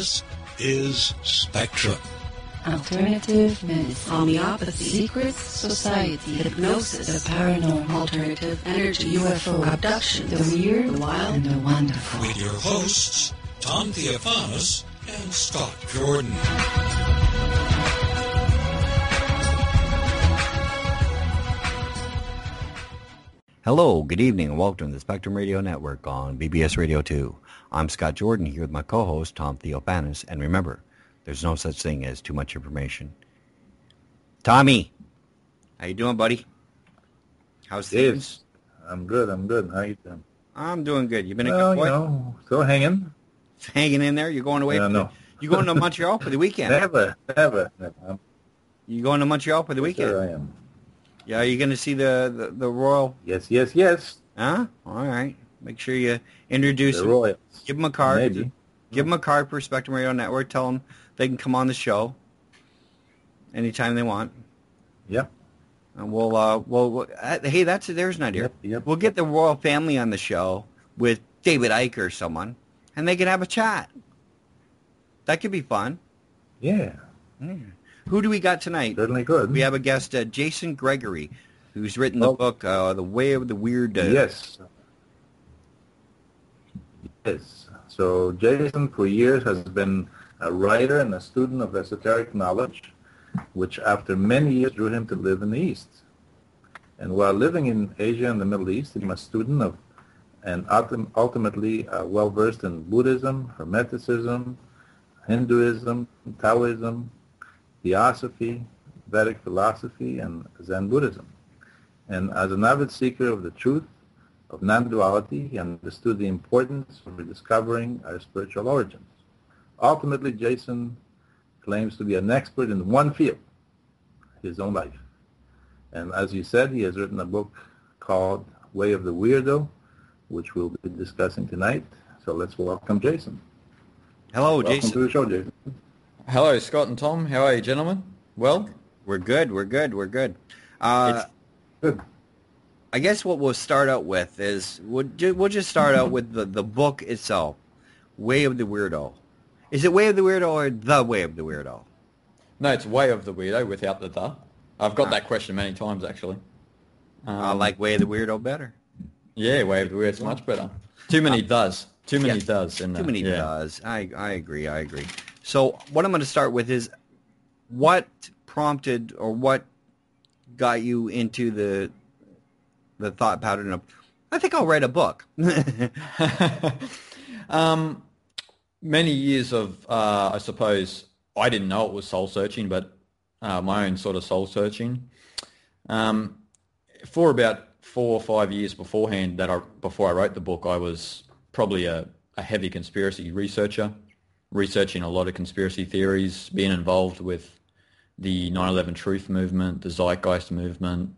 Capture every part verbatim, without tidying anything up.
This is Spectrum. Alternative medicine, homeopathy, secret society, hypnosis, the paranormal, alternative energy, U F O, abduction, the weird, the wild, and the wonderful. With your hosts, Tom Theophanis and Scott Jordan. Hello, good evening, and welcome to the Spectrum Radio Network on B B S Radio two. I'm Scott Jordan here with my co-host, Tom Theophanis, and remember, there's no such thing as too much information. Tommy, how you doing, buddy? How's things? Yes, I'm good, I'm good. How you doing? I'm doing good. You been well, a good boy? you know, still hanging. Hanging in there? You're going away? Yeah, for, no. You going to Montreal for the weekend? Never, never, never. You going to Montreal for the weekend? Sure I am. Yeah, are you going to see the, the, the Royal? Yes, yes, yes. Huh? All right. Make sure you introduce The them. Royals. Give them a card. Maybe. Give them a card for Spectrum Radio Network. Tell them they can come on the show anytime they want. Yep. And we'll, uh, we'll, we'll uh, hey, that's there's an idea. Yep, yep. We'll get the royal family on the show with David Icke or someone, and they can have a chat. That could be fun. Yeah. Yeah. Who do we got tonight? Certainly good. We have a guest, uh, Jason Gregory, who's written the Oh. book, uh, The Way of the Weird. Uh, Yes. Yes. So Jason, for years, has been a writer and a student of esoteric knowledge, which after many years drew him to live in the East. And while living in Asia and the Middle East, he was a student of and ultim- ultimately uh, well-versed in Buddhism, Hermeticism, Hinduism, Taoism, Theosophy, Vedic philosophy, and Zen Buddhism. And as an avid seeker of the truth of non-duality, he understood the importance of rediscovering our spiritual origins. Ultimately, Jason claims to be an expert in one field, his own life. And as you said, he has written a book called Way of the Weirdo, which we'll be discussing tonight. So let's welcome Jason. Hello, Welcome Jason. to the show, Jason. Hello, Scott and Tom. How are you, gentlemen? Well? We're good. We're good. We're good. Uh, Good. I guess what we'll start out with is we'll, ju- we'll just start out with the, the book itself, Way of the Weirdo. Is it Way of the Weirdo or The Way of the Weirdo? No, it's Way of the Weirdo without the the. I've got Ah. that question many times, actually. Um, I like Way of the Weirdo better. Yeah, Way of the Weird's much better. Too many does. Too many Yeah. does. In Too there. many yeah. does. I, I agree. I agree. So what I'm going to start with is what prompted or what got you into the the thought pattern of, I think I'll write a book. um, many years of, uh, I suppose, I didn't know it was soul searching, but uh, my own sort of soul searching. Um, for about four or five years beforehand, that I, before I wrote the book, I was probably a, a heavy conspiracy researcher, researching a lot of conspiracy theories, being involved with the nine eleven Truth movement, the Zeitgeist movement,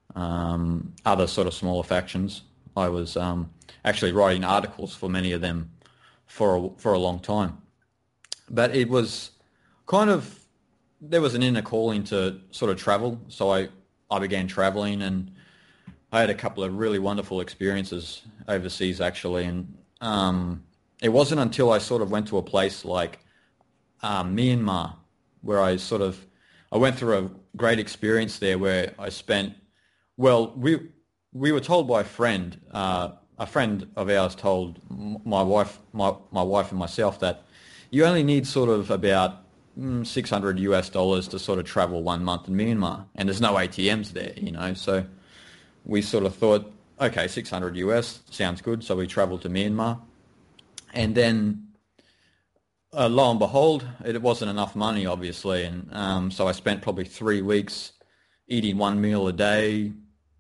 um, other sort of smaller factions. I was um, actually writing articles for many of them for a, for a long time. But it was kind of, there was an inner calling to sort of travel, so I, I began traveling, and I had a couple of really wonderful experiences overseas, actually, and um, it wasn't until I sort of went to a place like uh, Myanmar, where I sort of, I went through a great experience there where I spent, well, we we were told by a friend, uh, a friend of ours told m- my wife, my, my wife and myself that you only need sort of about mm, six hundred U S dollars to sort of travel one month in Myanmar, and there's no A T Ms there, you know, so we sort of thought, okay, six hundred U S sounds good, so we traveled to Myanmar, and then uh, lo and behold, it wasn't enough money, obviously, and um, so I spent probably three weeks eating one meal a day,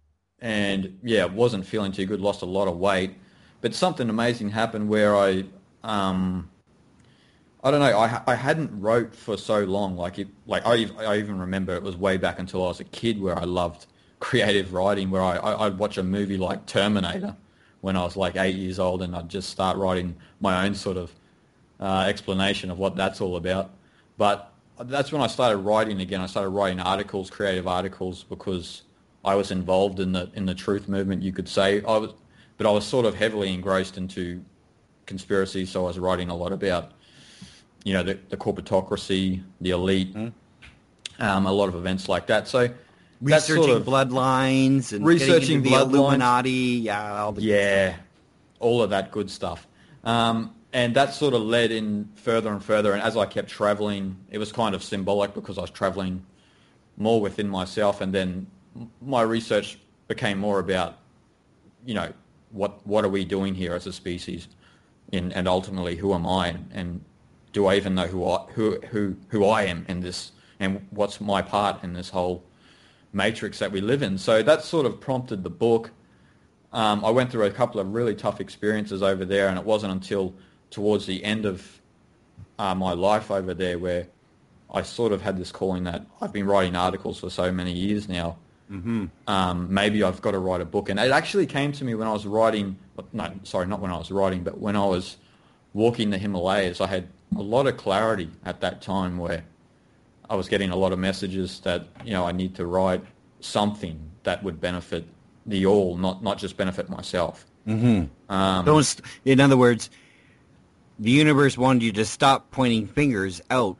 and yeah, wasn't feeling too good, lost a lot of weight, but something amazing happened where I, um, I don't know, I I hadn't wrote for so long, like it, like I I even remember it was way back until I was a kid where I loved creative writing, where I, I I'd watch a movie like Terminator when I was like eight years old, and I'd just start writing my own sort of uh, explanation of what that's all about. But that's when I started writing again. I started writing articles, creative articles, because I was involved in the in the truth movement, you could say. I was, but I was sort of heavily engrossed into conspiracy, so I was writing a lot about, you know, the, the corporatocracy, the elite, mm-hmm. um, a lot of events like that. So researching sort of bloodlines and researching the Illuminati, yeah, all the yeah, all of that good stuff. Um, and that sort of led in further and further. And as I kept traveling, it was kind of symbolic because I was traveling more within myself. And then my research became more about, you know, what what are we doing here as a species, in, and ultimately who am I, and do I even know who I who who who I am in this, and what's my part in this whole matrix that we live in. So that sort of prompted the book. Um, I went through a couple of really tough experiences over there, and it wasn't until towards the end of uh, my life over there where I sort of had this calling that I've been writing articles for so many years now. Mm-hmm. Um, maybe I've got to write a book. And it actually came to me when I was writing, no, sorry, not when I was writing, but when I was walking the Himalayas. I had a lot of clarity at that time where I was getting a lot of messages that, you know, I need to write something that would benefit the all, not, not just benefit myself. Mm-hmm. Um, Don't, in other words, the universe wanted you to stop pointing fingers out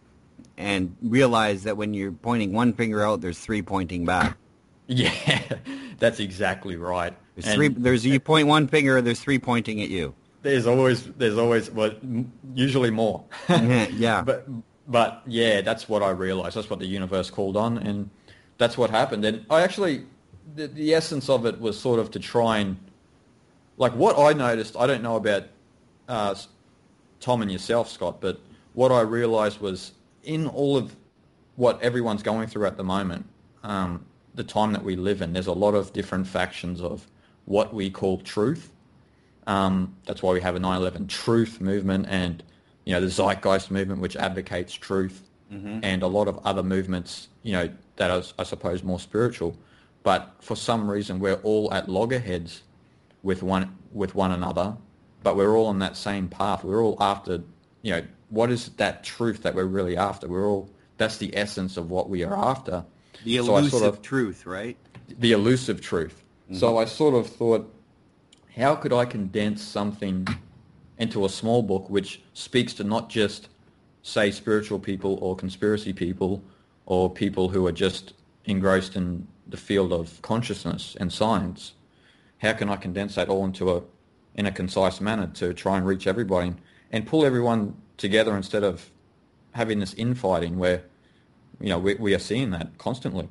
and realize that when you're pointing one finger out, there's three pointing back. Yeah, that's exactly right. There's and three. There's you point one finger, there's three pointing at you. There's always, there's always, well, usually more. yeah, yeah. But, but yeah, that's what I realized. That's what the universe called on, and that's what happened. And I actually, the, the essence of it was sort of to try and, like what I noticed, I don't know about uh, Tom and yourself, Scott, but what I realized was in all of what everyone's going through at the moment, um, the time that we live in, there's a lot of different factions of what we call truth. Um, that's why we have a nine eleven truth movement, and you know the Zeitgeist movement, which advocates truth, mm-hmm. and a lot of other movements, you know, that are, I suppose, more spiritual. But for some reason, we're all at loggerheads with one with one another, but we're all on that same path. We're all after, you know, what is that truth that we're really after? We're all, that's the essence of what we are after. The elusive so sort of, truth, right? The elusive truth. Mm-hmm. So I sort of thought, how could I condense something into a small book which speaks to not just, say, spiritual people or conspiracy people or people who are just engrossed in the field of consciousness and science? How can I condense that all into a, in a concise manner to try and reach everybody and, and pull everyone together instead of having this infighting where, you know, we, we are seeing that constantly,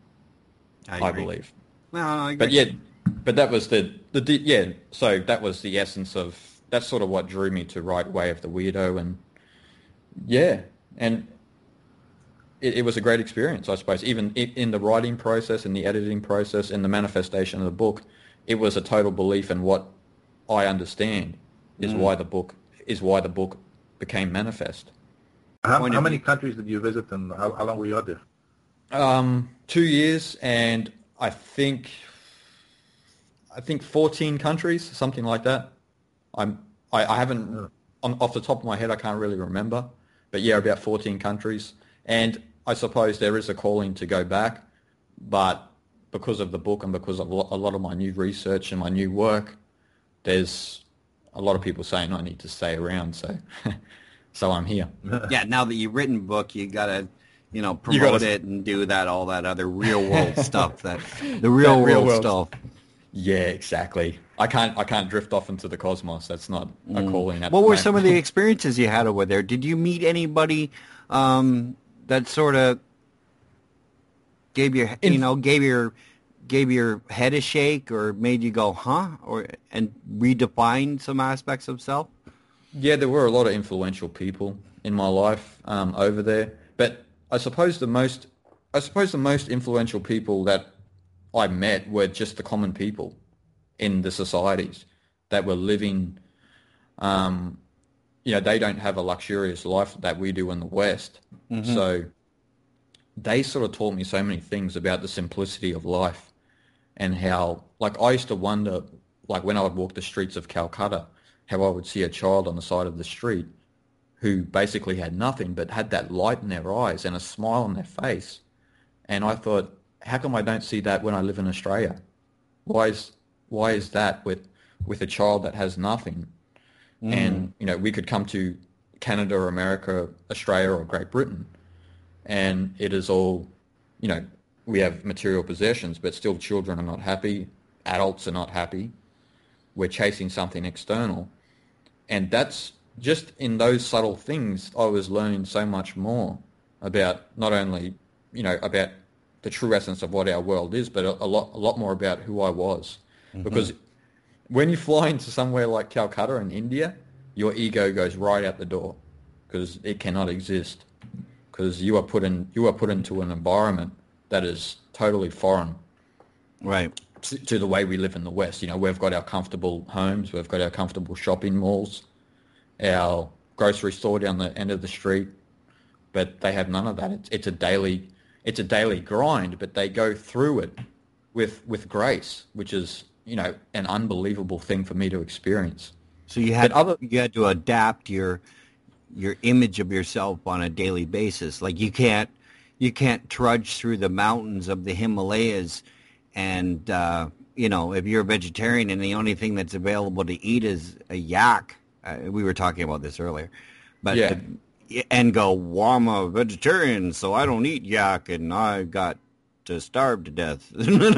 I, I believe. Well, I agree. But yeah, but that was the, the, yeah, so that was the essence of, that's sort of what drew me to write Way of the Weirdo, and yeah, and it, it was a great experience, I suppose. Even in, in the writing process, in the editing process, in the manifestation of the book, it was a total belief in what I understand is mm. why the book, is why the book became manifest. How, how many countries did you visit, and how, how long were you out there? Um, two years, and I think I think fourteen countries, something like that. I'm I, I haven't yeah. on, off the top of my head, I can't really remember, but yeah, about fourteen countries. And I suppose there is a calling to go back, but because of the book and because of a lot of my new research and my new work, there's a lot of people saying I need to stay around, so so I'm here. Yeah, now that you've written a book, you gotta, you know, promote you gotta, it and do that, all that other real world stuff, that the real, that real world, world stuff. Yeah, exactly. I can't I can't drift off into the cosmos. That's not a mm. calling. At what were some of the experiences you had over there? Did you meet anybody um, that sort of gave you, In, you know, gave your gave your head a shake or made you go, huh? Or and redefine some aspects of self? Yeah, there were a lot of influential people in my life um, over there, but I suppose the most I suppose the most influential people that I met were just the common people in the societies that were living. Um, you know, they don't have a luxurious life that we do in the West, mm-hmm. so they sort of taught me so many things about the simplicity of life. And how, like, I used to wonder, like, when I would walk the streets of Calcutta, how I would see a child on the side of the street who basically had nothing but had that light in their eyes and a smile on their face. And I thought, how come I don't see that when I live in Australia? Why is why is that with with a child that has nothing? Mm. And, you know, we could come to Canada or America, Australia or Great Britain. And it is all, you know, we have material possessions, but still children are not happy, adults are not happy. We're chasing something external. And that's just in those subtle things, I was learning so much more about not only, you know, about the true essence of what our world is, but a, a lot, a lot more about who I was. Mm-hmm. Because when you fly into somewhere like Calcutta in India, your ego goes right out the door because it cannot exist, because you are put in, you are put into an environment that is totally foreign, right, to, to the way we live in the West. You know, we've got our comfortable homes, we've got our comfortable shopping malls, our grocery store down the end of the street, but they have none of that. It's, it's a daily, it's a daily grind, but they go through it with with grace, which is, you know, an unbelievable thing for me to experience. So you had other, you had to adapt your your image of yourself on a daily basis. Like you can't you can't trudge through the mountains of the Himalayas, and uh, you know, if you're a vegetarian and the only thing that's available to eat is a yak. Uh, we were talking about this earlier, but yeah. the, and go, well, I'm a vegetarian, so I don't eat yak, and I got to starve to death.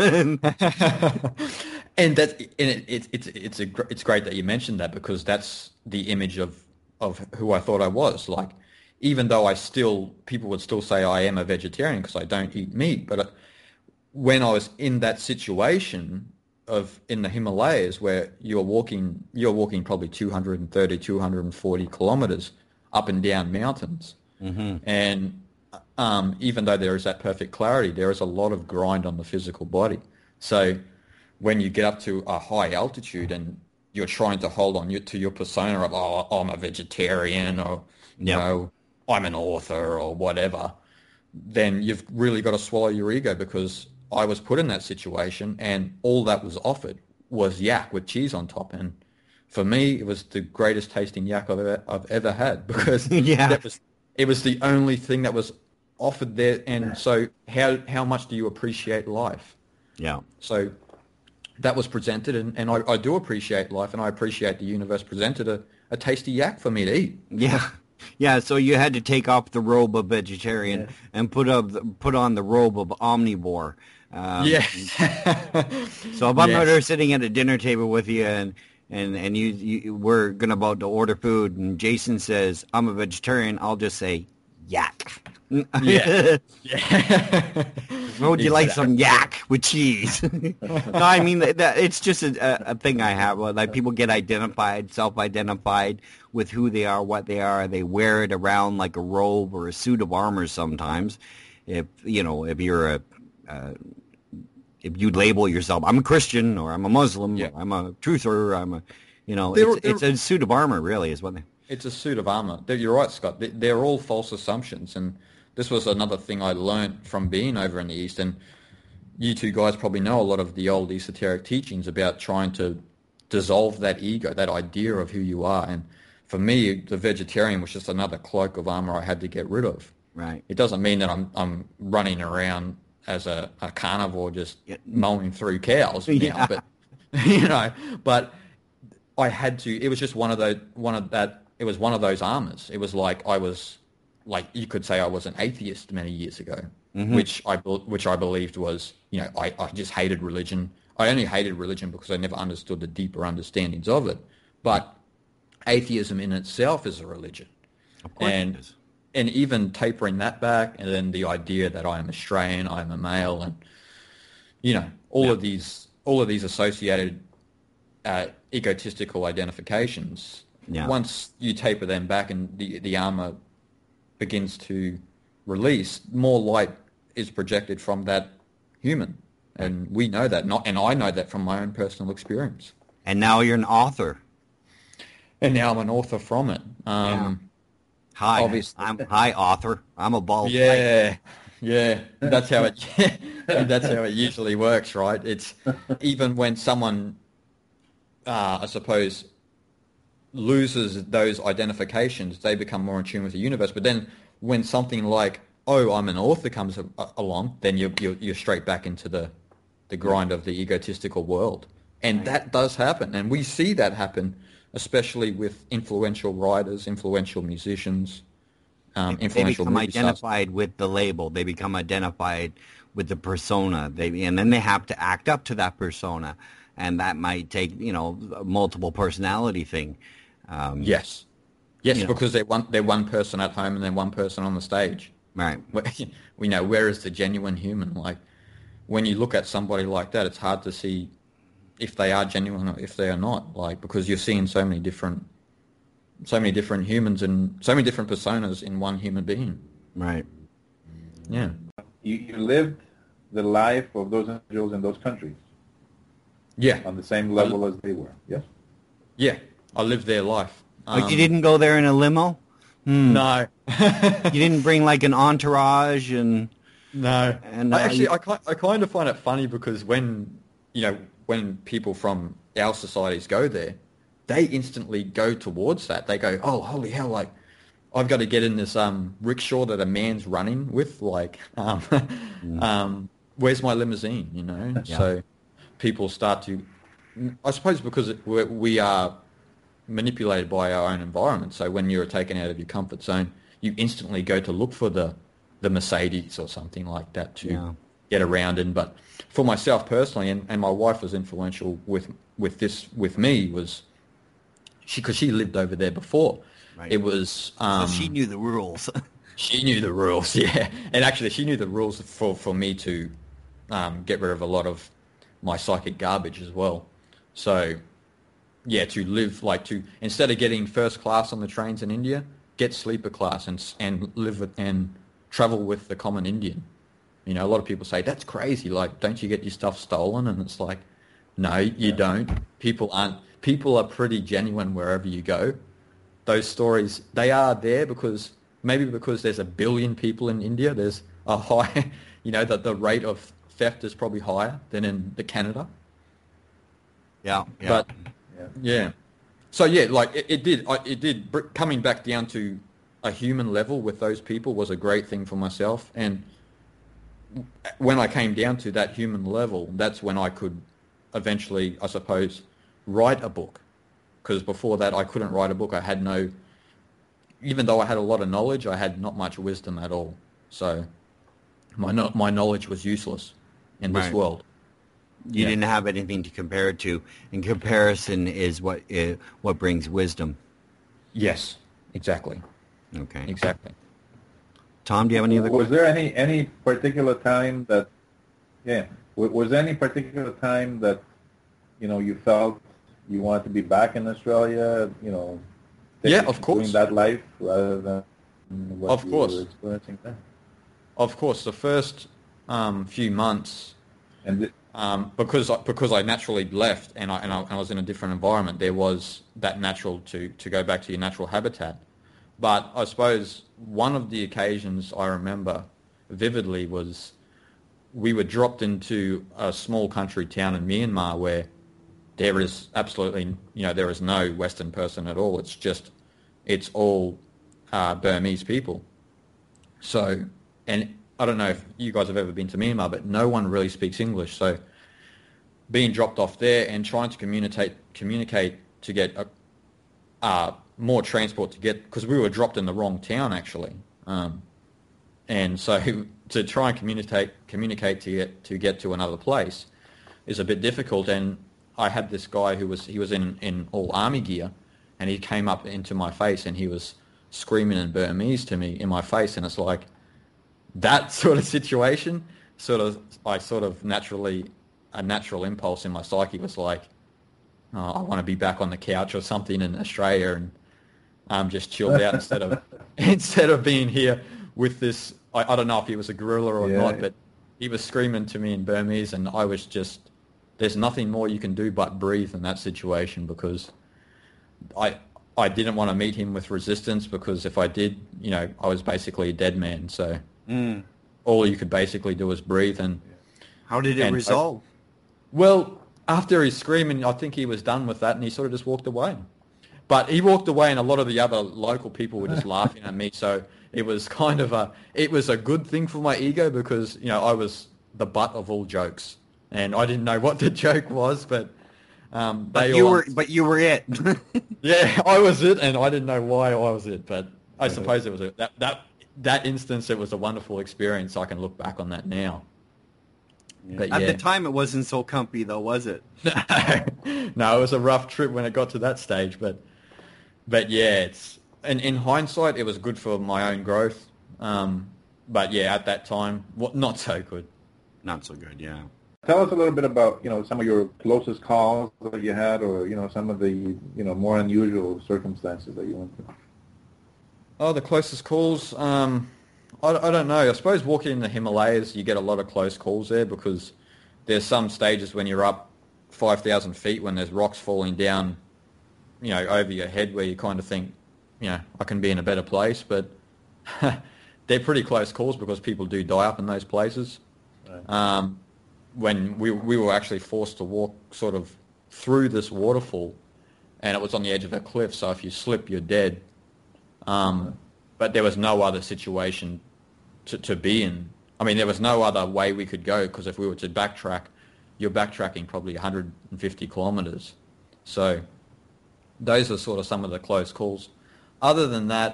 And that, and it, it, it's it's a it's great that you mentioned that, because that's the image of of who I thought I was. Like, even though I still, people would still say I am a vegetarian because I don't eat meat, but when I was in that situation of in the Himalayas, where you're walking, you're walking probably two hundred thirty, two hundred forty kilometers up and down mountains, mm-hmm. and um, even though there is that perfect clarity, there is a lot of grind on the physical body. So when you get up to a high altitude and you're trying to hold on to your persona of, oh, I'm a vegetarian, or, you yep. know, I'm an author or whatever, then you've really got to swallow your ego, because I was put in that situation and all that was offered was yak with cheese on top. And for me, it was the greatest tasting yak I've ever, I've ever had, because yeah. that was, it was the only thing that was offered there. And so how, how much do you appreciate life? Yeah. So that was presented, and, and I, I do appreciate life, and I appreciate the universe presented a, a tasty yak for me to eat. Yeah. Yeah, so you had to take off the robe of vegetarian yeah. and put up put on the robe of omnivore. Um, yeah. So if I'm yes. there sitting at a dinner table with you, and and and you, you we're gonna about to order food, and Jason says I'm a vegetarian, I'll just say yak. Yeah. yeah. What would you like, some yak with cheese? No, I mean that, that it's just a, a thing I have. Like, people get identified, self-identified with who they are, what they are. They wear it around like a robe or a suit of armor sometimes. If you know, if you're a, uh, if you label yourself, I'm a Christian, or I'm a Muslim, yeah. or I'm a truther, I'm a, you know, they're, it's, they're, it's a suit of armor, really, is what they. It's a suit of armor. You're right, Scott. They're all false assumptions, and this was another thing I learned from being over in the East. And you two guys probably know a lot of the old esoteric teachings about trying to dissolve that ego, that idea of who you are. And for me, the vegetarian was just another cloak of armor I had to get rid of. Right. It doesn't mean that I'm I'm running around as a, a carnivore just yeah. mowing through cows. Yeah. Now, but you know, but I had to. It was just one of those one of that. It was one of those armors. It was like I was. Like, you could say I was an atheist many years ago, mm-hmm. which I which I believed was, you know, I, I just hated religion. I only hated religion because I never understood the deeper understandings of it. But atheism in itself is a religion. Of course and, it is. And even tapering that back, and then the idea that I am Australian, I am a male, and, you know, all yeah. of these all of these associated uh, egotistical identifications, yeah. once you taper them back and the, the armor begins to release, more light is projected from that human, and we know that. Not, and I know that from my own personal experience. And now you're an author. And now I'm an author from it. Um, yeah. Hi, obviously. I'm hi author. I'm a bald. Yeah, yeah. That's how it. That's how it usually works, right? It's even when someone, uh, I suppose, loses those identifications, they become more in tune with the universe. But then when something like, oh, I'm an author comes a- along, then you're, you're, you're straight back into the, the grind of the egotistical world. And that does happen. And we see that happen especially with influential writers, influential musicians, um, They influential become movie stars. identified with the label. They become identified with the persona. They and then they have to act up to that persona, and that might take, you know, a multiple personality thing. Um, Yes, yes, you know. because they're one they're one person at home and then one person on the stage. Right. We know, where is the genuine human? Like, when you look at somebody like that, it's hard to see if they are genuine or if they are not. Like, because you're seeing so many different, so many different humans and so many different personas in one human being. Right. Yeah. You, you lived the life of those individuals in those countries Yeah. on the same level as they were. Yes. Yeah. I lived their life. Like Um, you didn't go there in a limo? Hmm. No. You didn't bring like an entourage and No. And, I uh, actually, you- I, ki- I kind of find it funny because when, you know, when people from our societies go there, they instantly go towards that. They go, oh, holy hell, like, I've got to get in this um, rickshaw that a man's running with. Like, um, um, where's my limousine, you know? Yeah. So people start to, I suppose because it, we're, we are manipulated by our own environment. So when you're taken out of your comfort zone, you instantly go to look for the, the Mercedes or something like that to Yeah. get around in. But for myself personally, and, and my wife was influential with with this with me, was she because she lived over there before. Right. It was um, so she knew the rules. she knew the rules, yeah. And actually, she knew the rules for, for me to um, get rid of a lot of my psychic garbage as well. So, yeah, to live like to instead of getting first class on the trains in India, get sleeper class and and live with, and travel with the common Indian. You know, a lot of people say that's crazy. Like, don't you get your stuff stolen? And it's like, no, you don't. People aren't. People are pretty genuine wherever you go. Those stories, they are there because maybe because there's a billion people in India. There's a high, you know, that the rate of theft is probably higher than in the Canada. yeah, yeah. But Yeah. yeah, so yeah, like it, it did. I, it did. br- Coming back down to a human level with those people was a great thing for myself. And when I came down to that human level, that's when I could eventually, I suppose, write a book. Because before that, I couldn't write a book. I had no, even though I had a lot of knowledge, I had not much wisdom at all. So my no, my knowledge was useless in this Right. world. you yeah. didn't have anything to compare it to. And comparison is what uh, what brings wisdom. Yes, exactly, Okay. exactly. Tom, do you have any other Was questions? there any any particular time that, yeah, wa- was there any particular time that, you know, you felt you wanted to be back in Australia, you know, Yeah, taking- of course. doing that life rather than what Of you course. were experiencing there? Of course, the first um, few months, And th- um, because I, because I naturally left and I, and I and I was in a different environment, there was that natural to, to go back to your natural habitat. But I suppose one of the occasions I remember vividly was we were dropped into a small country town in Myanmar where there is absolutely, you know, there is no Western person at all. It's just, it's all uh, Burmese people. So, and I don't know if you guys have ever been to Myanmar, but no one really speaks English. So being dropped off there and trying to communicate communicate to get a, uh, more transport to get, because we were dropped in the wrong town actually. Um, and so to try and communicate communicate to get to get to another place is a bit difficult. And I had this guy who was he was in, in all army gear, and he came up into my face and he was screaming in Burmese to me in my face, and it's like that sort of situation. Sort of, I sort of naturally, a natural impulse in my psyche was like, oh, I want to be back on the couch or something in Australia and um, just chilled out instead of instead of being here with this. I, I don't know if he was a gorilla or Yeah. not, but he was screaming to me in Burmese, and I was just, there's nothing more you can do but breathe in that situation, because I I didn't want to meet him with resistance, because if I did, you know, I was basically a dead man. So Mm. all you could basically do was breathe. And How did it And I- resolve? well, after he's screaming, I think he was done with that, and he sort of just walked away. But he walked away, and a lot of the other local people were just laughing at me. So it was kind of a, it was a good thing for my ego, because, you know, I was the butt of all jokes, and I didn't know what the joke was, but Um, but they you all, were, but you were it. yeah, I was it, and I didn't know why I was it, but I suppose it was a, that that that instance. It was a wonderful experience. I can look back on that now. Yeah. But At yeah. the time, it wasn't so comfy, though, was it? No, it was a rough trip when it got to that stage, but but yeah, it's and in hindsight, it was good for my own growth. Um, but yeah, at that time, what not so good. Not so good, yeah. Tell us a little bit about, you know, some of your closest calls that you had, or, you know, some of the, you know, more unusual circumstances that you went through. Oh, the closest calls. Um, I, I don't know. I suppose walking in the Himalayas, you get a lot of close calls there because there's some stages when you're up five thousand feet when there's rocks falling down, you know, over your head where you kind of think, you know, I can be in a better place. But they're pretty close calls because people do die up in those places. Right. Um, when we we were actually forced to walk sort of through this waterfall, and it was on the edge of a cliff, so if you slip, you're dead. Um, but there was no other situation to, to be in. I mean, there was no other way we could go because if we were to backtrack, you're backtracking probably one hundred fifty kilometers. So those are sort of some of the close calls. Other than that,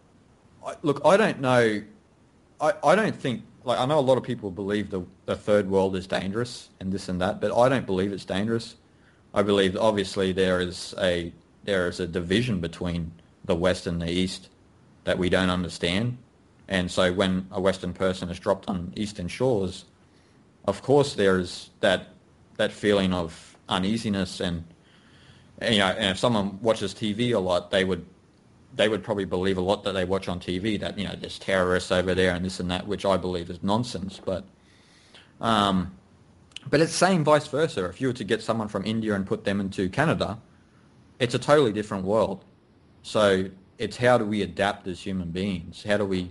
I, look, I don't know. I, I don't think, like, I know a lot of people believe the, the third world is dangerous and this and that, but I don't believe it's dangerous. I believe that obviously there is a there is a division between the West and the East that we don't understand. And so when a Western person is dropped on Eastern shores, of course there is that that feeling of uneasiness and, and you know, and if someone watches T V a lot, they would they would probably believe a lot that they watch on T V, that, you know, there's terrorists over there and this and that, which I believe is nonsense. But um, but it's the same vice versa. If you were to get someone from India and put them into Canada, it's a totally different world. So it's how do we adapt as human beings? How do we,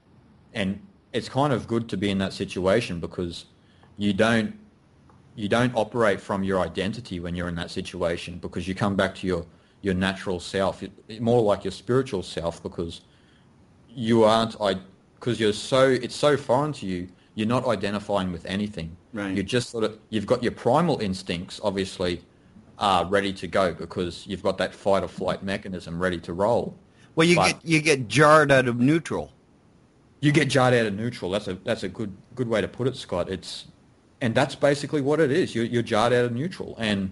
and it's kind of good to be in that situation because you don't you don't operate from your identity when you're in that situation because you come back to your your natural self, more like your spiritual self, because you aren't, I, because you're so, it's so foreign to you, you're not identifying with anything. Right. You just sort of, you've got your primal instincts, obviously, uh, ready to go because you've got that fight or flight mechanism ready to roll. Well, you But get you get jarred out of neutral. You get jarred out of neutral. That's a that's a good good way to put it, Scott. It's, and that's basically what it is. You're, you're jarred out of neutral, and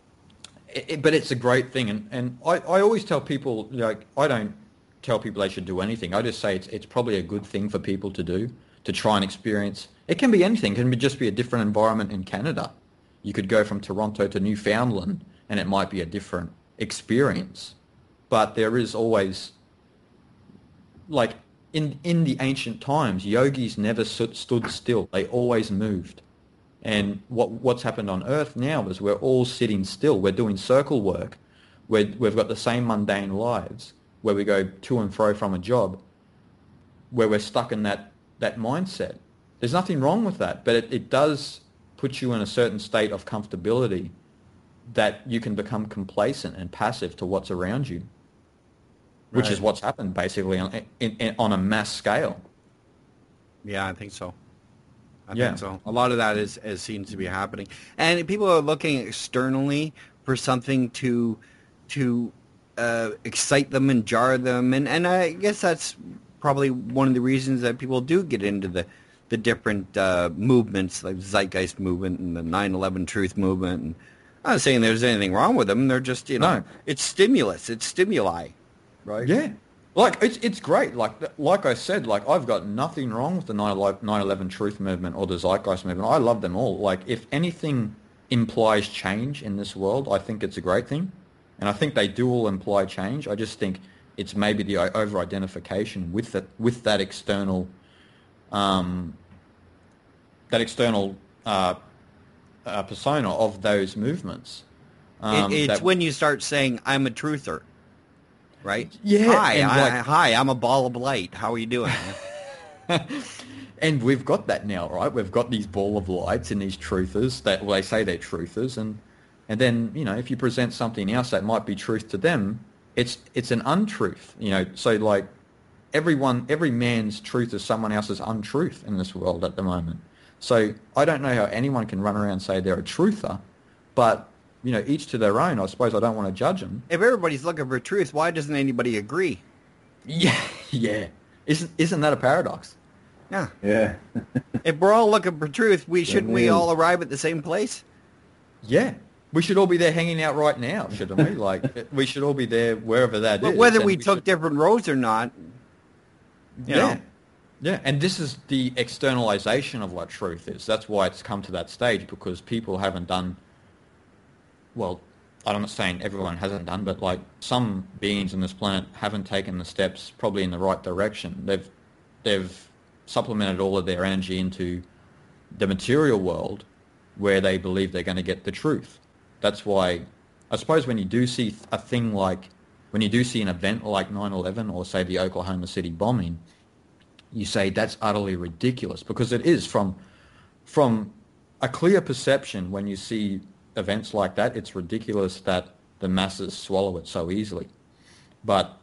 it, it, but it's a great thing. And, and I, I always tell people, like, I don't tell people they should do anything. I just say it's it's probably a good thing for people to do, to try and experience. It can be anything. It can be just be a different environment in Canada. You could go from Toronto to Newfoundland, and it might be a different experience. But there is always, like, in in the ancient times, yogis never stood still. They always moved. And what what's happened on Earth now is we're all sitting still. We're doing circle work. We're, we've got the same mundane lives where we go to and fro from a job, where we're stuck in that, that mindset. There's nothing wrong with that, but it, it does put you in a certain state of comfortability that you can become complacent and passive to what's around you, which Right. is what's happened basically on, in, in, on a mass scale. Yeah, I think so. I Yeah. think so. A lot of that is, is seems to be happening, and people are looking externally for something to to uh, excite them and jar them, and, and I guess that's probably one of the reasons that people do get into the the different uh, movements, like the Zeitgeist movement and the nine eleven Truth movement. And I'm not saying there's anything wrong with them. They're just, you know, No. it's stimulus, it's stimuli, right? Yeah. Like, it's it's great. Like like I said, like, I've got nothing wrong with the nine eleven Truth movement or the Zeitgeist movement. I love them all. Like, if anything implies change in this world, I think it's a great thing. And I think they do all imply change. I just think it's maybe the over-identification with that, with that external, um, that external uh, uh, persona of those movements. Um, it, it's that, when you start saying, I'm a truther. Right? Yeah, Hi, and I, like- hi, I'm a ball of light. How are you doing? And we've got that now, right? We've got these ball of lights and these truthers that, well, they say they're truthers, and and then, you know, if you present something else that might be truth to them, it's it's an untruth, you know. So, like, everyone, every man's truth is someone else's untruth in this world at the moment. So I don't know how anyone can run around and say they're a truther, but you know, each to their own. I suppose I don't want to judge them. If everybody's looking for truth, why doesn't anybody agree? Yeah, yeah. Isn't isn't that a paradox? Yeah. Yeah. If we're all looking for truth, we shouldn't we all arrive at the same place? Yeah. We should all be there hanging out right now, shouldn't we? Like, we should all be there wherever that but is. whether we, we took should... different roads or not, you yeah. know. Yeah, and this is the externalization of what truth is. That's why it's come to that stage, because people haven't done, well, I'm not saying everyone hasn't done, but like some beings on this planet haven't taken the steps probably in the right direction. They've they've supplemented all of their energy into the material world where they believe they're going to get the truth. That's why, I suppose when you do see a thing like, when you do see an event like nine eleven or say the Oklahoma City bombing, you say that's utterly ridiculous, because it is from from a clear perception. When you see events like that, it's ridiculous that the masses swallow it so easily. But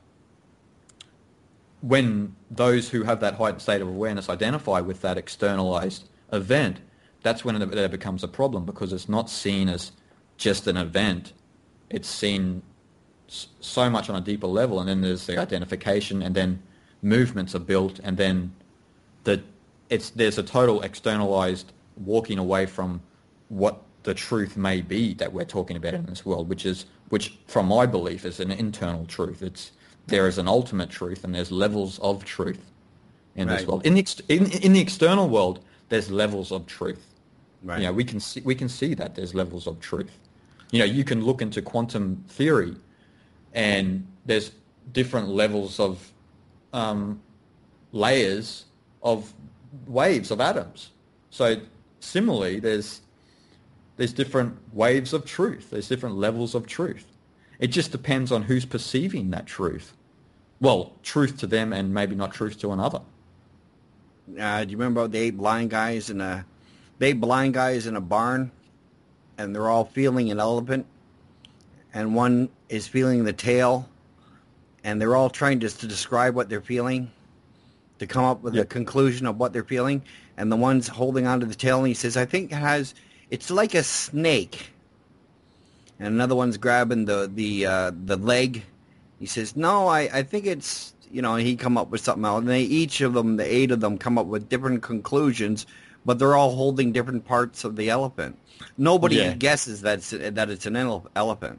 when those who have that heightened state of awareness identify with that externalized event, that's when it, it becomes a problem, because it's not seen as just an event. It's seen so much on a deeper level, and then there's the identification, and then movements are built, and then the it's there's a total externalized walking away from what the truth may be that we're talking about in this world, which is which from my belief is an internal truth. It's there is an ultimate truth, and there's levels of truth in right. this world. In the ex- in, in the external world, there's levels of truth. Right. You know, we can see we can see that there's levels of truth. You know, you can look into quantum theory, and there's different levels of um, layers of waves of atoms. So similarly, there's there's different waves of truth. There's different levels of truth. It just depends on who's perceiving that truth. Well, truth to them, and maybe not truth to another. Uh, do you remember the eight blind guys in a the eight blind guys in a barn, and they're all feeling an elephant, and one is feeling the tail, and they're all trying to, to describe what they're feeling, to come up with yep. a conclusion of what they're feeling, and the one's holding onto the tail, and he says, "I think it has, it's like a snake." And another one's grabbing the the uh, the leg. He says, "No, I, I think it's," you know, and he come up with something else. And they, each of them, the eight of them, come up with different conclusions, but they're all holding different parts of the elephant. Nobody yeah. guesses that it's, that it's an ele- elephant.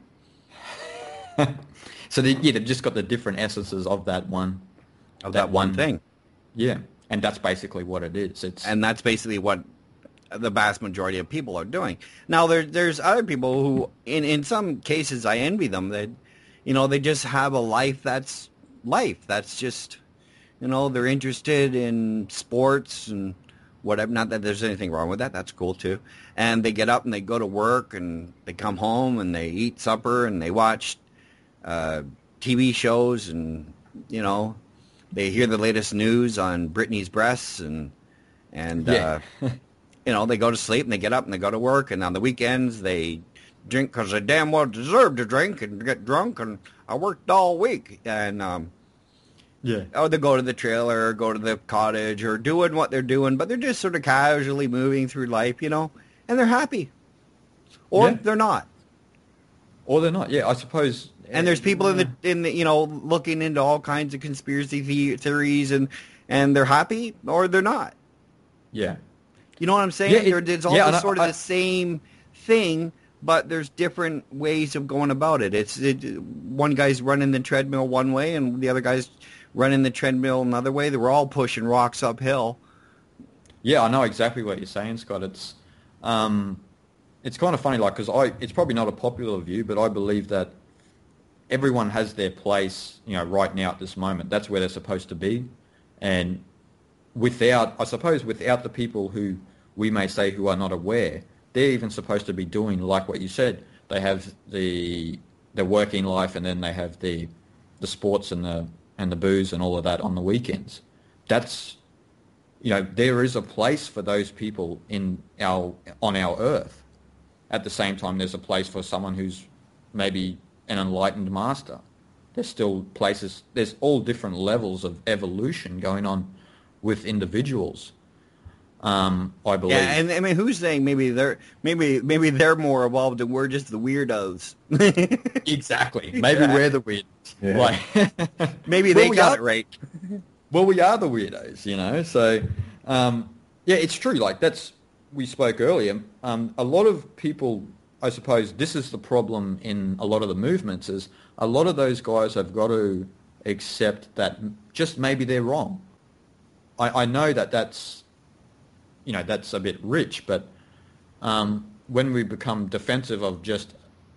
So they, yeah, they've just got the different essences of that one, of that, that one, one thing. Yeah, and that's basically what it is. It's and that's basically what the vast majority of people are doing. Now, there, there's other people who, in, in some cases, I envy them. That, you know, they just have a life that's life. That's just, you know, they're interested in sports and whatever. Not that there's anything wrong with that. That's cool too. And they get up and they go to work and they come home and they eat supper and they watch uh, T V shows and, you know, they hear the latest news on Britney's breasts and, and yeah. uh, you know, they go to sleep and they get up and they go to work, and on the weekends they drink because they damn well deserve to drink and get drunk, and I worked all week. And, um, yeah. oh, they go to the trailer or go to the cottage or doing what they're doing, but they're just sort of casually moving through life, you know, and they're happy. Or yeah. they're not. Or they're not, yeah, I suppose. And there's people in the, in the, you know, looking into all kinds of conspiracy the- theories, and, and they're happy or they're not. Yeah. You know what I'm saying? Yeah, it, it's all yeah, sort I, of the same thing, but there's different ways of going about it. It's it, one guy's running the treadmill one way, and the other guy's running the treadmill another way. They were all pushing rocks uphill. Yeah, I know exactly what you're saying, Scott. It's um, it's kind of funny, like, because I it's probably not a popular view, but I believe that everyone has their place, you know, right now at this moment. That's where they're supposed to be, and without, I suppose, without the people who we may say who are not aware, they're even supposed to be doing like what you said. They have the the working life, and then they have the the sports and the and the booze and all of that on the weekends. That's, you know, there is a place for those people in our on our earth. At the same time, there's a place for someone who's maybe an enlightened master. There's still places. There's all different levels of evolution going on with individuals. Um, I believe. Yeah, and I mean, who's saying maybe they're maybe maybe they're more evolved and we're just the weirdos? Exactly. Maybe we're the weirdos. Yeah. Like, maybe well, they we got are, it right. Well, we are the weirdos, you know. So, um, yeah, it's true. Like that's we spoke earlier. Um, a lot of people, I suppose, this is the problem in a lot of the movements. Is a lot of those guys have got to accept that just maybe they're wrong. I, I know that that's. You know, that's a bit rich, but um, when we become defensive of just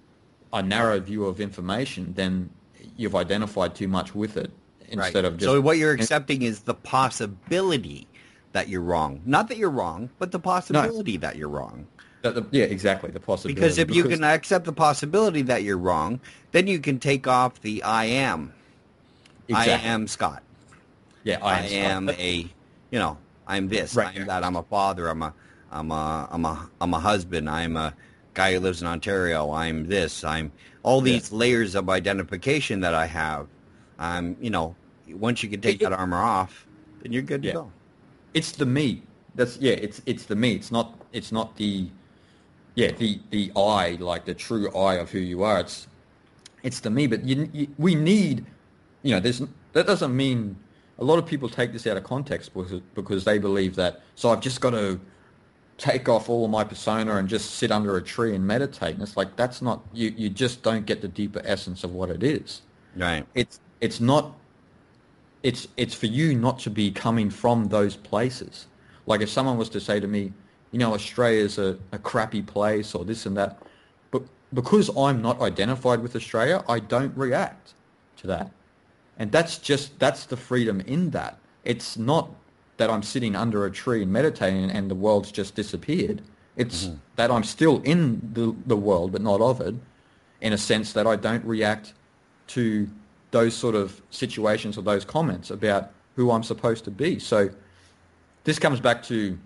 a narrow view of information, then you've identified too much with it instead right. of just... So what you're accepting is the possibility that you're wrong. Not that you're wrong, but the possibility no. that you're wrong. That the, yeah, exactly, the possibility. Because if because, you can accept the possibility that you're wrong, then you can take off the I am. Exactly. I am Scott. Yeah, I am, I am a, you know... I'm this, right. I'm that, I'm a father, I'm a, I'm a, I'm a, I'm a husband, I'm a guy who lives in Ontario, I'm this, I'm all these yeah. layers of identification that I have. Um, you know, once you can take it, that armor off, then you're good to yeah. go. It's the me. That's yeah. It's it's the me. It's not it's not the yeah the the I, like the true I of who you are. It's it's the me. But you, you, we need, you know, there's that doesn't mean. A lot of people take this out of context because, because they believe that, so I've just got to take off all of my persona and just sit under a tree and meditate. And it's like, that's not, you, you just don't get the deeper essence of what it is. Right. It's, it's not, it's, it's for you not to be coming from those places. Like if someone was to say to me, you know, Australia's a, a crappy place or this and that, but because I'm not identified with Australia, I don't react to that. And that's just, that's the freedom in that. It's not that I'm sitting under a tree and meditating and the world's just disappeared. It's mm-hmm. that I'm still in the, the world, but not of it, in a sense that I don't react to those sort of situations or those comments about who I'm supposed to be. So this comes back to,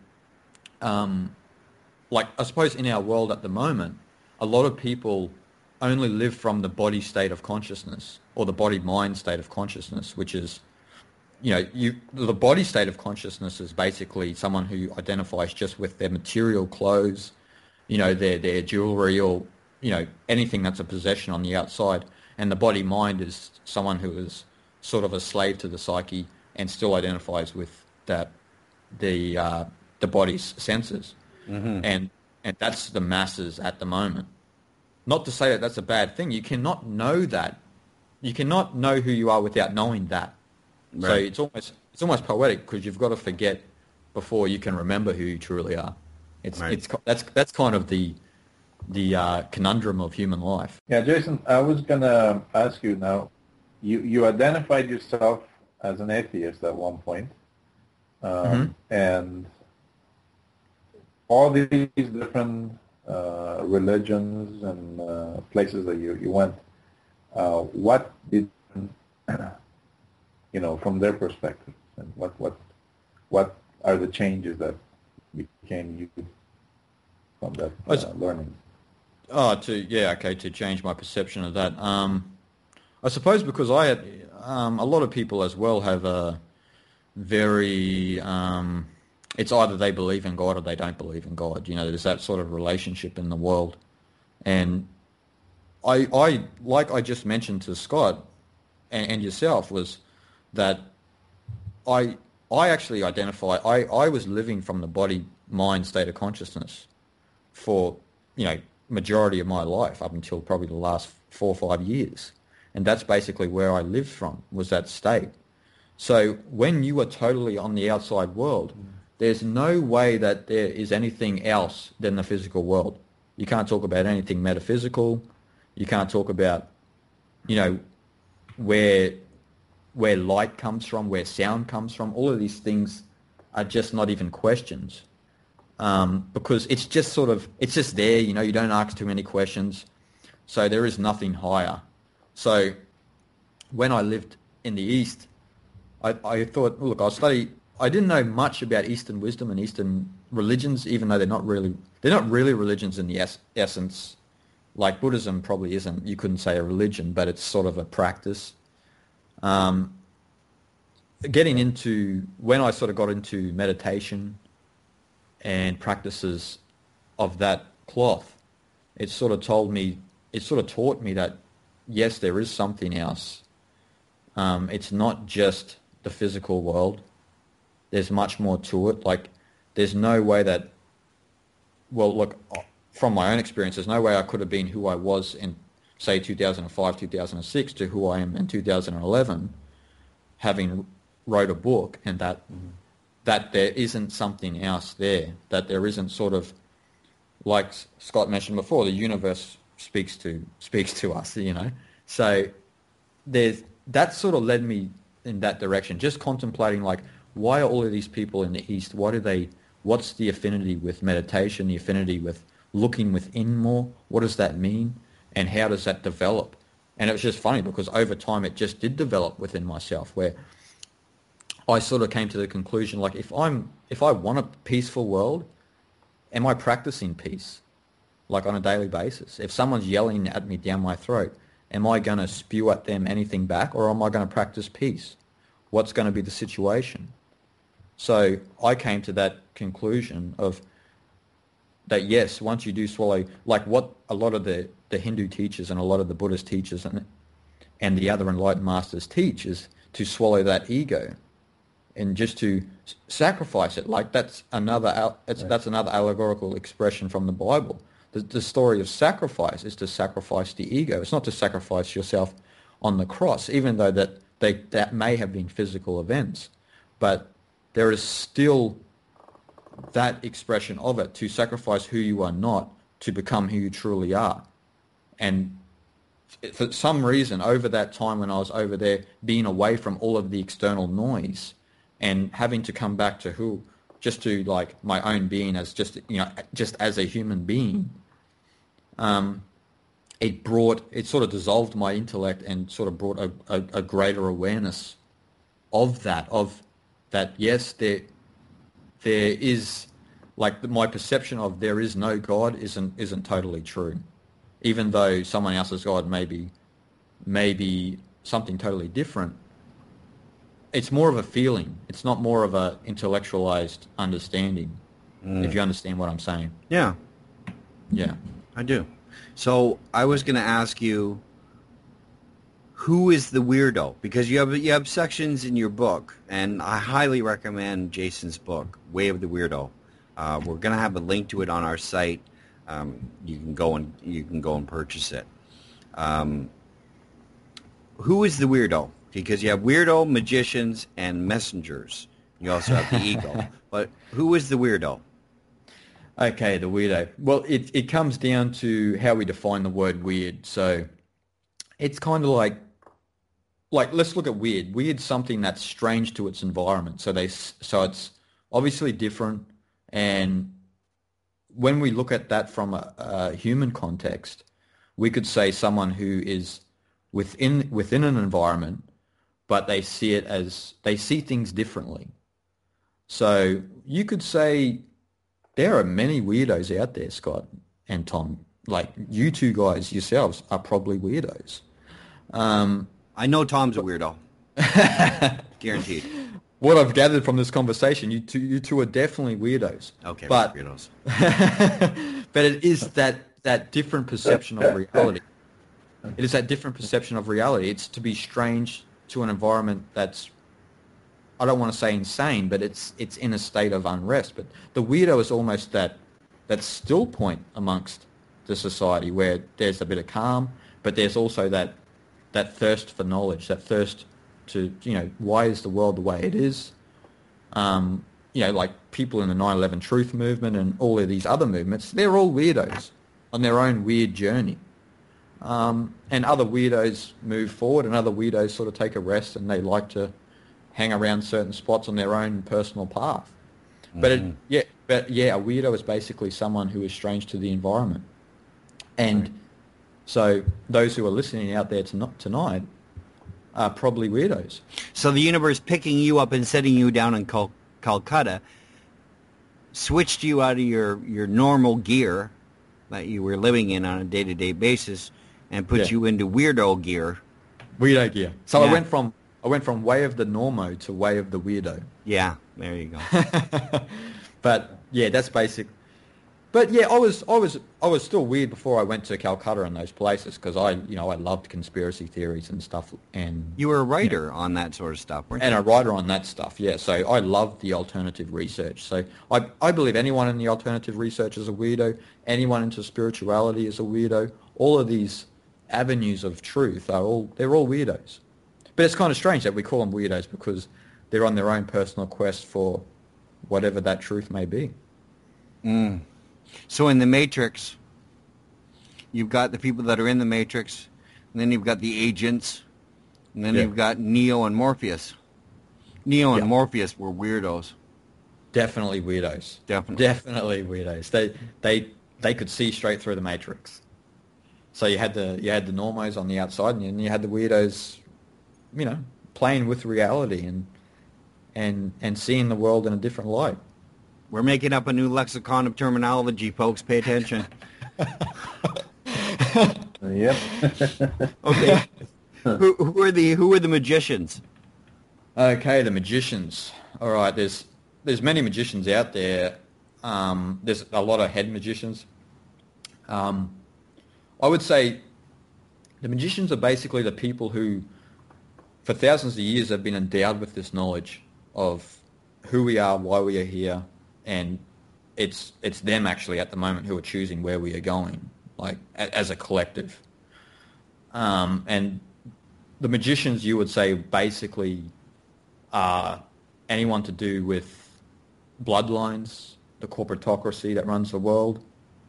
um, like, I suppose in our world at the moment, a lot of people only live from the body state of consciousness or the body-mind state of consciousness, which is, you know, you the body state of consciousness is basically someone who identifies just with their material clothes, you know, their their jewelry or, you know, anything that's a possession on the outside. And the body-mind is someone who is sort of a slave to the psyche and still identifies with that, the uh, the body's senses. Mm-hmm. And and that's the masses at the moment. Not to say that that's a bad thing. You cannot know that. You cannot know who you are without knowing that. Right. So it's almost it's almost poetic because you've got to forget before you can remember who you truly are. It's right. it's that's that's kind of the the uh, conundrum of human life. Yeah, Jason, I was gonna ask you now. You you identified yourself as an atheist at one point, um, mm-hmm. and all these different uh, religions and uh, places that you you went. Uh, what did you know from their perspective, and what what what are the changes that became you from that uh, learning? Oh, to yeah, okay, to change my perception of that. Um, I suppose because I had um, a lot of people as well have a very. Um, it's either they believe in God or they don't believe in God. You know, there's that sort of relationship in the world, and I, I like I just mentioned to Scott and, and yourself was that I I actually identify I, I was living from the body mind state of consciousness for, you know, majority of my life up until probably the last four or five years. And that's basically where I lived from, was that state. So when you are totally on the outside world, mm. there's no way that there is anything else than the physical world. You can't talk about anything metaphysical. You can't talk about, you know, where where light comes from, where sound comes from. All of these things are just not even questions. Um, because it's just sort of, it's just there, you know, you don't ask too many questions. So there is nothing higher. So when I lived in the East, I, I thought, look, I'll study, I didn't know much about Eastern wisdom and Eastern religions, even though they're not really, they're not really religions in the es- essence. Like Buddhism probably isn't, you couldn't say a religion, but it's sort of a practice. Um, getting into, when I sort of got into meditation, and practices of that cloth, it sort of told me, it sort of taught me that, yes, there is something else. Um, it's not just the physical world. There's much more to it. Like, there's no way that, well, look, from my own experience, there's no way I could have been who I was in, say, two thousand five, two thousand six to who I am in two thousand eleven, having wrote a book, and that mm-hmm. that there isn't something else there, that there isn't sort of, like Scott mentioned before, the universe speaks to speaks to us, you know. So there's that sort of led me in that direction, just contemplating, like, why are all of these people in the East, why do they, what's the affinity with meditation, the affinity with looking within more? What does that mean? And how does that develop? And it was just funny because over time it just did develop within myself, where I sort of came to the conclusion, like, if I'm, if I want a peaceful world, am I practicing peace, like on a daily basis? If someone's yelling at me down my throat, am I going to spew at them anything back, or am I going to practice peace? What's going to be the situation? So I came to that conclusion of that, yes, once you do swallow, like what a lot of the, the Hindu teachers and a lot of the Buddhist teachers and, and the other enlightened masters teach, is to swallow that ego and just to sacrifice it. Like that's another, it's, that's another allegorical expression from the Bible. The, the story of sacrifice is to sacrifice the ego. It's not to sacrifice yourself on the cross, even though that they, that may have been physical events. But there is still that expression of it, to sacrifice who you are not to become who you truly are. And for some reason, over that time when I was over there, being away from all of the external noise and having to come back to who, just to like my own being as just, you know, just as a human being, um, it brought, it sort of dissolved my intellect and sort of brought a, a, a greater awareness of that, of that, yes, there, there is, like my perception of there is no God isn't isn't totally true, even though someone else's God may be, may be something totally different. It's more of a feeling. It's not more of a intellectualized understanding, mm. if you understand what I'm saying. Yeah. Yeah. I do. So I was going to ask you, who is the weirdo? Because you have you have sections in your book, and I highly recommend Jason's book, Way of the Weirdo. Uh, we're going to have a link to it on our site. Um, you can go and you can go and purchase it. Um, who is the weirdo? Because you have weirdo, magicians, and messengers. You also have the ego. But who is the weirdo? Okay, the weirdo. Well, it it comes down to how we define the word weird. So it's kind of like, like let's look at weird. Weird's something that's strange to its environment. So they so it's obviously different. And when we look at that from a, a human context, we could say someone who is within within an environment, but they see it as, they see things differently. So you could say there are many weirdos out there, Scott and Tom. Like you two guys yourselves are probably weirdos. Um, I know Tom's a weirdo. Guaranteed. What I've gathered from this conversation, you two, you two are definitely weirdos. Okay, but weirdos. but it is that that different perception of reality. It is that different perception of reality. It's to be strange to an environment that's, I don't want to say insane, but it's it's in a state of unrest. But the weirdo is almost that that still point amongst the society where there's a bit of calm, but there's also that that thirst for knowledge, that thirst to, you know, why is the world the way it is? Um, you know, like people in the nine eleven Truth movement and all of these other movements, they're all weirdos on their own weird journey. Um, and other weirdos move forward and other weirdos sort of take a rest and they like to hang around certain spots on their own personal path. Mm-hmm. But it, yeah, but yeah, a weirdo is basically someone who is strange to the environment. And right. So those who are listening out there to, tonight are probably weirdos. So the universe picking you up and setting you down in Cal- Calcutta switched you out of your, your normal gear that you were living in on a day-to-day basis and put yeah. you into weirdo gear. Weirdo gear. So yeah. I went from I went from way of the normo to way of the weirdo. Yeah, there you go. But Yeah, that's basic. But yeah, I was I was I was still weird before I went to Calcutta and those places because I you know I loved conspiracy theories and stuff. And You were a writer you know, on that sort of stuff, weren't and you? a writer on that stuff. Yeah, so I loved the alternative research. So I I believe anyone in the alternative research is a weirdo. Anyone into spirituality is a weirdo. All of these avenues of truth are all they're all weirdos. But it's kind of strange that we call them weirdos because they're on their own personal quest for whatever that truth may be. Mm. So in the Matrix, you've got the people that are in the Matrix, and then you've got the agents, and then Yeah. you've got Neo and Morpheus. Neo and Yeah. Morpheus were weirdos. Definitely weirdos. Definitely. Definitely weirdos. They they they could see straight through the Matrix. So you had the you had the normos on the outside, and then you had the weirdos, you know, playing with reality and and and seeing the world in a different light. We're making up a new lexicon of terminology, folks. Pay attention. Yep. Okay. who, who are the who are the magicians? Okay, the magicians. All right, there's there's many magicians out there. Um, there's a lot of head magicians. Um, I would say the magicians are basically the people who, for thousands of years, have been endowed with this knowledge of who we are, why we are here, and it's it's them actually at the moment who are choosing where we are going, like a, as a collective. Um, and the magicians, you would say, basically are anyone to do with bloodlines, the corporatocracy that runs the world.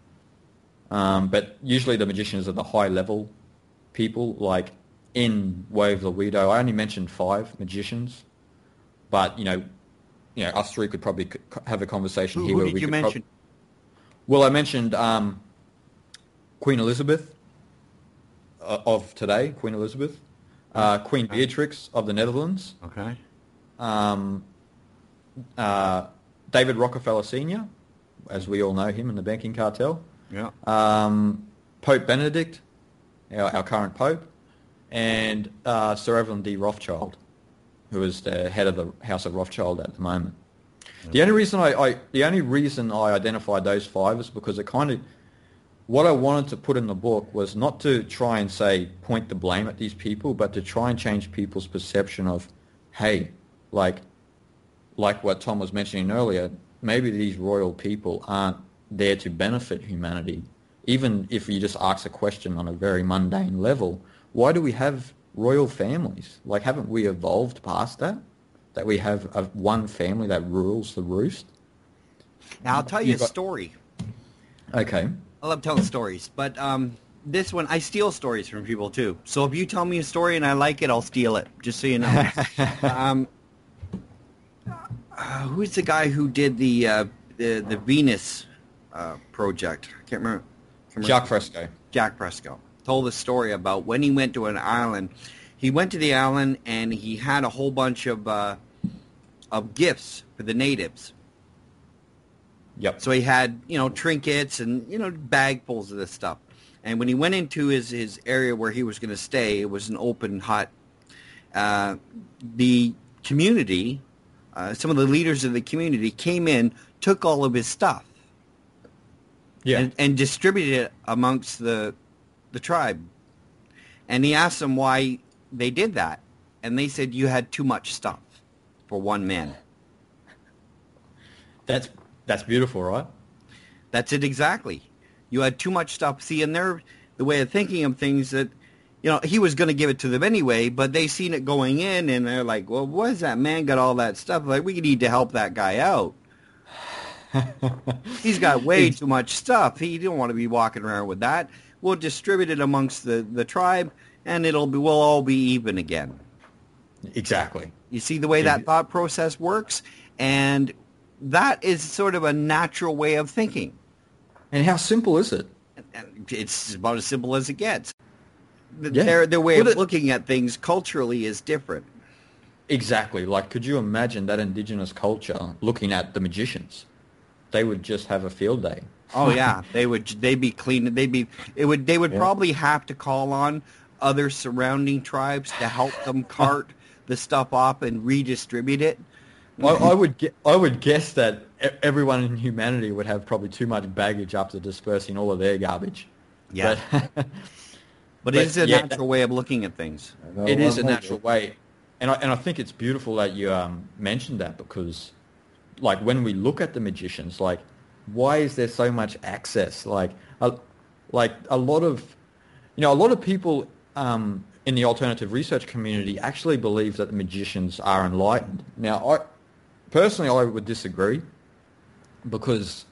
Um, but usually the magicians are the high-level people, like in Way of the Weirdo. I only mentioned five magicians, but, you know, you know, us three could probably c- have a conversation Who, here. who where did we you could prob- mention? well, I mentioned um, Queen Elizabeth uh, of today, Queen Elizabeth, uh, Queen Beatrix of the Netherlands, Okay. um, uh, David Rockefeller Senior, as we all know him in the banking cartel, Yeah. um, Pope Benedict, our, our current Pope, and uh, Sir Evelyn D. Rothschild, who is the head of the House of Rothschild at the moment. The only reason I, I the only reason I identified those five is because it kind of what I wanted to put in the book was not to try and say point the blame at these people, but to try and change people's perception of, hey, like like what Tom was mentioning earlier, maybe these royal people aren't there to benefit humanity. Even if you just ask a question on a very mundane level, why do we have royal families? Like, haven't we evolved past that? That we have a, one family that rules the roost? Now I'll tell you You've a got- story. Okay. I love telling stories, but um, this one I steal stories from people too. So if you tell me a story and I like it, I'll steal it. Just so you know. um, uh, who's the guy who did the uh, the the Venus uh, project? I can't remember. Can't remember. Jacques Fresco. Jack Fresco told a story about when he went to an island. He went to the island and he had a whole bunch of uh, of gifts for the natives. Yep. So he had, you know, trinkets and, you know, bagfuls of this stuff. And when he went into his, his area where he was going to stay, it was an open hut. Uh, the community, uh, some of the leaders of the community came in, took all of his stuff, Yeah. and, and distributed it amongst the the tribe. And he asked them why they did that. And they said, you had too much stuff for one man. That's that's beautiful, right? That's it exactly. You had too much stuff. See, and they're the way of thinking of things that, you know, he was going to give it to them anyway, but they seen it going in, and they're like, well, what is that man got all that stuff? Like, we need to help that guy out. He's got way too much stuff. He don't want to be walking around with that. We'll distribute it amongst the, the tribe, and it'll be we'll all be even again. Exactly. You see the way that thought process works? And that is sort of a natural way of thinking. And how simple is it? And it's about as simple as it gets. Th- Yeah. Their, their way Well, of the- looking at things culturally is different. Exactly. Like, could you imagine that indigenous culture looking at the magicians? They would just have a field day. Oh yeah, they would. They'd be clean. They'd be. It would. They would Yeah. probably have to call on other surrounding tribes to help them cart the stuff off and redistribute it. I, I would ge- I would guess that e- everyone in humanity would have probably too much baggage after dispersing all of their garbage. Yeah. But, But, but it is a yeah, natural way of looking at things. it is a natural way, and I and I think it's beautiful that you um, mentioned that, because, like, when we look at the magicians, like, why is there so much access? Like, a, like a lot of, you know, a lot of people um, in the alternative research community actually believe that the magicians are enlightened. Now, I personally I would disagree, because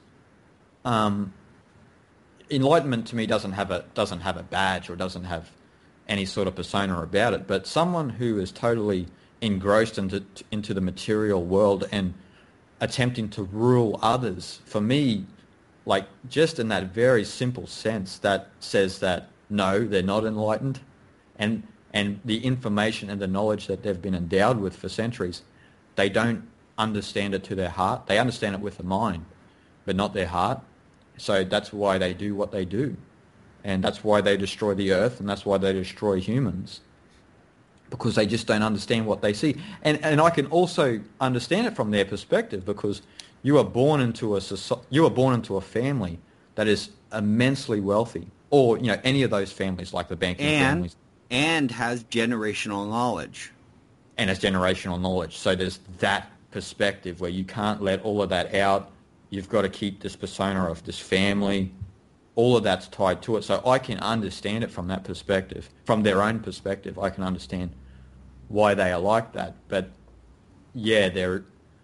um, enlightenment to me doesn't have a doesn't have a badge or doesn't have any sort of persona about it. But someone who is totally engrossed into into the material world and attempting to rule others, for me, like, just in that very simple sense, that says that no, they're not enlightened, and and the information and the knowledge that they've been endowed with for centuries, they don't understand it to their heart. They understand it with the mind, but not their heart. So that's why they do what they do, and that's why they destroy the earth, and that's why they destroy humans, because they just don't understand what they see. And and I can also understand it from their perspective, because you are born into a you are born into a family that is immensely wealthy, or, you know, any of those families, like the banking And families, and has generational knowledge. and has generational knowledge. So there's that perspective where you can't let all of that out. You've got to keep this persona of this family. All of that's tied to it. So I can understand it from that perspective, from their own perspective. I can understand why they are like that. But yeah, there,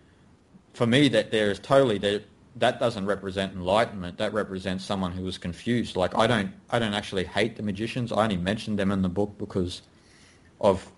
for me, that there is totally there. That doesn't represent enlightenment. That represents someone who was confused. Like, I don't, I don't actually hate the magicians. I only mentioned them in the book because of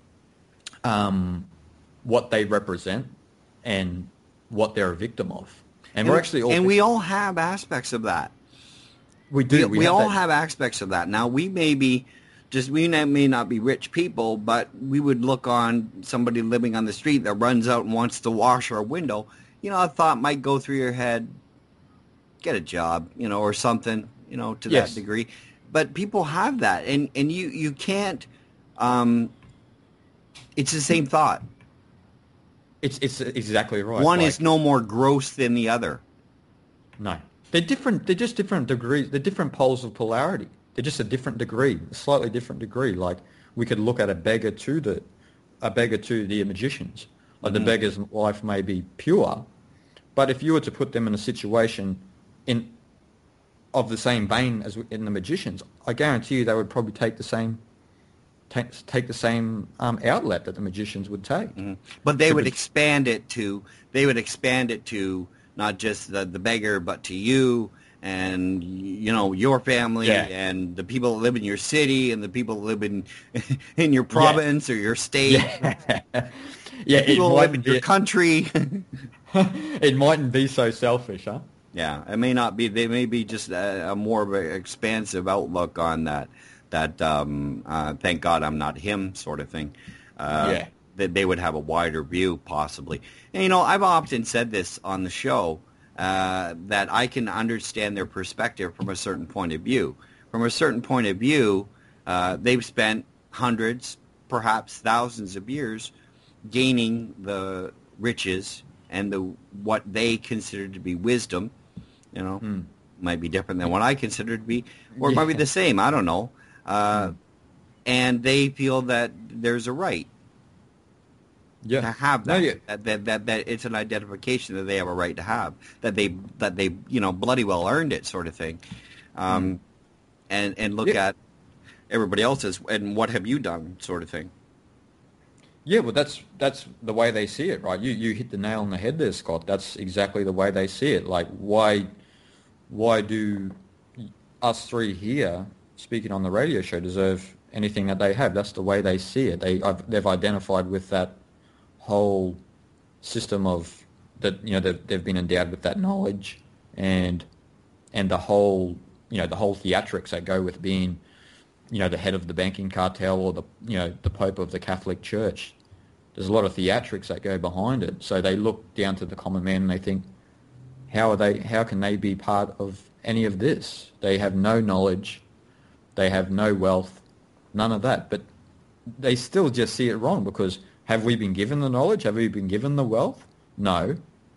um, what they represent and what they're a victim of. And, And, we're actually all and we all have aspects of that. we do We, we, we have all that- have aspects of that. Now, we may be just we may may not be rich people, but we would look on somebody living on the street that runs out and wants to wash our window. You know, a thought might go through your head, get a job, you know, or something, you know, to Yes. that degree. But people have that, and and you you can't. Um, it's the same thought. It's it's exactly right. One Like, is no more gross than the other. no. They're different. They're just different degrees. They're different poles of polarity. They're just a different degree, a slightly different degree. Like, we could look at a beggar to the, a beggar to the magicians. Like, Mm-hmm. the beggar's life may be pure, but if you were to put them in a situation in of the same vein as in the magicians, I guarantee you they would probably take the same take, take the same um, outlet that the magicians would take. Mm-hmm. But they To would be- expand it to they would expand it to not just the, the beggar, but to you and, you know, your family Yeah. and the people that live in your city and the people that live in in your province or your state. Yeah, yeah. It People that live in mightn't your be, country. it mightn't be so selfish, huh? Yeah, it may not be. They may be just a, a more of an expansive outlook on that. That um, uh, thank God I'm not him sort of thing. Uh, Yeah. That they would have a wider view, possibly. And you know, I've often said this on the show uh, that I can understand their perspective from a certain point of view. From a certain point of view, uh, they've spent hundreds, perhaps thousands of years gaining the riches and the what they consider to be wisdom. You know, Hmm. might be different than what I consider to be, or it might be the same. I don't know. Uh, and they feel that there's a right Yeah. to have No, that. yeah. that, that, that, that it's an identification that they have a right to have. That they that they you know bloody well earned it, sort of thing. Um, and and look Yeah. at everybody else's and what have you done, sort of thing. Yeah, well, that's that's the way they see it, right? You you hit the nail on the head there, Scott. That's exactly the way they see it. Like, why why do us three here speaking on the radio show deserve anything that they have? That's the way they see it. They I've, they've identified with that whole system of that. You know, they've, they've been endowed with that knowledge and and the whole you know the whole theatrics that go with being you know the head of the banking cartel or the you know the Pope of the Catholic Church. There's a lot of theatrics that go behind it. So they look down to the common man and they think, how are they? How can they be part of any of this? They have no knowledge, they have no wealth, none of that. But they still just see it wrong, because have we been given the knowledge? Have we been given the wealth? No.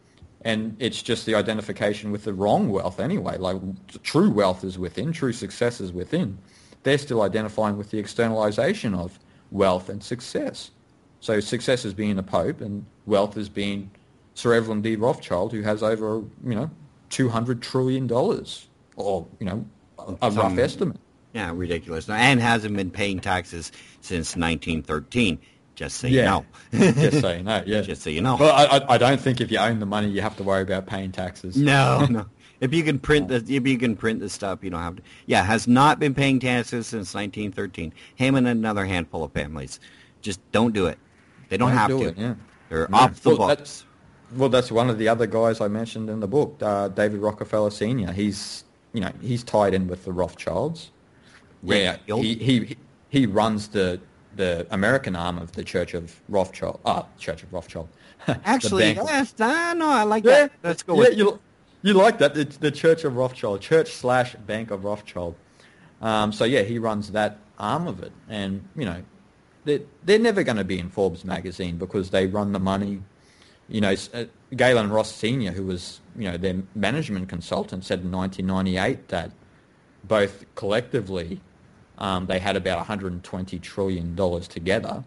And it's just the identification with the wrong wealth anyway. Like true wealth is within, true success is within. They're still identifying with the externalization of wealth and success. So success is being a pope and wealth is being Sir Evelyn D. Rothschild, who has over, you know, two hundred trillion dollars, or, you know, a, a rough estimate. Yeah, ridiculous. And hasn't been paying taxes since nineteen thirteen. Just so yeah. you know. Just so you know, yeah. Just so you know. Well, I, I don't think if you own the money, you have to worry about paying taxes. No, no. If you can print the, if you can print the stuff, you don't have to. Yeah, has not been paying taxes since nineteen thirteen. Him and another handful of families. Just don't do it. They don't, don't have do to. It, yeah. They're yeah. off the well, books. That's, well, that's one of the other guys I mentioned in the book, uh, David Rockefeller Senior He's, you know, he's tied in with the Rothschilds. Yeah, he, he he runs the the American arm of the Church of Rothschild. Ah, Church of Rothschild. Actually, yes, uh, no, I like yeah, that. Let's go yeah, with you, you like that, the, the Church of Rothschild, Church slash Bank of Rothschild. Um, so, yeah, he runs that arm of it. And, you know, they're, they're never going to be in Forbes magazine because they run the money. You know, uh, Galen Ross Senior, who was, you know, their management consultant, said in nineteen ninety-eight that both collectively um, they had about one hundred twenty trillion dollars together.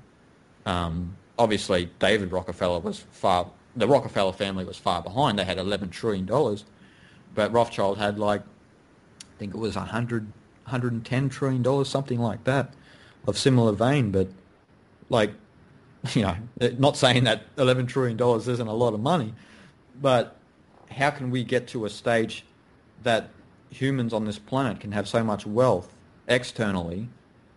Um, obviously, David Rockefeller was far, the Rockefeller family was far behind. They had eleven trillion dollars, but Rothschild had like, I think it was one hundred, one hundred ten trillion dollars, something like that, of similar vein. But like, you know, not saying that eleven trillion dollars isn't a lot of money, but how can we get to a stage that humans on this planet can have so much wealth externally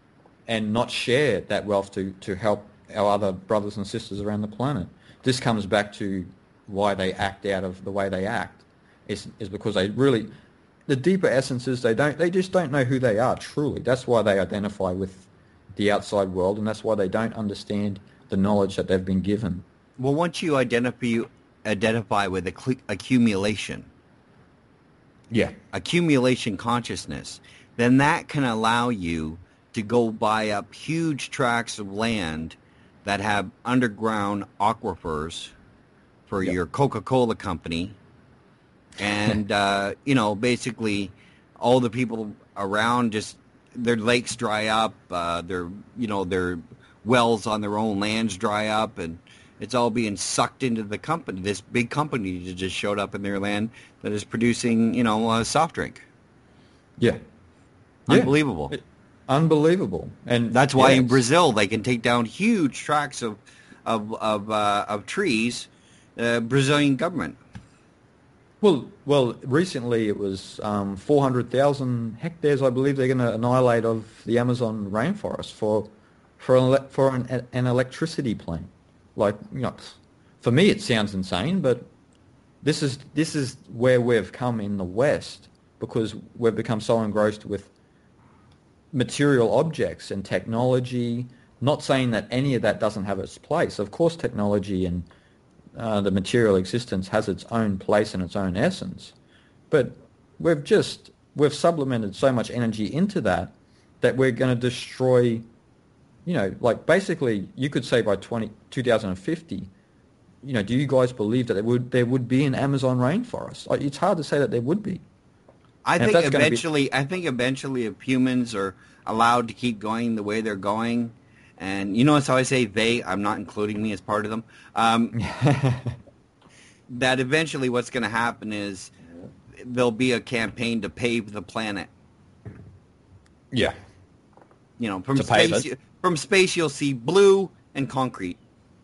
and not share that wealth to, to help our other brothers and sisters around the planet? This comes back to why they act out of the way they act, is is because they really, the deeper essence is they don't, they just don't know who they are truly. That's why they identify with the outside world, and that's why they don't understand the knowledge that they've been given. Well, once you identify identify with acc- accumulation, yeah, accumulation consciousness, then that can allow you to go buy up huge tracts of land that have underground aquifers for yep. your Coca-Cola company, and uh, you know, basically, all the people around just their lakes dry up, uh, their you know their wells on their own lands dry up, and it's all being sucked into the company. This big company that just showed up in their land that is producing, you know, a soft drink. Yeah, unbelievable. Yeah. It, unbelievable, and that's why yes. in Brazil they can take down huge tracts of of of, uh, of trees. Uh, Brazilian government. Well, well, recently it was um, four hundred thousand hectares, I believe, they're going to annihilate of the Amazon rainforest for for an, for an, an electricity plant. Like, you know, for me it sounds insane, but this is this is where we've come in the West, because we've become so engrossed with material objects and technology. Not saying that any of that doesn't have its place. Of course, technology and uh, the material existence has its own place and its own essence, but we've just we've supplemented so much energy into that that we're going to destroy. You know, like basically, you could say by twenty, two thousand fifty, you know, do you guys believe that there would there would be an Amazon rainforest? It's hard to say that there would be. I and think eventually, be... I think eventually, if humans are allowed to keep going the way they're going, and you notice how I say they, I'm not including me as part of them. Um, that eventually, what's going to happen is there'll be a campaign to pave the planet. Yeah. You know, from space. From space, you'll see blue and concrete.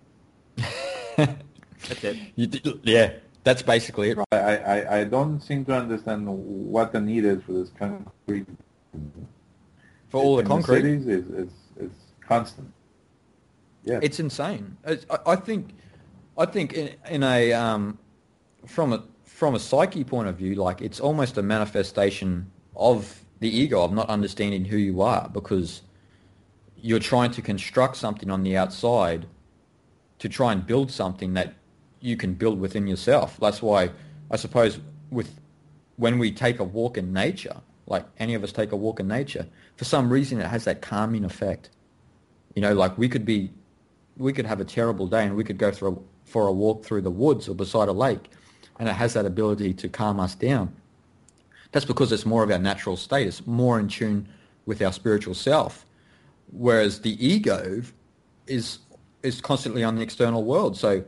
That's it. You, yeah, that's basically it. Right? I, I, I don't seem to understand what the need is for this concrete. For all in the concrete? The cities is, is, is constant. Yeah. It's insane. It's, I, I think I think in, in a, um, from a from a psyche point of view, like it's almost a manifestation of the ego, of not understanding who you are, because you're trying to construct something on the outside to try and build something that you can build within yourself. That's why I suppose with when we take a walk in nature, like any of us take a walk in nature, for some reason it has that calming effect. You know, like we could be, we could have a terrible day and we could go through a, for a walk through the woods or beside a lake, and it has that ability to calm us down. That's because it's more of our natural state. It's more in tune with our spiritual self, whereas the ego is is constantly on the external world. So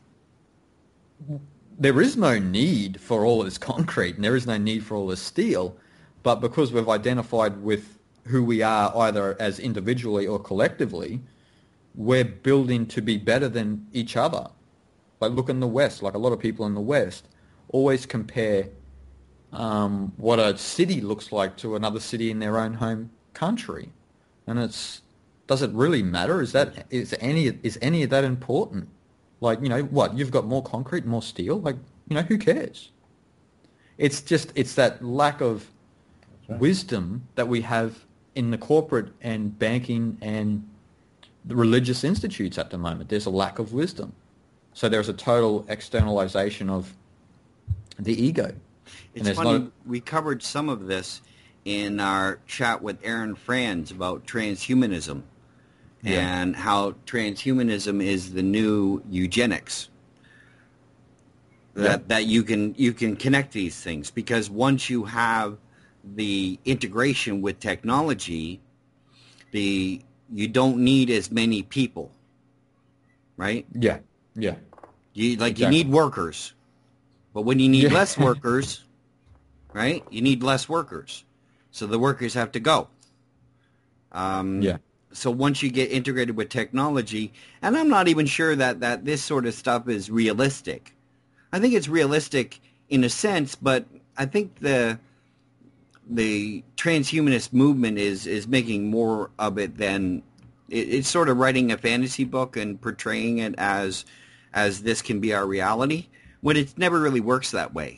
there is no need for all this concrete, and there is no need for all this steel, but because we've identified with who we are either as individually or collectively, we're building to be better than each other. Like look in the West, like a lot of people in the West always compare um, what a city looks like to another city in their own home country. And it's, does it really matter? Is that, is any, is any of that important? Like, you know, what, you've got more concrete, more steel? Like, you know, who cares? It's just, it's that lack of right. wisdom that we have in the corporate and banking and the religious institutes at the moment. There's a lack of wisdom. So there's a total externalization of the ego. It's funny, not... we covered some of this in our chat with Aaron Franz about transhumanism yeah. and how transhumanism is the new eugenics. That yeah. that you can you can connect these things, because once you have the integration with technology, the you don't need as many people, right? Yeah, yeah. You like exactly. you need workers, but when you need yeah. less workers, right? You need less workers, so the workers have to go. Um, yeah. So once you get integrated with technology, and I'm not even sure that that this sort of stuff is realistic. I think it's realistic in a sense, but I think the the transhumanist movement is is making more of it than it, it's sort of writing a fantasy book and portraying it as as this can be our reality, when it never really works that way.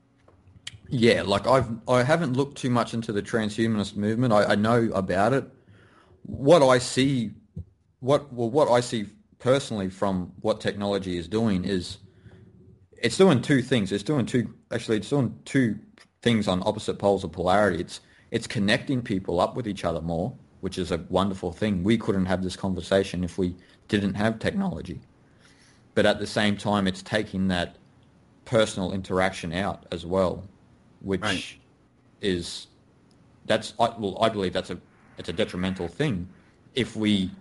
Yeah, like I've I haven't looked too much into the transhumanist movement. I, I know about it. What I see, what well, what I see personally from what technology is doing is it's doing two things. It's doing two actually. It's doing two. things on opposite poles of polarity. It's it's connecting people up with each other more, which is a wonderful thing. We couldn't have this conversation if we didn't have technology. But at the same time, it's taking that personal interaction out as well, which right. is that's I, well, I believe that's a it's a detrimental thing if we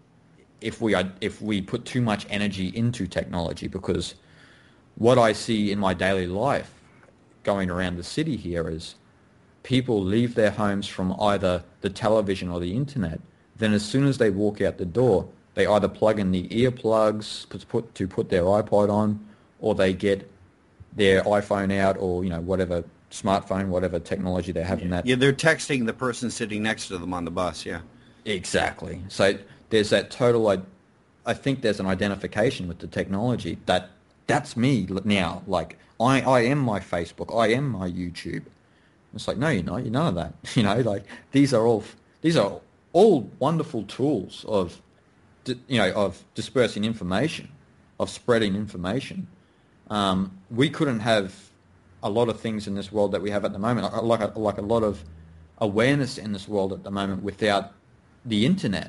if we if we put too much energy into technology, because what I see in my daily life going around the city here is people leave their homes from either the television or the internet. Then as soon as they walk out the door, they either plug in the earplugs to put, to put their iPod on, or they get their iPhone out, or, you know, whatever smartphone, whatever technology they have yeah. in that. Yeah, they're texting the person sitting next to them on the bus, yeah. Exactly. So there's that total, I, I think there's an identification with the technology that that's me now. Like, I, I am my Facebook. I am my YouTube. It's like, no, you're not. You're none of that. You know, like these are all these are all wonderful tools of, you know, of dispersing information, of spreading information. Um, we couldn't have a lot of things in this world that we have at the moment, like a, like a lot of awareness in this world at the moment, without the internet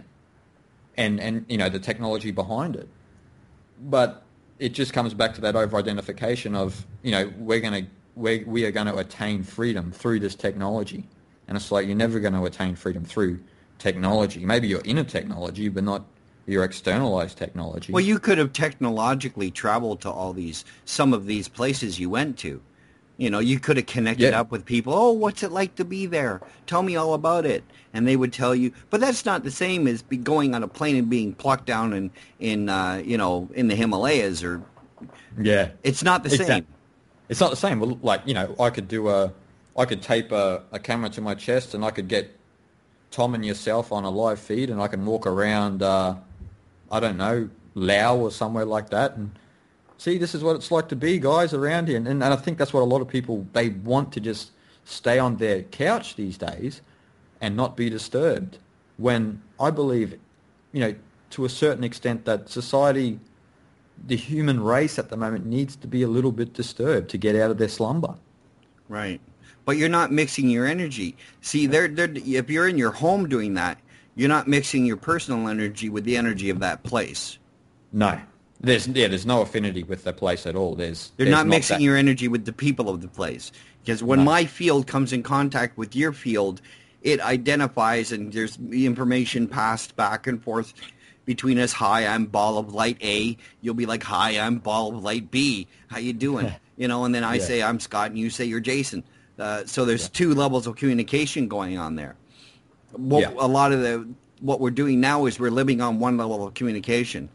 and and you know the technology behind it. But it just comes back to that over-identification of, you know, we're going to, we we are going to attain freedom through this technology. And it's like, you're never going to attain freedom through technology. Maybe your inner technology, but not your externalized technology. Well, you could have technologically traveled to all these, some of these places you went to. You know, you could have connected yeah. up with people. Oh, what's it like to be there? Tell me all about it. And they would tell you. But that's not the same as be going on a plane and being plucked down in, in uh, you know, in the Himalayas. Or yeah, it's not the exactly. same. It's not the same. Well, like, you know, I could do a, I could tape a, a camera to my chest, and I could get Tom and yourself on a live feed, and I can walk around, uh, I don't know, Laos or somewhere like that, and see, this is what it's like to be, guys, around here. And, and I think that's what a lot of people, they want to just stay on their couch these days and not be disturbed. When I believe, you know, to a certain extent that society, the human race at the moment needs to be a little bit disturbed to get out of their slumber. Right. But you're not mixing your energy. See, they're, they're, if you're in your home doing that, you're not mixing your personal energy with the energy of that place. No. There's yeah, there's no affinity with the place at all. There's You're there's not mixing that. your energy with the people of the place. Because when No. my field comes in contact with your field, it identifies and there's information passed back and forth between us. Hi, I'm ball of light A. You'll be like, hi, I'm ball of light B. How you doing? You know, and then I Yeah. say I'm Scott and you say you're Jason. Uh, so there's Yeah. two levels of communication going on there. What, Yeah. A lot of the what we're doing now is we're living on one level of communication.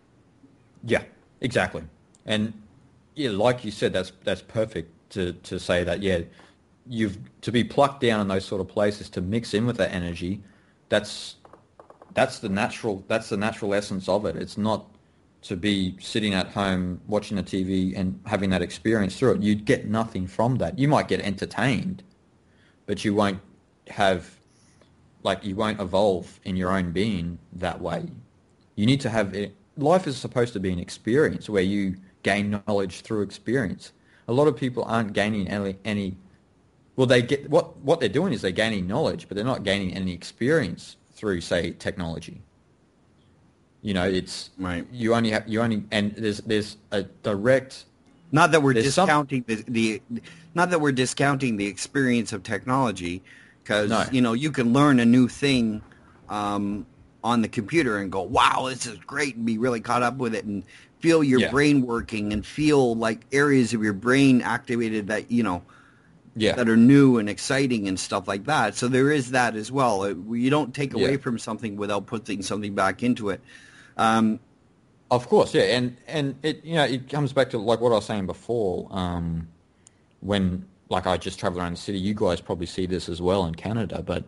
Yeah, exactly. And yeah, like you said, that's that's perfect to, to say that, yeah, you've to be plucked down in those sort of places to mix in with that energy, that's that's the natural that's the natural essence of it. It's not to be sitting at home watching the T V and having that experience through it. You'd get nothing from that. You might get entertained, but you won't have like you won't evolve in your own being that way. You need to have it. Life is supposed to be an experience where you gain knowledge through experience. A lot of people aren't gaining any, any well, they get what what they're doing is they're gaining knowledge, but they're not gaining any experience through, say, technology. You know, it's Right. you only have you only and there's there's a direct. Not that we're There's some- discounting the, the, not that we're discounting the experience of technology, because No. you know you can learn a new thing um, on the computer and go, wow, this is great, and be really caught up with it, and feel your Yeah. brain working, and feel like areas of your brain activated that you know Yeah. that are new and exciting and stuff like that. So there is that as well. It, you don't take away Yeah. from something without putting something back into it. Um, Of course, yeah, and and it you know it comes back to like what I was saying before. Um, when like I just travel around the city, you guys probably see this as well in Canada. But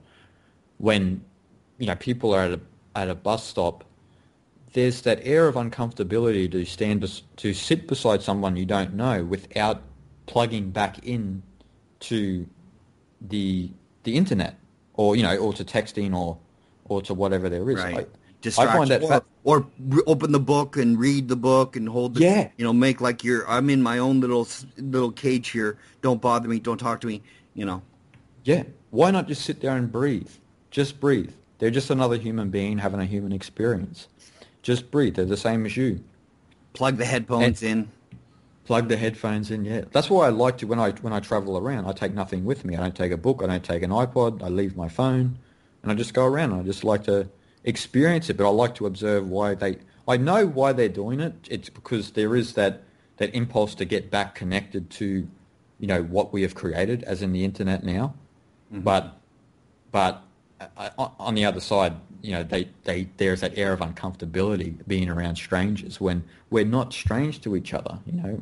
when you know people are at a at a bus stop, there's that air of uncomfortability to stand bes- to sit beside someone you don't know without plugging back in to the the internet or you know or to texting or or to whatever there is. Right. I, I Distraction, find that or, fa- or re- open the book and read the book and hold the, Yeah. you know, make like you're, I'm in my own little little cage here. Don't bother me. Don't talk to me. You know. Yeah. Why not just sit there and breathe? Just breathe. They're just another human being having a human experience. Just breathe. They're the same as you. Plug the headphones in. Plug the headphones in. Yeah. That's why I like to when I when I travel around. I take nothing with me. I don't take a book. I don't take an iPod. I leave my phone, and I just go around. I just like to experience it, but I like to observe why they. I know why they're doing it. It's because there is that that impulse to get back connected to, you know, what we have created, as in the internet now. Mm-hmm. But, but uh, on the other side, you know, they, they there's that air of uncomfortability being around strangers when we're not strange to each other. You know,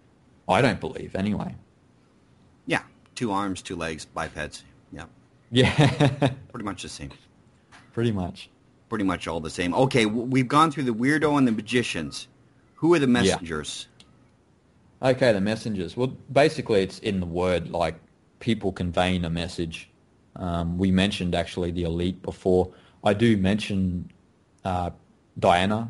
I don't believe anyway. Yeah, two arms, two legs, bipeds. Yeah, Yeah, pretty much the same. pretty much. Pretty much all the same. Okay, w- we've gone through the weirdo and the magicians. Who are the messengers? Yeah. Okay, the messengers. Well, basically, it's in the word, like people conveying a message. Um, we mentioned actually the elite before. I do mention uh, Diana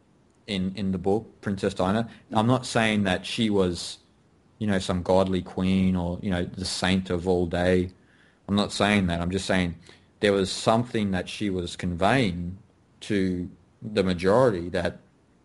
in in the book, Princess Diana. I'm not saying that she was, you know, some godly queen or you know the saint of all day. I'm not saying that. I'm just saying there was something that she was conveying to the majority that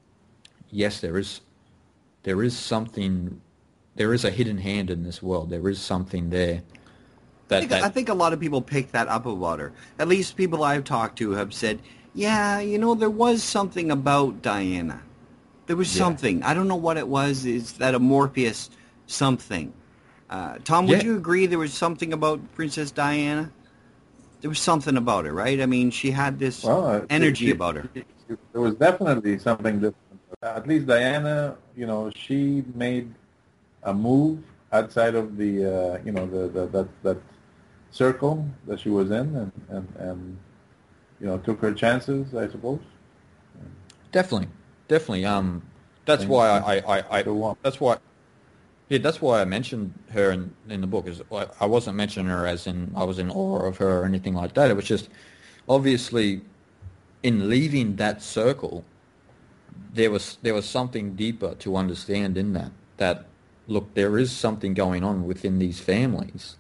yes, there is there is something, there is a hidden hand in this world. There is something there. That, I, think, that, I think a lot of people pick that up about her. At least people I've talked to have said, yeah, you know, there was something about Diana. There was Yeah. something. I don't know what it was. Is that a Morpheus something? Uh, Tom, would Yeah. you agree there was something about Princess Diana? There was something about her, right? I mean, she had this Well, uh, energy she- about her. she- there was definitely something different. At least Diana, you know, she made a move outside of the, uh, you know, the, the that that circle that she was in, and, and, and you know, took her chances, I suppose. Definitely, definitely. Um, that's And- why I, I, I, I So what? that's why, yeah, that's why I mentioned her in, in the book. Is I I wasn't mentioning her as in I was in awe of her or anything like that. It was just obviously in leaving that circle, there was there was something deeper to understand in that. That look, there is something going on within these families,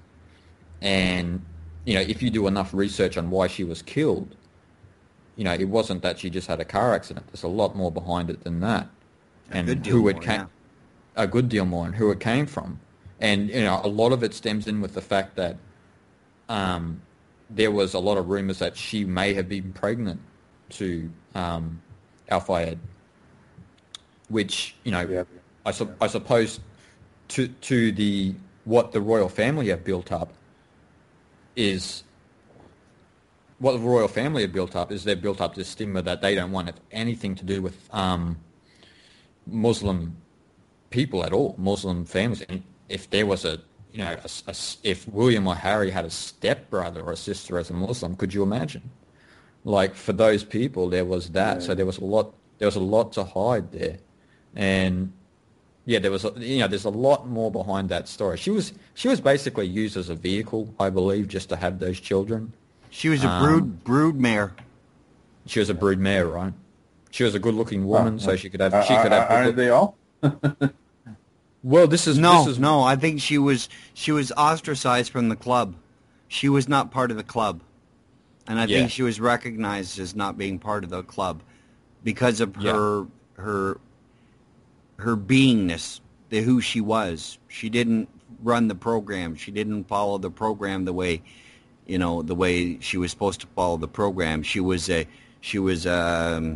and you know, if you do enough research on why she was killed, you know, it wasn't that she just had a car accident. There's a lot more behind it than that. and good deal who more, it came, yeah. a good deal more, and who it came from. And you know, a lot of it stems in with the fact that um, there was a lot of rumors that she may have been pregnant to um, Al-Fayed, which you know, Yeah. I, su- I suppose to to the what the royal family have built up is what the royal family have built up is they've built up this stigma that they don't want anything to do with um, Muslim people at all, Muslim families. And if there was a, you know, a, a, if William or Harry had a stepbrother or a sister as a Muslim, could you imagine? Like for those people, there was that. Yeah. So there was a lot. There was a lot to hide there, and yeah, there was. A, you know, there's a lot more behind that story. She was she was basically used as a vehicle, I believe, just to have those children. She was a brood um, brood mare. She was a brood mare, right? She was a good-looking woman, oh, so she could have. Uh, she could have. Aren't they all? Well, this is no, this is, no. I think she was she was ostracized from the club. She was not part of the club, and I yeah. think she was recognized as not being part of the club because of her yeah. her her beingness, the who she was. She didn't run the program. She didn't follow the program the way, you know, the way she was supposed to follow the program. She was a she was um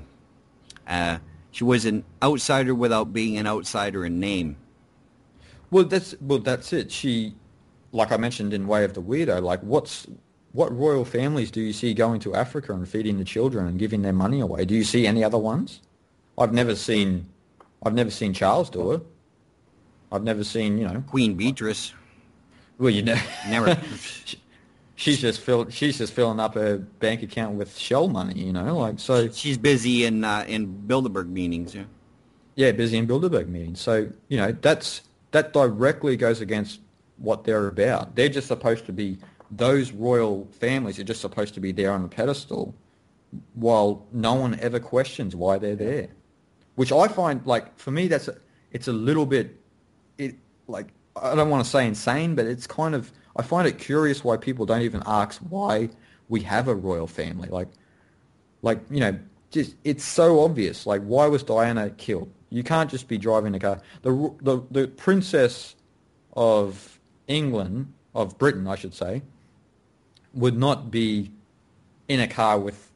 uh she was an outsider without being an outsider in name. Well, that's well, that's it. She, like I mentioned in Way of the Weirdo, like what's what royal families do you see going to Africa and feeding the children and giving their money away? Do you see any other ones? I've never seen, I've never seen Charles do it. I've never seen, you know, Queen Beatrice. Well, you know, never. she's just fill, she's just filling up her bank account with shell money, you know, like so. She's busy in uh, in Bilderberg meetings. Yeah. Yeah, busy in Bilderberg meetings. So you know that's. That directly goes against what they're about. They're just supposed to be, those royal families are just supposed to be there on a pedestal while no one ever questions why they're there. Which I find, like, for me, that's a, it's a little bit, it like, I don't want to say insane, but it's kind of, I find it curious why people don't even ask why we have a royal family. Like, like you know, just it's so obvious. Like, why was Diana killed? You can't just be driving a car. The, the the Princess of England, of Britain, I should say, would not be in a car with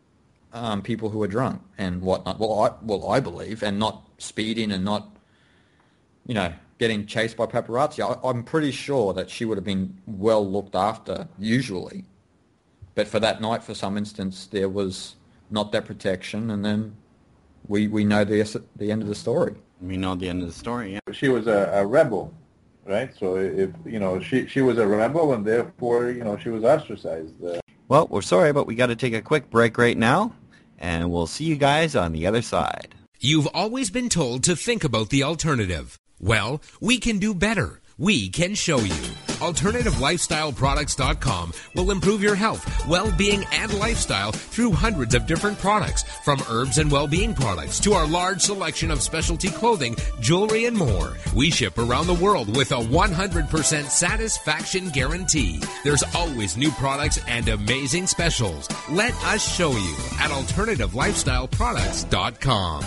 um, people who are drunk and whatnot. Well, I well I believe, and not speeding and not, you know, getting chased by paparazzi. I, I'm pretty sure that she would have been well looked after usually, but for that night, for some instance, there was not that protection, and then. We we know the the end of the story. We know the end of the story. Yeah. She was a, a rebel, right? So if you know she she was a rebel, and therefore you know she was ostracized. Uh, well, we're sorry, but we got to take a quick break right now, and we'll see you guys on the other side. You've always been told to think about the alternative. Well, we can do better. We can show you. Alternative Lifestyle Products dot com will improve your health, well-being, and lifestyle through hundreds of different products, from herbs and well-being products to our large selection of specialty clothing, jewelry, and more. We ship around the world with a one hundred percent satisfaction guarantee. There's always new products and amazing specials. Let us show you at Alternative Lifestyle Products dot com.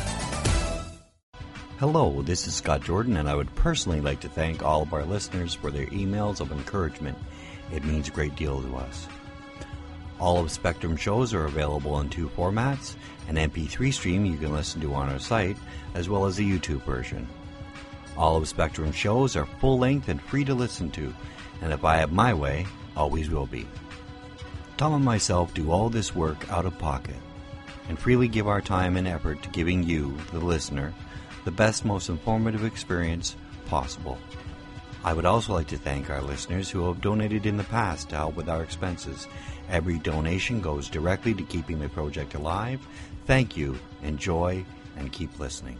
Hello, this is Scott Jordan, and I would personally like to thank all of our listeners for their emails of encouragement. It means a great deal to us. All of Spectrum shows are available in two formats, an M P three stream you can listen to on our site, as well as a YouTube version. All of Spectrum shows are full-length and free to listen to, and if I have my way, always will be. Tom and myself do all this work out of pocket, and freely give our time and effort to giving you, the listener, the best, most informative experience possible. I would also like to thank our listeners who have donated in the past to help with our expenses. Every donation goes directly to keeping the project alive. Thank you, enjoy, and keep listening.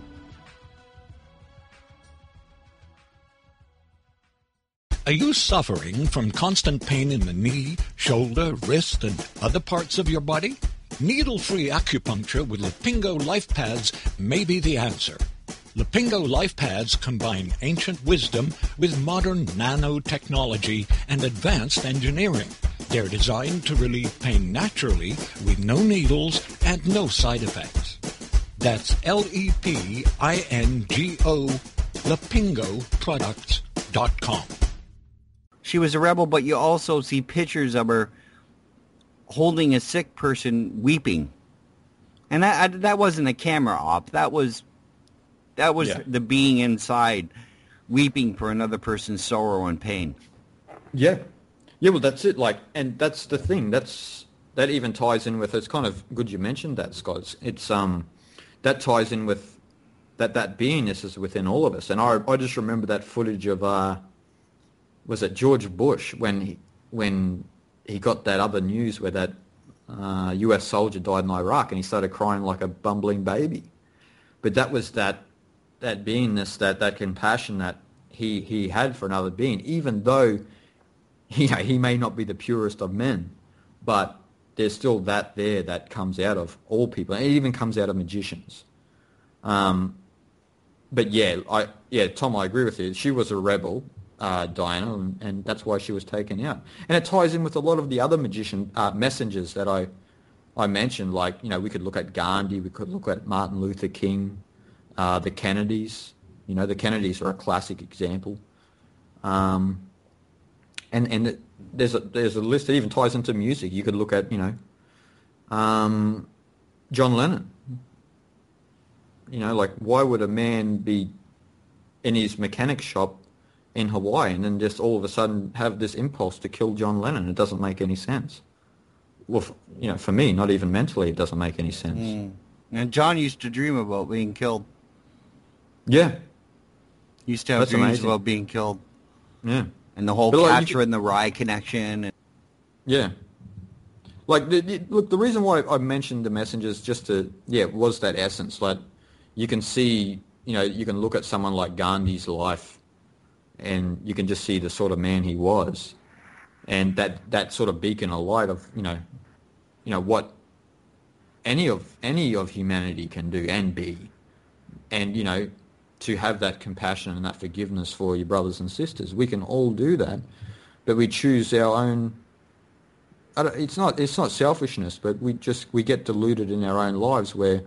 Are you suffering from constant pain in the knee, shoulder, wrist, and other parts of your body? Needle-free acupuncture with Lipingo Life Pads may be the answer. Lipingo Life Pads combine ancient wisdom with modern nanotechnology and advanced engineering. They're designed to relieve pain naturally with no needles and no side effects. That's L E P I N G O, lepingo products dot com. She was a rebel, but you also see pictures of her holding a sick person weeping. And that that wasn't a camera op. That was that was Yeah. the being inside weeping for another person's sorrow and pain. Yeah. Yeah, well, that's it. Like, and that's the thing. That's that even ties in with. It's kind of good you mentioned that, Scott. It's, it's um, that ties in with that that beingness is within all of us. And I I just remember that footage of uh, was it George Bush when he when he got that other news where that uh, U S soldier died in Iraq and he started crying like a bumbling baby. But that was that that beingness, that that compassion that he he had for another being, even though. You know, he may not be the purest of men, but there's still that there that comes out of all people. And it even comes out of magicians. Um, but yeah, I yeah, Tom, I agree with you. She was a rebel, uh, Diana, and, and that's why she was taken out. And it ties in with a lot of the other magician uh, messengers that I I mentioned. Like, you know, we could look at Gandhi, we could look at Martin Luther King, uh, the Kennedys. You know, the Kennedys are a classic example. Um, And and there's a there's a list that even ties into music. You could look at, you know, um, John Lennon. You know, like, why would a man be in his mechanic shop in Hawaii and then just all of a sudden have this impulse to kill John Lennon? It doesn't make any sense. Well, you know, for me, not even mentally, it doesn't make any sense. Mm. And John used to dream about being killed. Yeah. He used to have That's dreams amazing. about being killed. Yeah. And the whole But, like, you Catcher could- in the Rye connection. And Yeah. Like, the, the, look, the reason why I mentioned the messengers just to, yeah, was that essence. Like, you can see, you know, you can look at someone like Gandhi's life and you can just see the sort of man he was. And that, that sort of beacon of light of, you know, you know, what any of, any of humanity can do and be. And, you know, to have that compassion and that forgiveness for your brothers and sisters. We can all do that, but we choose our own. I don't, it's not it's not selfishness, but we just we get deluded in our own lives. Where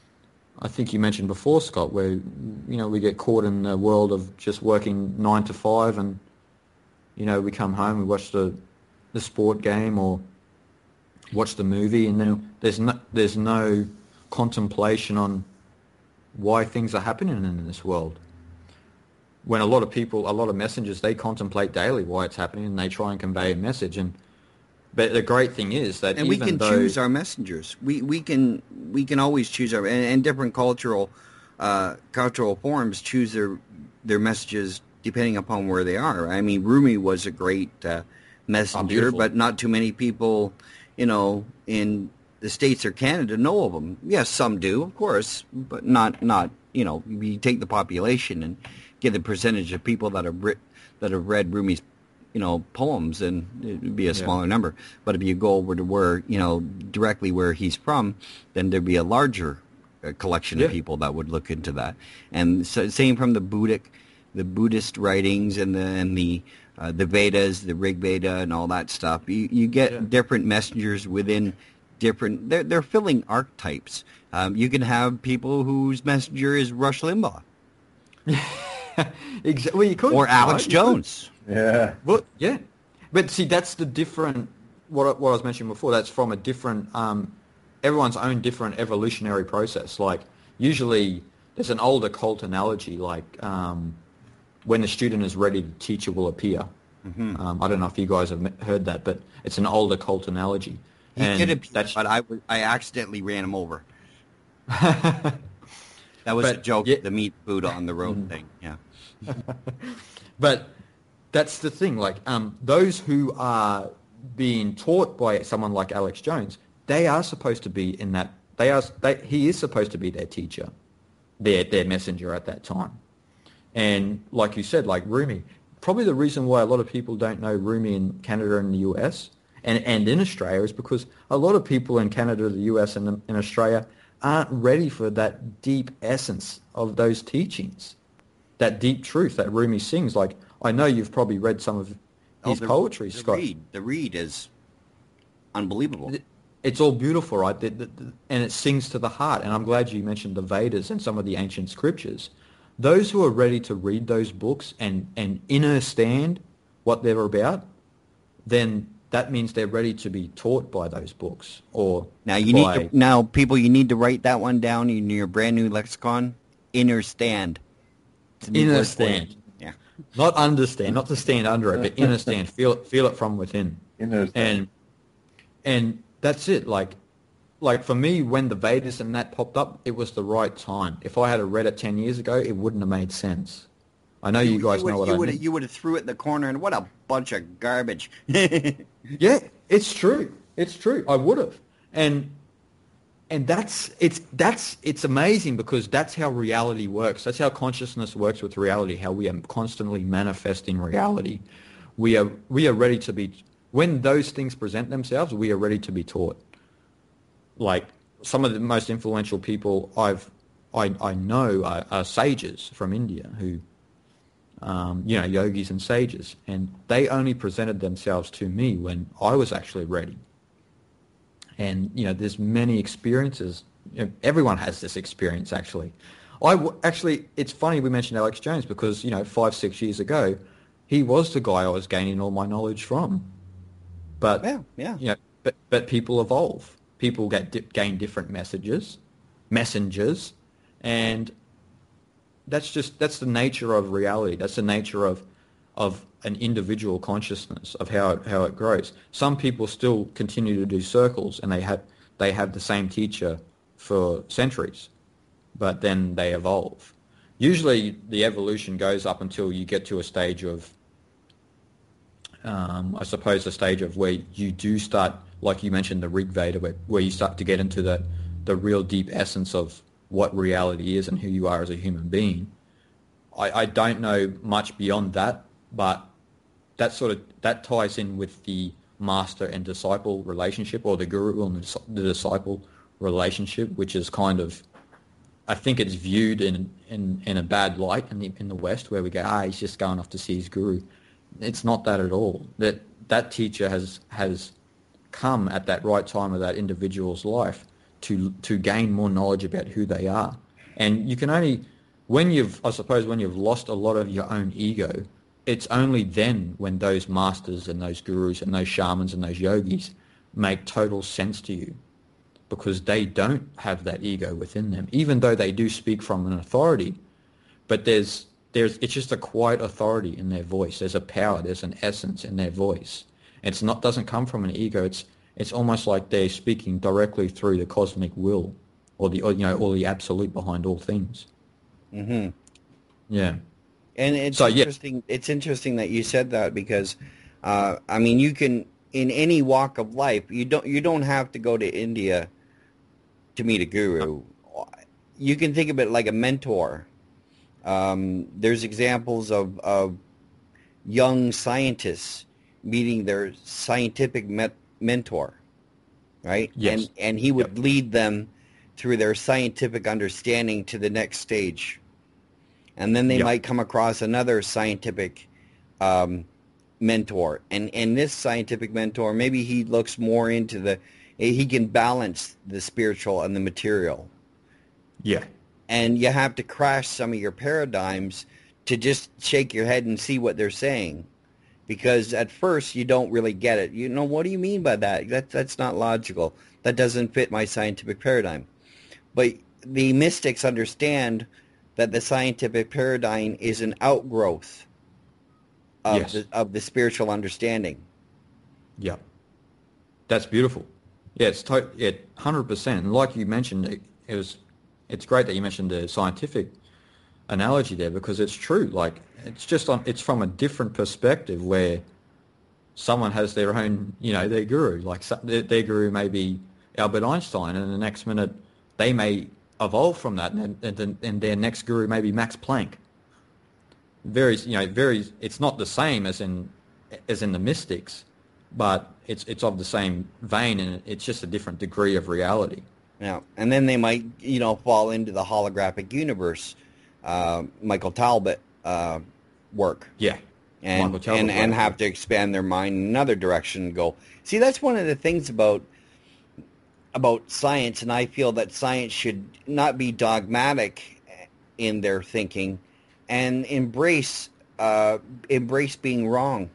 I think you mentioned before, Scott, where you know we get caught in the world of just working nine to five, and you know we come home, we watch the the sport game or watch the movie, and then there's no there's no contemplation on why things are happening in this world. When a lot of people, a lot of messengers, they contemplate daily why it's happening and they try and convey a message. And but the great thing is that and we even can though, choose our messengers. We we can we can always choose our and, and different cultural uh, cultural forms choose their their messages depending upon where they are. I mean, Rumi was a great uh, messenger, beautiful. but not too many people, you know, in the States or Canada know of him. Yes, some do, of course, but not not you know. You take the population and get the percentage of people that have writ, that have read Rumi's, you know, poems, and it would be a smaller Yeah. number. But if you go over to where, you know, directly where he's from, then there'd be a larger uh, collection Yeah. of people that would look into that. And so, same from the Buddhic, the Buddhist writings and the and the uh, the Vedas, the Rig Veda, and all that stuff. You you get Yeah. different messengers within different. They're they're filling archetypes. Um, you can have people whose messenger is Rush Limbaugh Exa- well, you could, or Alex right? You Jones. Yeah. could. Well, yeah, but see, that's the different. What I, what I was mentioning before. That's from a different. Um, everyone's own different evolutionary process. Like usually, there's an older cult analogy, like um, when the student is ready, the teacher will appear. Mm-hmm. Um, I don't know if you guys have me- heard that, but it's an older cult analogy. He And did it, that's but I, w- I accidentally ran him over. That was a But, joke, yeah. Mm. the meat Buddha on the road thing. Yeah. But that's the thing. Like um, those who are being taught by someone like Alex Jones, they are supposed to be in that. They are. They, he is supposed to be their teacher, their their messenger at that time. And like you said, like Rumi, probably the reason why a lot of people don't know Rumi in Canada and the U S and and in Australia is because a lot of people in Canada, the U S, and in Australia aren't ready for that deep essence of those teachings, that deep truth that Rumi sings. Like, I know you've probably read some of his Oh, the- poetry, the Scott. Read, the read is unbelievable. it's all beautiful, right? The, the, the, and it sings to the heart. And I'm glad you mentioned the Vedas and some of the ancient scriptures. Those who are ready to read those books and, and understand what they're about, then that means they're ready to be taught by those books. Or now you by, need to, now people, you need to write that one down in your brand new lexicon. Understand. Understand. Yeah. Not understand, not to stand under it, but understand. Feel it, feel it from within. Understand. And and that's it. Like, like for me, when the Vedas and that popped up, it was the right time. If I had read it ten years ago, it wouldn't have made sense. I know you, you guys you would, know what you I would, mean. You would have threw it in the corner, and what a bunch of garbage. Yeah, it's true. It's true. I would have. And and that's it's that's it's amazing because that's how reality works. That's how consciousness works with reality. How we are constantly manifesting reality. We are we are ready to be. When those things present themselves, we are ready to be taught. Like some of the most influential people I've I I know are, are sages from India who, um, you know, yogis and sages, and they only presented themselves to me when I was actually ready. And you know, there's many experiences. You know, everyone has this experience actually. I w- actually, it's funny we mentioned Alex Jones because you know, five six years ago, he was the guy I was gaining all my knowledge from. But yeah, yeah. You know, but but people evolve. People get di- gain different messages, messengers, and that's just that's the nature of reality. That's the nature of of an individual consciousness of how it, how it grows. Some people still continue to do circles, and they have they have the same teacher for centuries, but then they evolve. Usually, the evolution goes up until you get to a stage of Um, I suppose a stage of where you do start, like you mentioned, the Rig Veda, where, where you start to get into the, the real deep essence of what reality is and who you are as a human being. I, I don't know much beyond that, but that sort of that ties in with the master and disciple relationship, or the guru and the disciple relationship, which is kind of, I think it's viewed in in, in a bad light in the in the West, where we go, ah, he's just going off to see his guru. It's not that at all. That that teacher has has come at that right time of that individual's life to to gain more knowledge about who they are. And you can only, when you've, I suppose, when you've lost a lot of your own ego, it's only then when those masters and those gurus and those shamans and those yogis make total sense to you, because they don't have that ego within them, even though they do speak from an authority. But there's There's, it's just a quiet authority in their voice. There's a power, there's an essence in their voice. It's not doesn't come from an ego. It's it's almost like they're speaking directly through the cosmic will, or the or, you know, or the absolute behind all things. Mm-hmm. Yeah. And it's so, interesting. Yeah. It's interesting that you said that because, uh, I mean, you can in any walk of life. You don't you don't have to go to India to meet a guru. You can think of it like a mentor. Um, there's examples of, of young scientists meeting their scientific met- mentor, right? Yes. And and he would Yep. lead them through their scientific understanding to the next stage. And then they Yep. might come across another scientific um, mentor. And, and this scientific mentor, maybe he looks more into the, he can balance the spiritual and the material. Yeah. And you have to crash some of your paradigms to just shake your head and see what they're saying. Because at first you don't really get it. You know, what do you mean by that? That that's not logical. That doesn't fit my scientific paradigm. But the mystics understand that the scientific paradigm is an outgrowth of, Yes. the, of the spiritual understanding. Yeah. That's beautiful. Yeah, it's to- yeah, one hundred percent. And like you mentioned, it, it was... It's great that you mentioned the scientific analogy there, because it's true. Like, it's just on, it's from a different perspective where someone has their own, you know, their guru. Like their, their guru may be Albert Einstein, and the next minute they may evolve from that, and, and, and their next guru may be Max Planck. Very, you know, very. It's not the same as in as in the mystics, but it's it's of the same vein, and it's just a different degree of reality. Yeah, and then they might, you know, fall into the holographic universe, uh, Michael Talbot uh, work. Yeah, and Michael Talbot and, and work. have to expand their mind in another direction and go. See, that's one of the things about about science, and I feel that science should not be dogmatic in their thinking and embrace uh, embrace being wrong.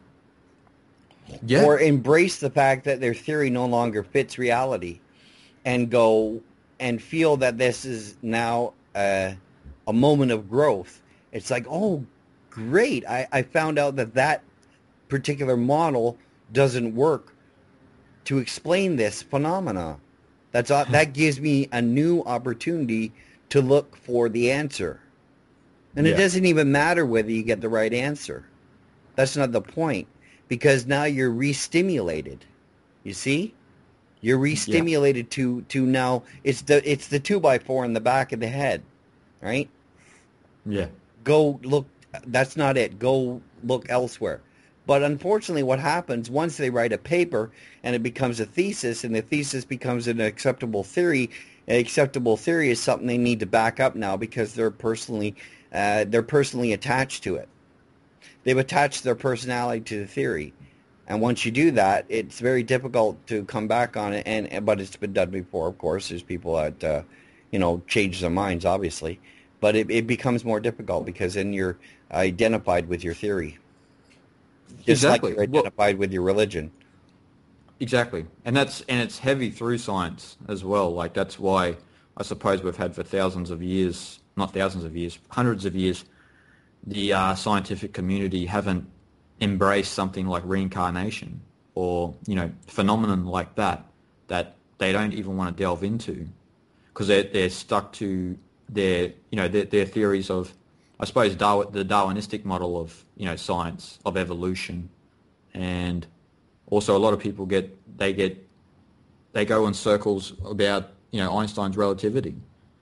Yeah. Or embrace the fact that their theory no longer fits reality and go and feel that this is now a, a moment of growth. It's like, oh, great. I, I found out that that particular model doesn't work to explain this phenomena. That's That gives me a new opportunity to look for the answer. And Yeah. it doesn't even matter whether you get the right answer. That's not the point. Because now you're re-stimulated. You see? You're re-stimulated yeah. to, to now, it's the it's the two by four in the back of the head, right? Yeah. Go look, that's not it. Go look elsewhere. But unfortunately what happens, once they write a paper and it becomes a thesis and the thesis becomes an acceptable theory, an acceptable theory is something they need to back up now because they're personally, uh, they're personally attached to it. They've attached their personality to the theory. And once you do that, it's very difficult to come back on it. And, and but it's been done before, of course. There's people that, uh, you know, change their minds, obviously. But it, it becomes more difficult because then you're identified with your theory. Just exactly. like you're identified well, with your religion. Exactly. And that's and it's heavy through science as well. Like that's why I suppose we've had for thousands of years, not thousands of years, hundreds of years, the uh, scientific community haven't embraced something like reincarnation or, you know, phenomenon like that, that they don't even want to delve into because they're, they're stuck to their, you know, their, their theories of, I suppose, Darwin, the Darwinistic model of, you know, science, of evolution. And also a lot of people get, they get, they go in circles about, you know, Einstein's relativity.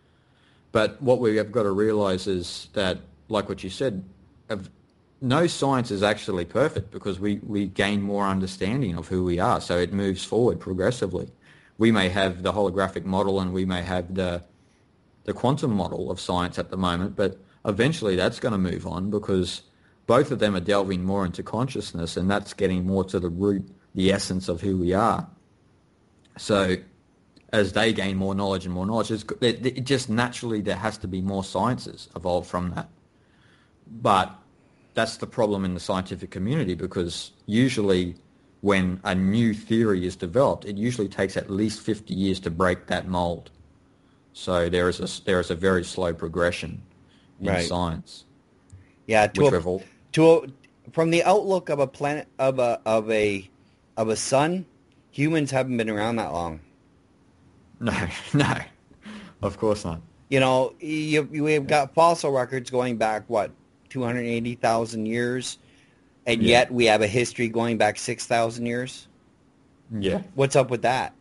But what we have got to realize is that, like what you said, of no science is actually perfect because we, we gain more understanding of who we are. So it moves forward progressively. We may have the holographic model and we may have the the quantum model of science at the moment, but eventually that's going to move on because both of them are delving more into consciousness and that's getting more to the root, the essence of who we are. So as they gain more knowledge and more knowledge, it's, it, it just naturally there has to be more sciences evolved from that. But that's the problem in the scientific community because usually when a new theory is developed, it usually takes at least fifty years to break that mold. So there is a, there is a very slow progression in right. science. Yeah, to a, all... to a, from the outlook of a planet of a of a of a sun, humans haven't been around that long. No, no, of course not. You know, you, we've got fossil records going back what two hundred eighty thousand years, and yeah. yet we have a history going back six thousand years. Yeah, what's up with that?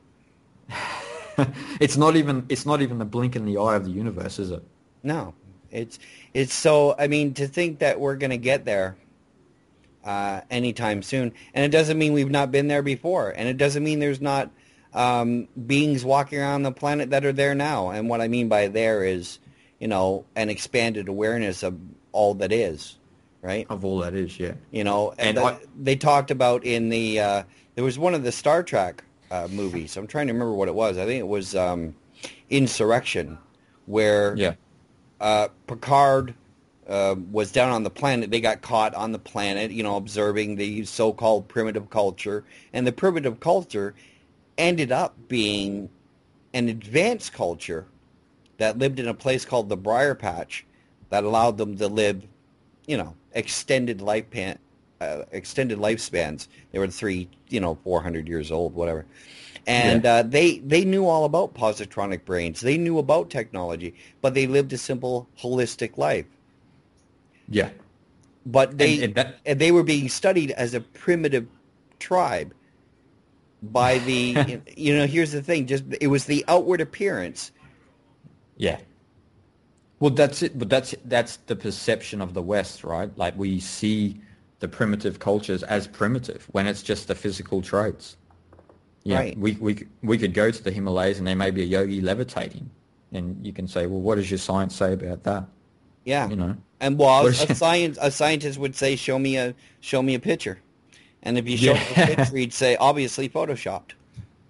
It's not even it's not even the blink in the eye of the universe, is it? No, it's it's so. I mean, to think that we're going to get there uh, anytime soon, and it doesn't mean we've not been there before, and it doesn't mean there's not um, beings walking around the planet that are there now. And what I mean by there is, you know, an expanded awareness of all that is, right? Of all that is, yeah. You know, and, and the, I, they talked about in the uh, there was one of the Star Trek. Uh, movies. I'm trying to remember what it was. I think it was um, Insurrection, where yeah. uh, Picard uh, was down on the planet. They got caught on the planet, you know, observing the so-called primitive culture. And the primitive culture ended up being an advanced culture that lived in a place called the Briar Patch that allowed them to live, you know, extended life pan, Uh, extended lifespans. They were three, you know, four hundred years old, whatever. And yeah. uh, they they knew all about positronic brains. They knew about technology, but they lived a simple, holistic life. Yeah. But they and, and that... and they were being studied as a primitive tribe by the, you know, here's the thing, just it was the outward appearance. Yeah. Well, that's it. But that's that's the perception of the West, right? Like we see the primitive cultures as primitive when it's just the physical traits. Yeah, right. we we we could go to the Himalayas and there may be a yogi levitating, and you can say, well, what does your science say about that? Yeah, you know, and well, a, a science a scientist would say, show me a show me a picture, and if you show yeah. him a picture, he'd say, obviously photoshopped.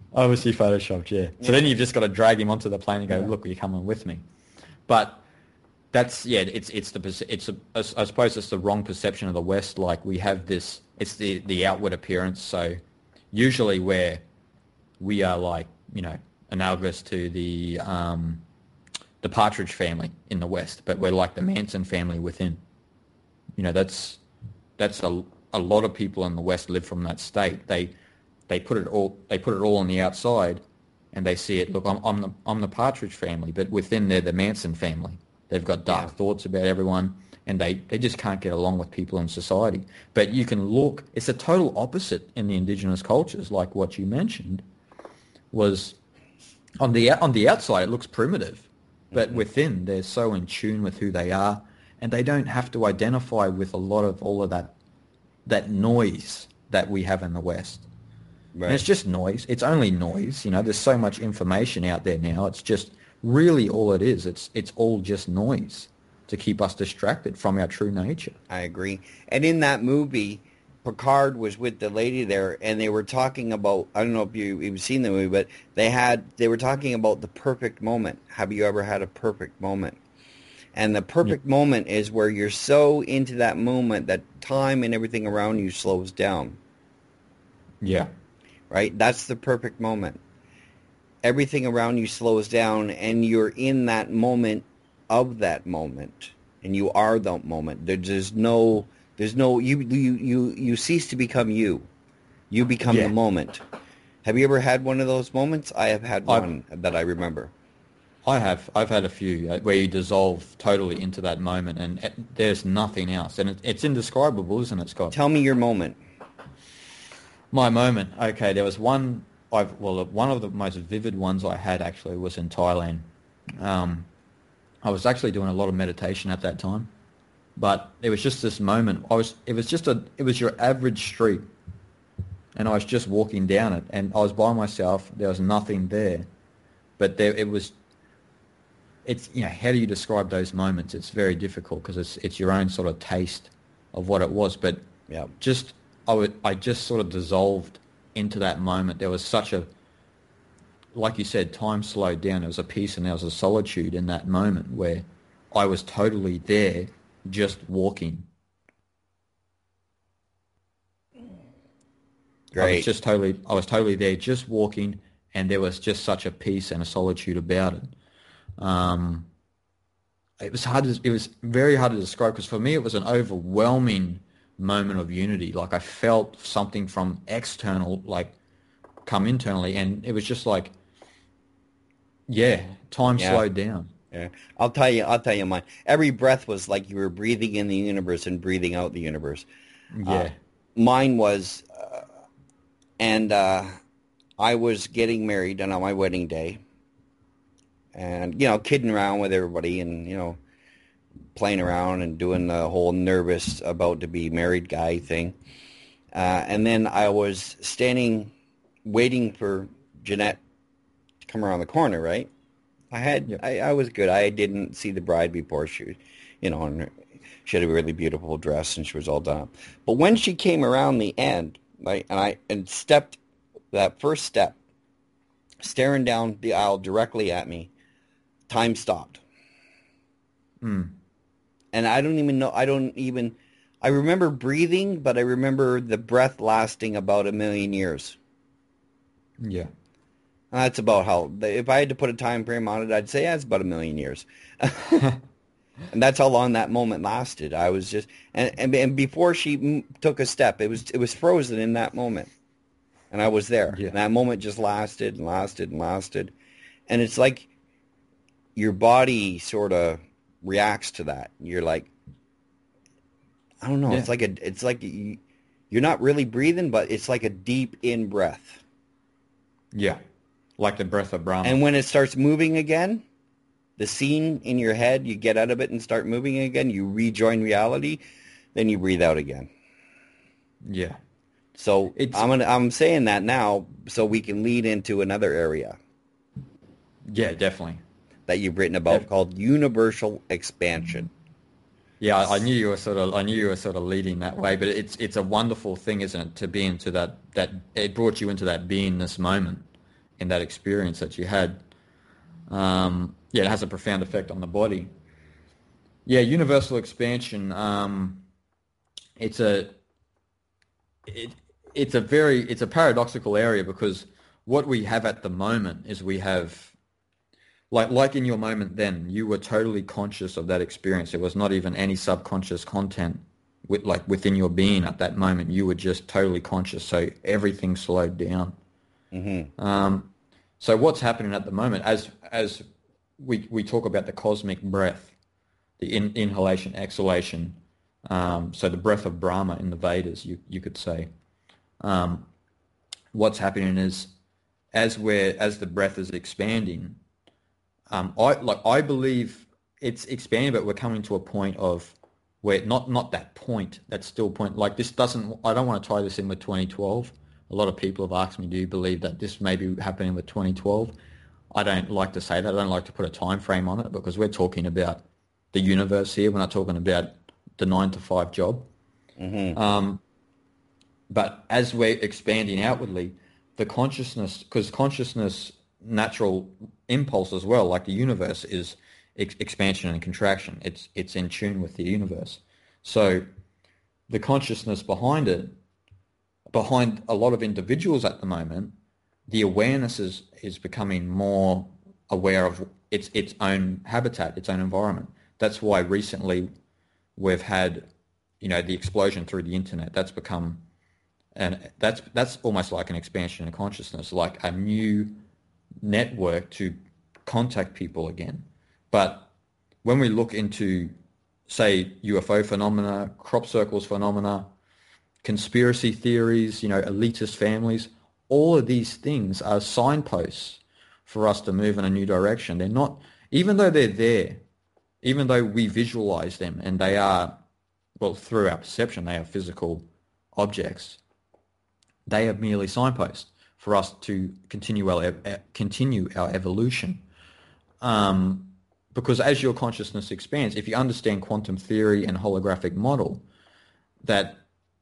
Obviously photoshopped, yeah. So then you've just got to drag him onto the plane and go, look, you're coming with me. But that's, yeah, it's it's the, it's a, I suppose it's the wrong perception of the West. Like we have this, it's the, the outward appearance. So usually where we are like, you know, analogous to the, um, the Partridge family in the West, but we're like the Manson family within. You know, that's, that's a, a lot of people in the West live from that state. They, They put it all. They put it all on the outside, and they see it. Look, I'm, I'm the I'm the Partridge family, but within they're the Manson family. They've got dark yeah. thoughts about everyone, and they, they just can't get along with people in society. But you can look. It's a total opposite in the indigenous cultures, like what you mentioned. Was on the on the outside it looks primitive, but mm-hmm. within they're so in tune with who they are, and they don't have to identify with a lot of all of that that noise that we have in the West. Right. And it's just noise. It's only noise. You know, there's so much information out there now. It's just really all it is. It's it's all just noise to keep us distracted from our true nature. I agree. And in that movie, Picard was with the lady there, and they were talking about, I don't know if you, you've seen the movie, but they had they were talking about the perfect moment. Have you ever had a perfect moment? And the perfect yeah. moment is where you're so into that moment that time and everything around you slows down. Yeah. Right? That's the perfect moment. Everything around you slows down, and you're in that moment of that moment, and you are that moment. There's no, there's no, you you you you cease to become you. You become yeah. the moment. Have you ever had one of those moments? I have had one I've, that I remember. I have. I've had a few where you dissolve totally into that moment, and it, there's nothing else, and it, it's indescribable, isn't it, Scott? Tell me your moment. My moment. Okay, there was one. I've well, one of the most vivid ones I had actually was in Thailand. Um, I was actually doing a lot of meditation at that time, but it was just this moment. I was. It was just a. It was your average street, and I was just walking down it, and I was by myself. There was nothing there, but there it was. It's you know how do you describe those moments? It's very difficult because it's it's your own sort of taste of what it was, but yeah, just. I would, I just sort of dissolved into that moment. There was such a, like you said, time slowed down. There was a peace and there was a solitude in that moment where I was totally there, just walking. Great. I was just totally, I was totally there, just walking, and there was just such a peace and a solitude about it. Um, it was hard. To, it was very hard to describe because for me it was an overwhelming moment of unity. Like I felt something from external like come internally, and it was just like yeah time yeah. slowed down. Yeah, I'll tell you I'll tell you mine. Every breath was like you were breathing in the universe and breathing out the universe. Yeah. Uh, mine was uh, and uh I was getting married and on my wedding day, and you know kidding around with everybody, and you know playing around and doing the whole nervous about to be married guy thing. Uh, and then I was standing waiting for Jeanette to come around the corner, right? I had, yep. I, I was good. I didn't see the bride before she, you know, and she had a really beautiful dress and she was all done up. But when she came around the end, right, and I, and stepped that first step, staring down the aisle directly at me, time stopped. Hmm. And I don't even know, I don't even, I remember breathing, but I remember the breath lasting about a million years. Yeah. And that's about how, if I had to put a time frame on it, I'd say yeah, it's about a million years. And that's how long that moment lasted. I was just, and, and, and before she m- took a step, it was, it was frozen in that moment. And I was there. Yeah. And that moment just lasted and lasted and lasted. And it's like your body sort of reacts to that. You're like, I don't know. Yeah. It's like a, it's like you, you're not really breathing, but it's like a deep in breath. Yeah. Like the breath of Brahma. And when it starts moving again, the scene in your head, you get out of it and start moving again, you rejoin reality, then you breathe out again. Yeah. So it's, I'm gonna, I'm saying that now so we can lead into another area. Yeah, definitely. That you've written about, called universal expansion. Yeah, I knew you were sort of I knew you were sort of leading that way, but it's it's a wonderful thing, isn't it, to be into that that it brought you into that beingness moment, in that experience that you had, um, yeah, it has a profound effect on the body. Yeah, universal expansion. Um, it's a it, it's a very it's a paradoxical area, because what we have at the moment is we have, like like in your moment then, you were totally conscious of that experience. There was not even any subconscious content with, like within your being at that moment. You were just totally conscious, so everything slowed down. Mm-hmm. Um, so what's happening at the moment, as as we we talk about the cosmic breath, the in, inhalation, exhalation, um, so the breath of Brahma in the Vedas, you you could say. Um, what's happening is, as we're as the breath is expanding, um, I like I believe it's expanding, but we're coming to a point of where not not that point, that's still point. Like this doesn't. I don't want to tie this in with twenty twelve. A lot of people have asked me, do you believe that this may be happening with twenty twelve? I don't like to say that. I don't like to put a time frame on it, because we're talking about the universe here. We're not talking about the nine to five job. Mm-hmm. Um, but as we're expanding outwardly, the consciousness, because consciousness, natural impulse as well, like the universe, is ex- expansion and contraction. It's it's in tune with the universe. So the consciousness behind it, behind a lot of individuals at the moment, the awareness is, is becoming more aware of its its own habitat, its own environment. That's why recently we've had, you know, the explosion through the internet. That's become, and that's that's almost like an expansion of consciousness, like a new network to contact people again. But when we look into, say, U F O phenomena, crop circles phenomena, conspiracy theories, you know, elitist families, all of these things are signposts for us to move in a new direction. They're not, even though they're there, even though we visualize them and they are, well, through our perception, they are physical objects, they are merely signposts for us to continue our, continue our evolution. Um, because as your consciousness expands, if you understand quantum theory and holographic model, that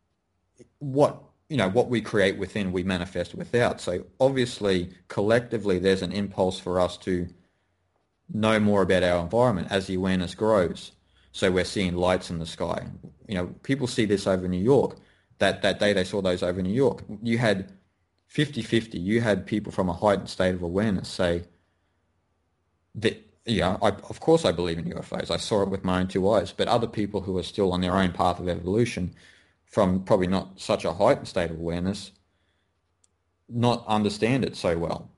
what you know what we create within, we manifest without. So obviously, collectively, there's an impulse for us to know more about our environment as the awareness grows. So we're seeing lights in the sky. You know, people see this over New York. That that day they saw those over New York. You had fifty-fifty. You had people from a heightened state of awareness say that, yeah, I, of course I believe in U F Os. I saw it with my own two eyes. But other people who are still on their own path of evolution, from probably not such a heightened state of awareness, not understand it so well.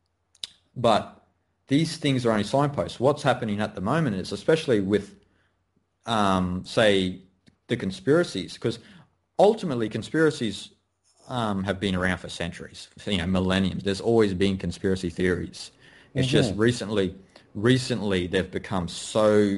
But these things are only signposts. What's happening at the moment is, especially with, um, say, the conspiracies, because ultimately conspiracies um, have been around for centuries, you know, millenniums. There's always been conspiracy theories. It's mm-hmm. just recently, recently they've become so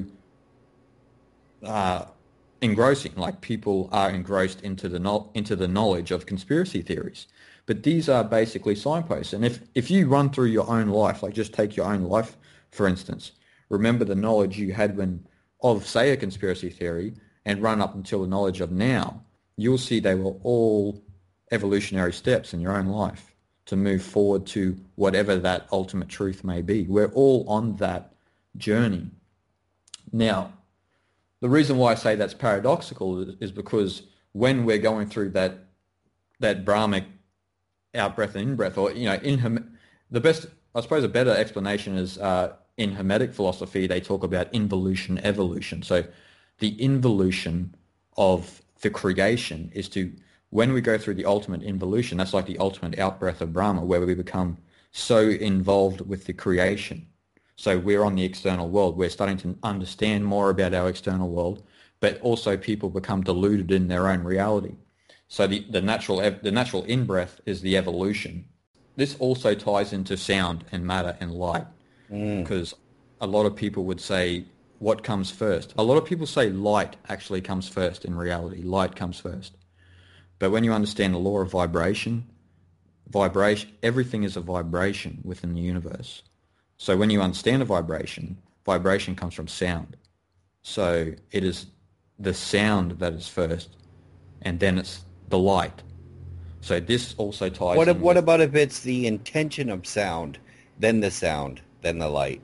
uh, engrossing, like people are engrossed into the no- into the knowledge of conspiracy theories. But these are basically signposts. And if, if you run through your own life, like just take your own life, for instance, remember the knowledge you had when of, say, a conspiracy theory, and run up until the knowledge of now, you'll see they were all evolutionary steps in your own life to move forward to whatever that ultimate truth may be. We're all on that journey. Now, the reason why I say that's paradoxical is because when we're going through that that Brahmic out-breath and in-breath, or, you know, in the best, I suppose a better explanation is uh, in Hermetic philosophy, they talk about involution, evolution. So the involution of the creation is to, when we go through the ultimate involution, that's like the ultimate out-breath of Brahma, where we become so involved with the creation. So we're on the external world. We're starting to understand more about our external world, but also people become deluded in their own reality. So the, the natural the natural in-breath is the evolution. This also ties into sound and matter and light, mm. because a lot of people would say, what comes first? A lot of people say light actually comes first in reality. Light comes first. But when you understand the law of vibration, vibration, everything is a vibration within the universe. So when you understand a vibration, vibration comes from sound. So it is the sound that is first, and then it's the light. So this also ties What in what with, about if it's the intention of sound, then the sound, then the light?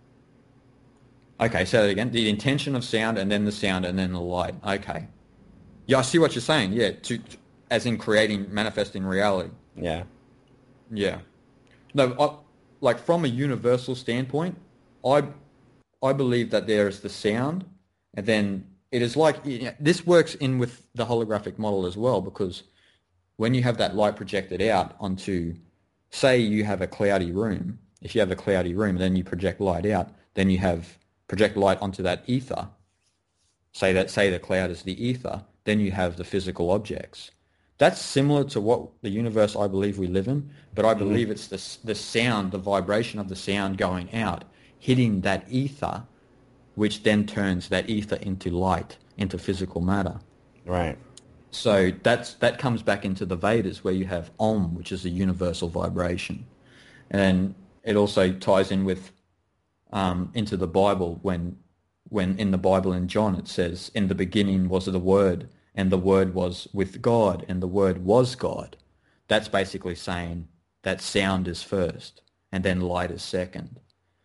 Okay, say that again. The intention of sound, and then the sound, and then the light. Okay. Yeah, I see what you're saying. Yeah, to, to as in creating, manifesting reality. Yeah. Yeah. No, I, like from a universal standpoint, I I believe that there is the sound, and then it is like, you know, this works in with the holographic model as well, because when you have that light projected out onto, say you have a cloudy room, if you have a cloudy room and then you project light out, then you have project light onto that ether, say that say the cloud is the ether, then you have the physical objects. That's similar to what the universe I believe we live in, but I believe mm-hmm. it's the, the sound, the vibration of the sound going out, hitting that ether, which then turns that ether into light, into physical matter. Right. So that's that comes back into the Vedas, where you have Om, which is a universal vibration. And it also ties in with um, into the Bible, when when in the Bible in John it says, in the beginning was the Word, and the Word was with God, and the Word was God. That's basically saying that sound is first, and then light is second.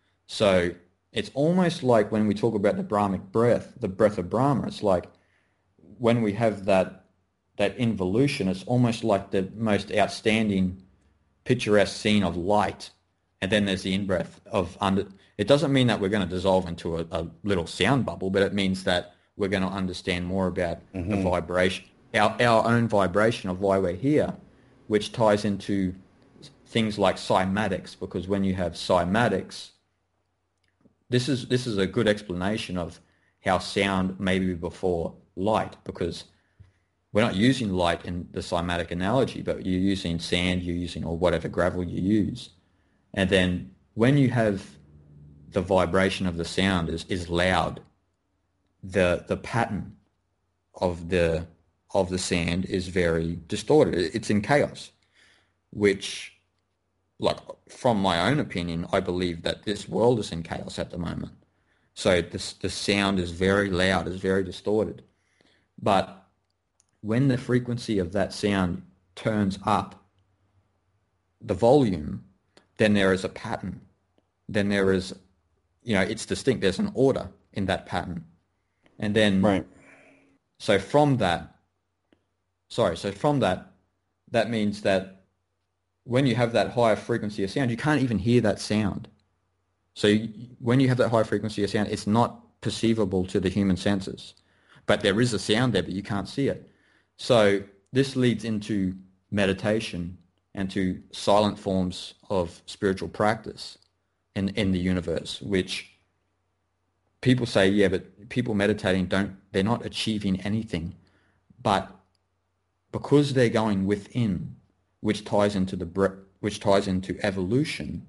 So it's almost like when we talk about the Brahmic breath, the breath of Brahma, it's like when we have that that involution, it's almost like the most outstanding, picturesque scene of light, and then there's the in-breath of under. It doesn't mean that we're going to dissolve into a, a little sound bubble, but it means that we're going to understand more about mm-hmm. the vibration, our, our own vibration of why we're here, which ties into things like cymatics, because when you have cymatics, this is this is a good explanation of how sound may be before light, because we're not using light in the cymatic analogy, but you're using sand, you're using, or whatever gravel you use. And then when you have the vibration of the sound is, is loud, the the pattern of the of the sand is very distorted. It's in chaos, which, like, from my own opinion, I believe that this world is in chaos at the moment. So this the sound is very loud, is very distorted. But when the frequency of that sound turns up the volume, then there is a pattern. Then there is, you know, it's distinct. There's an order in that pattern. And then, right. so from that, sorry, so from that, that means that when you have that higher frequency of sound, you can't even hear that sound. So you, when you have that high frequency of sound, it's not perceivable to the human senses. But there is a sound there, but you can't see it. So this leads into meditation and to silent forms of spiritual practice in, in the universe, which people say, yeah, but people meditating don't, they're not achieving anything. But because they're going within, which ties into the which ties into evolution,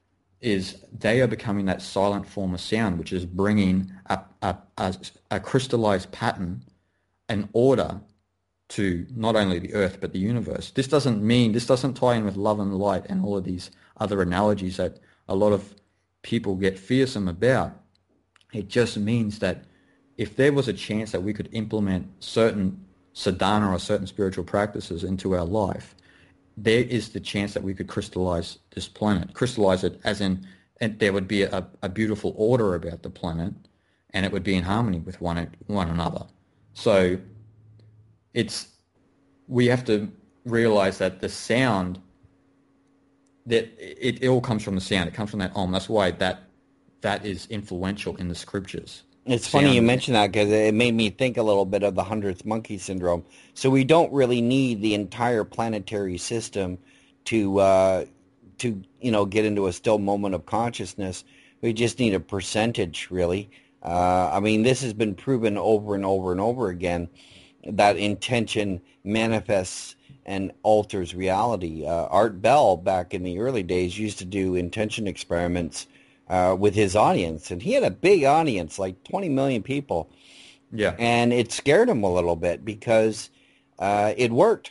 is they are becoming that silent form of sound, which is bringing a, a, a, a crystallized pattern, an order to not only the earth but the universe. This doesn't mean, this doesn't tie in with love and light and all of these other analogies that a lot of people get fearsome about. It just means that if there was a chance that we could implement certain sadhana or certain spiritual practices into our life, there is the chance that we could crystallize this planet, crystallize it as in, and there would be a, a beautiful order about the planet, and it would be in harmony with one one another. So it's, we have to realize that the sound, that it, it all comes from the sound. It comes from that Om. That's why that that is influential in the scriptures. It's Sound. funny you mention that, because it made me think a little bit of the hundredth monkey syndrome. So we don't really need the entire planetary system to uh, to you know get into a still moment of consciousness. We just need a percentage, really. Uh, I mean, this has been proven over and over and over again, that intention manifests and alters reality. Uh, Art Bell, back in the early days, used to do intention experiments uh, with his audience, and he had a big audience, like twenty million people. Yeah. And it scared him a little bit because uh, it worked.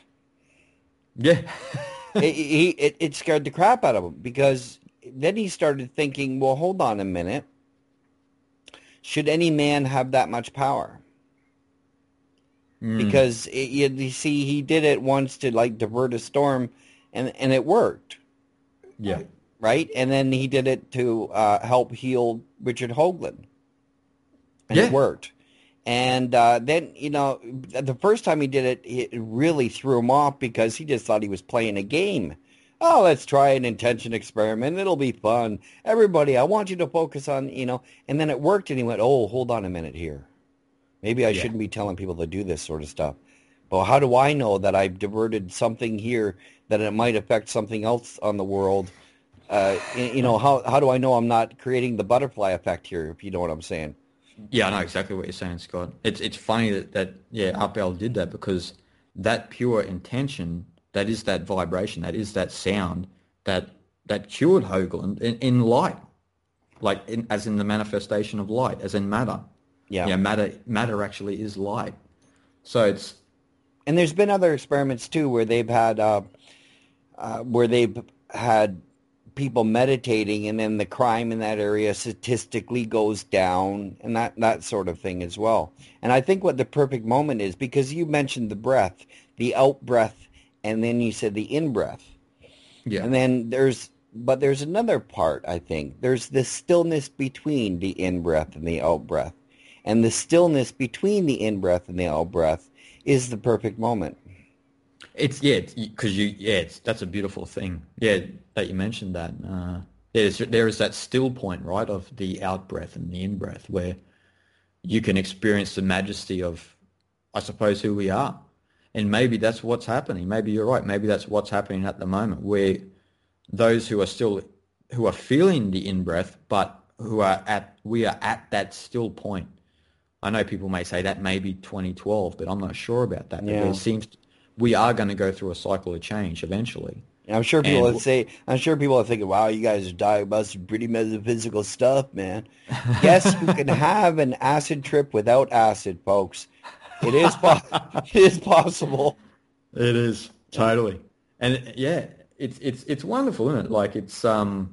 Yeah. it, he, it, it scared the crap out of him, because then he started thinking, well, hold on a minute. Should any man have that much power? mm. because it, you, you see, he did it once to like divert a storm, and and it worked. Yeah. Right, and then he did it to uh, help heal Richard Hoagland, and yeah. it worked. And uh, then, you know, the first time he did it, it really threw him off because he just thought he was playing a game. Oh, let's try an intention experiment. It'll be fun. Everybody, I want you to focus on, you know. And then it worked, and he went, oh, hold on a minute here. Maybe I yeah. shouldn't be telling people to do this sort of stuff. But how do I know that I've diverted something here that it might affect something else on the world? Uh, you know, how how do I know I'm not creating the butterfly effect here, if you know what I'm saying? Yeah, I know exactly what you're saying, Scott. It's it's funny that, that yeah, Art Bell did that, because that pure intention, that is that vibration, that is that sound, that that cured Hoagland in, in light, like in, as in the manifestation of light, as in matter. Yeah. Yeah, matter matter actually is light. So it's... And there's been other experiments, too, where they've had, uh, uh, where they've had people meditating, and then the crime in that area statistically goes down, and that, that sort of thing as well. And I think what the perfect moment is, because you mentioned the breath, the out breath, and then you said the in breath. Yeah. And then there's, but there's another part, I think. There's the stillness between the in breath and the out breath. And the stillness between the in breath and the out breath is the perfect moment. It's yeah, because you yeah, it's, that's a beautiful thing. Yeah, that you mentioned that. Uh, there's there is that still point, right, of the out breath and the in breath, where you can experience the majesty of, I suppose, who we are, and maybe that's what's happening. Maybe you're right. Maybe that's what's happening at the moment, where those who are still who are feeling the in breath, but who are at we are at that still point. I know people may say that may be twenty twelve, but I'm not sure about that. Yeah. There seems we are going to go through a cycle of change eventually. I'm sure people and, would say, I'm sure people are thinking, wow, you guys are talking about some pretty metaphysical stuff, man. Yes, you can have an acid trip without acid, folks. It is, po- it is possible. It is, totally. And yeah, it's, it's, it's wonderful, isn't it? Like it's, um,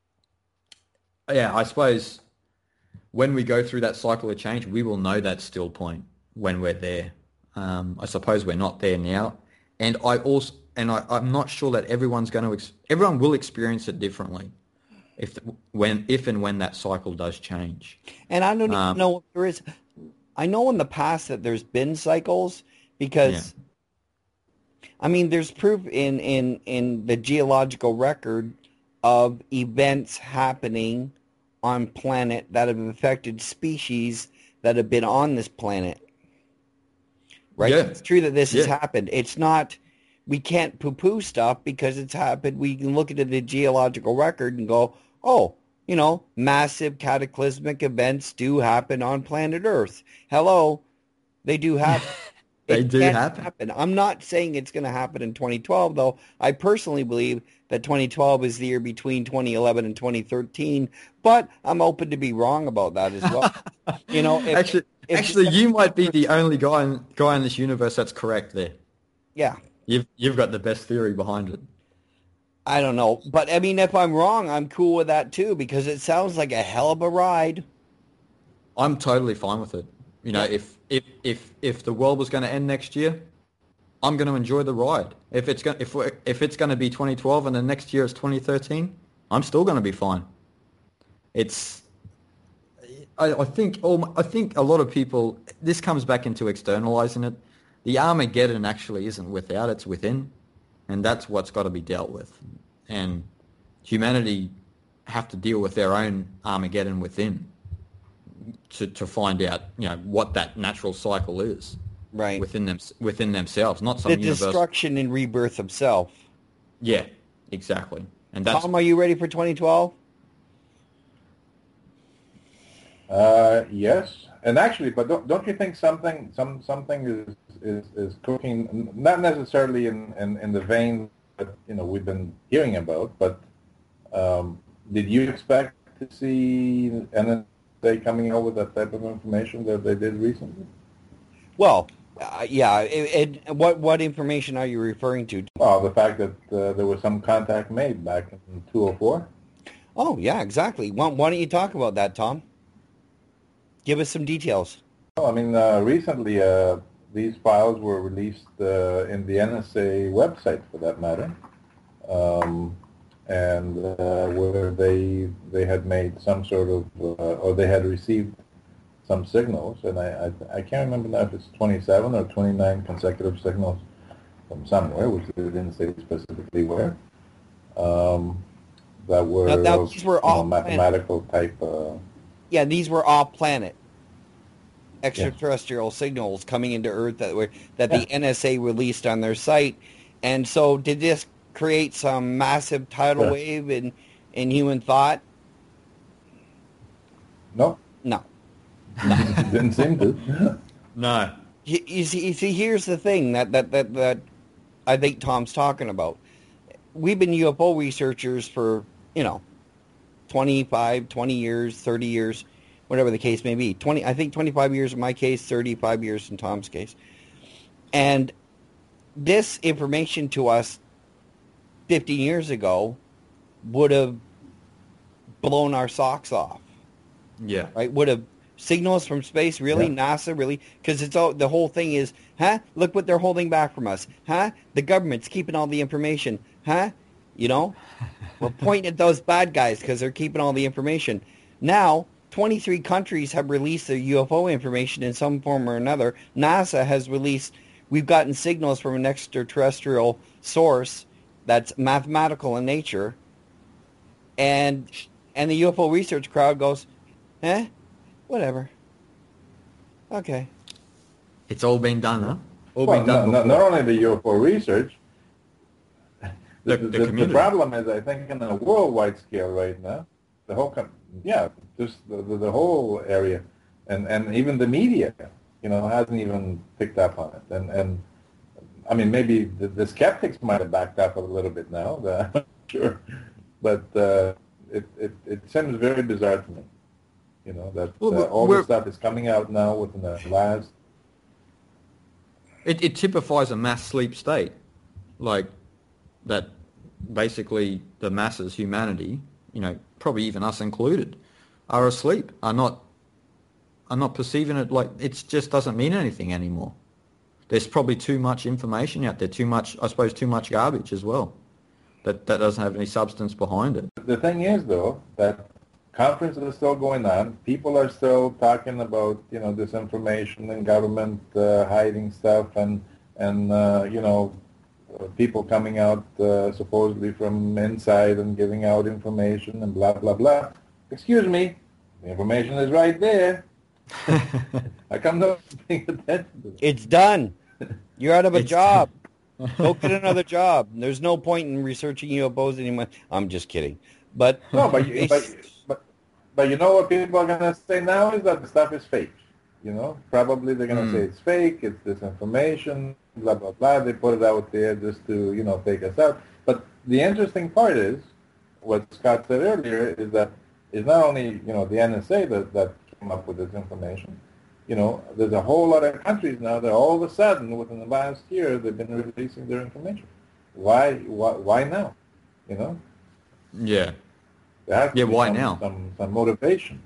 yeah, I suppose when we go through that cycle of change, we will know that still point when we're there. Um, I suppose we're not there now, and I also and I, I'm not sure that everyone's going to ex- everyone will experience it differently, if when if and when that cycle does change. And I don't um, even know if there is. I know in the past that there's been cycles because, yeah. I mean, there's proof in in in the geological record of events happening on planet that have affected species that have been on this planet. Right? Yeah. It's true that this yeah. has happened. It's not, we can't poo-poo stuff because it's happened. We can look at the geological record and go, oh, you know, massive cataclysmic events do happen on planet Earth. Hello, they do happen. they it do happen. happen. I'm not saying it's going to happen in twenty twelve, though. I personally believe that twenty twelve is the year between twenty eleven and twenty thirteen, but I'm open to be wrong about that as well. You know, if, actually, if, actually, you might be the only guy in, guy in this universe that's correct there. Yeah, you've you've got the best theory behind it. I don't know, but I mean, if I'm wrong, I'm cool with that too because it sounds like a hell of a ride. I'm totally fine with it. You know, yeah. if if if if the world was going to end next year, I'm going to enjoy the ride. If it's going if we're, if it's going to be twenty twelve and the next year is twenty thirteen, I'm still going to be fine. It's I, I think all, I think a lot of people, this comes back into externalizing it. The Armageddon actually isn't without, it's within, and that's what's got to be dealt with. And humanity have to deal with their own Armageddon within to to find out, you know, what that natural cycle is. Right. Within them, within themselves, not some the universal... destruction and rebirth of self. Yeah, exactly. And that's... Tom, are you ready for twenty twelve? Uh, yes, and actually, but don't don't you think something some something is is, is cooking? Not necessarily in, in, in the vein that you know we've been hearing about, but um, did you expect to see N S A coming out with that type of information that they did recently? Well. Uh, yeah, it, it, what what information are you referring to? Well, the fact that uh, there was some contact made back in two oh four. Oh, yeah, exactly. Why, why don't you talk about that, Tom? Give us some details. Well, I mean, uh, recently uh, these files were released uh, in the N S A website, for that matter, um, and uh, where they they had made some sort of, uh, or they had received some signals, and I, I I can't remember now if it's twenty-seven or twenty-nine consecutive signals from somewhere, which they didn't say specifically where, um, that were, now, now these were you all know, mathematical type. Uh, yeah, these were off-planet extraterrestrial yeah. signals coming into Earth that were that yeah. the N S A released on their site, and so did this create some massive tidal yeah. wave in in human thought? No. No. No. Didn't seem to. No. You, you, see, you see, here's the thing that, that, that, that I think Tom's talking about. We've been U F O researchers for, you know, twenty-five, twenty years, thirty years, whatever the case may be. twenty, I think twenty-five years in my case, thirty-five years in Tom's case. And this information to us fifteen years ago would have blown our socks off. Yeah. Right? Would have signals from space, really? Yeah. NASA, really? Because it's all, the whole thing is, huh? Look what they're holding back from us. Huh? The government's keeping all the information. Huh? You know? We're pointing at those bad guys because they're keeping all the information. Now, twenty-three countries have released their U F O information in some form or another. NASA has released, we've gotten signals from an extraterrestrial source that's mathematical in nature. And and the U F O research crowd goes, eh? Whatever. Okay. It's all been done, huh? All well, been done no, not only the U F O research, the, the, the, the, the, the problem is, I think, on a worldwide scale right now, the whole, yeah, just the, the, the whole area, and, and even the media, you know, hasn't even picked up on it. And, and I mean, maybe the, the skeptics might have backed up a little bit now, I'm not sure, but uh, it, it, it seems very bizarre to me. You know, that well, uh, all this stuff is coming out now within the last... It, it typifies a mass sleep state. Like, that basically the masses, humanity, you know, probably even us included, are asleep, are not are not perceiving it like, it just doesn't mean anything anymore. There's probably too much information out there, too much, I suppose, too much garbage as well, that, that doesn't have any substance behind it. The thing is, though, that conferences are still going on. People are still talking about, you know, disinformation and government uh, hiding stuff, and and uh, you know, uh, people coming out uh, supposedly from inside and giving out information and blah blah blah. Excuse me, the information is right there. I come to pay attention to it. It's done. You're out of a it's job. Go get another job. There's no point in researching U F Os anymore. I'm just kidding. But no, but, you, but but but you know what people are gonna say now is that the stuff is fake. You know, probably they're gonna mm. say it's fake, it's disinformation, blah blah blah. They put it out there just to, you know, fake us out. But the interesting part is what Scott said earlier is that it's not only, you know, the N S A that that came up with this information. You know, there's a whole lot of countries now that all of a sudden within the last year they've been releasing their information. Why? Why? Why now? You know. Yeah. Yeah, why some, now? Some, some motivation.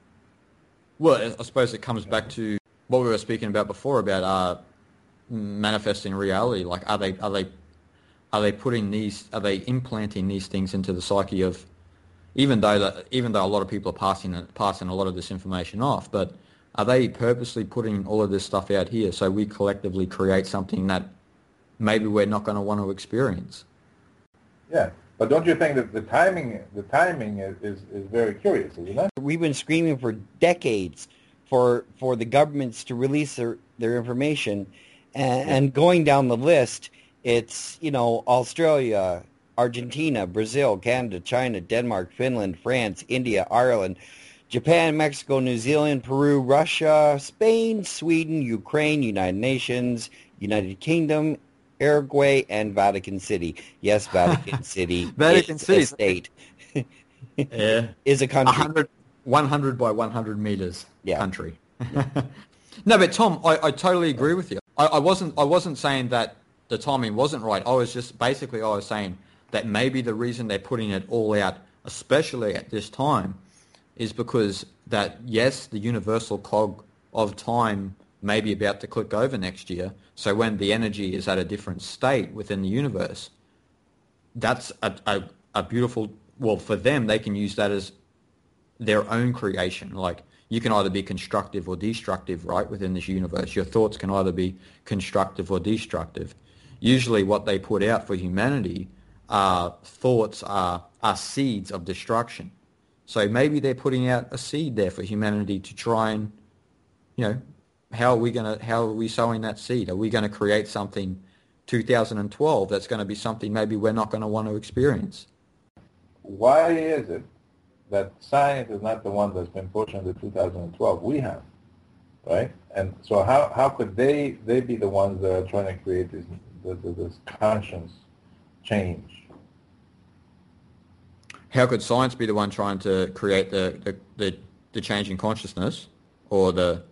Well, I suppose it comes back to what we were speaking about before about uh, manifesting reality. Like, are they are they are they putting these? Are they implanting these things into the psyche of? Even though that, even though a lot of people are passing passing a lot of this information off, but are they purposely putting all of this stuff out here so we collectively create something that maybe we're not going to want to experience? Yeah. But don't you think that the timing, the timing is, is, is very curious, isn't it? We've been screaming for decades for for the governments to release their, their information, and, yeah. and going down the list, it's, you know, Australia, Argentina, Brazil, Canada, China, Denmark, Finland, France, India, Ireland, Japan, Mexico, New Zealand, Peru, Russia, Spain, Sweden, Ukraine, United Nations, United Kingdom, Uruguay, and Vatican City. Yes, Vatican City. Vatican is City. A state. Yeah. Is a country. one hundred, one hundred by one hundred meters yeah. country. No, but Tom, I, I totally agree with you. I, I wasn't I wasn't saying that the timing wasn't right. I was just basically I was saying that maybe the reason they're putting it all out, especially at this time, is because that, yes, the universal cog of time maybe about to click over next year. So when the energy is at a different state within the universe, that's a, a, a beautiful, well, for them, they can use that as their own creation. Like, you can either be constructive or destructive, right, within this universe. Your thoughts can either be constructive or destructive. Usually what they put out for humanity are thoughts, are, are seeds of destruction. So maybe they're putting out a seed there for humanity to try and, you know, how are we going to, how are we sowing that seed? Are we going to create something two thousand twelve that's going to be something maybe we're not going to want to experience? Why is it that science is not the one that's been pushing the two thousand twelve? We have, right? And so how, how could they, they be the ones that are trying to create this, this, this conscience change? How could science be the one trying to create the, the, the, the change in consciousness, or the...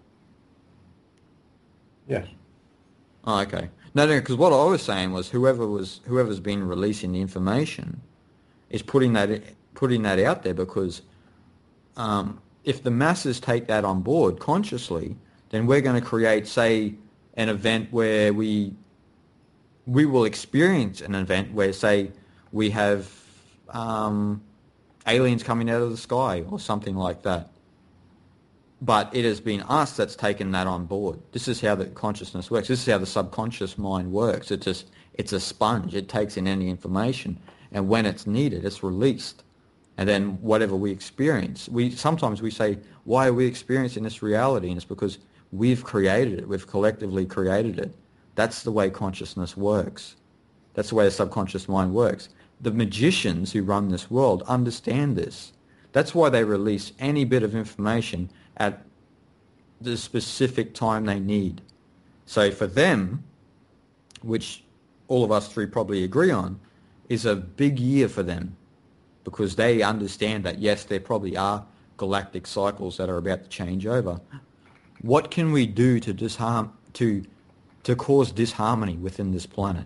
Yes. Oh, okay. No, no, because what I was saying was whoever was whoever's been releasing the information is putting that putting that out there, because um, if the masses take that on board consciously, then we're going to create, say, an event where we we will experience an event where, say, we have um, aliens coming out of the sky or something like that. But it has been us that's taken that on board. This is how the consciousness works. This is how the subconscious mind works. It's just, it's a sponge. It takes in any information, and when it's needed, it's released. And then whatever we experience, we sometimes we say, why are we experiencing this reality? And it's because we've created it. We've collectively created it. That's the way consciousness works. That's the way the subconscious mind works. The magicians who run this world understand this. That's why they release any bit of information at the specific time they need. So for them, which all of us three probably agree on, is a big year for them, because they understand that, yes, there probably are galactic cycles that are about to change over. What can we do to disharm to to cause disharmony within this planet?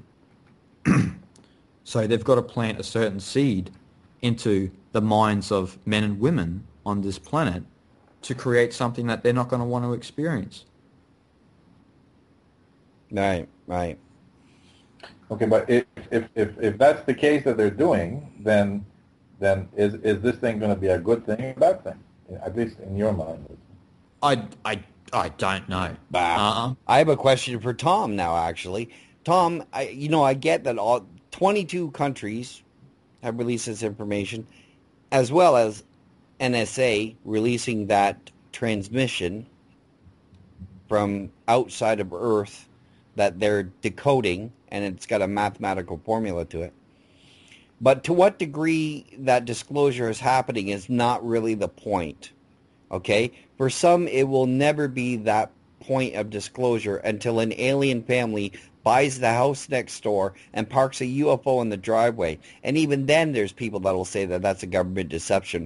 So they've got to plant a certain seed into the minds of men and women on this planet to create something that they're not going to want to experience. Right, right. Okay, but if, if, if, if that's the case that they're doing, then then is is this thing going to be a good thing or a bad thing? At least in your mind. I, I, I don't know. Uh-uh. I have a question for Tom now, actually. Tom, I, you know, I get that all twenty-two countries have released this information, as well as N S A releasing that transmission from outside of Earth that they're decoding, and it's got a mathematical formula to it. But to what degree that disclosure is happening is not really the point, okay? For some, it will never be that point of disclosure until an alien family buys the house next door and parks a U F O in the driveway. And even then, there's people that will say that that's a government deception.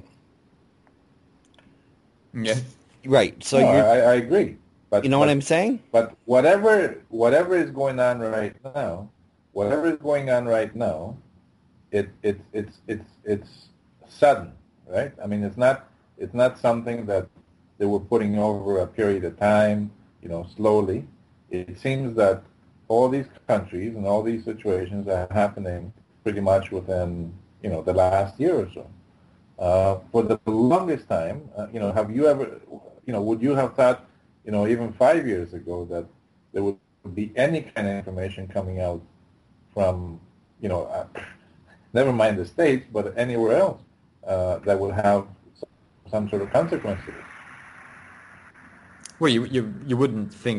Yeah. Right. So no, you're, I, I agree. But you know but, what I'm saying? But whatever whatever is going on right now, whatever is going on right now, it it it's it's it's sudden, right? I mean, it's not it's not something that they were putting over a period of time, you know, slowly. It seems that all these countries and all these situations are happening pretty much within, you know, the last year or so. Uh, for the longest time, uh, you know, have you ever, you know, would you have thought, you know, even five years ago that there would be any kind of information coming out from, you know, uh, never mind the States, but anywhere else uh, that would have some, some sort of consequence to it? Well, you you you wouldn't think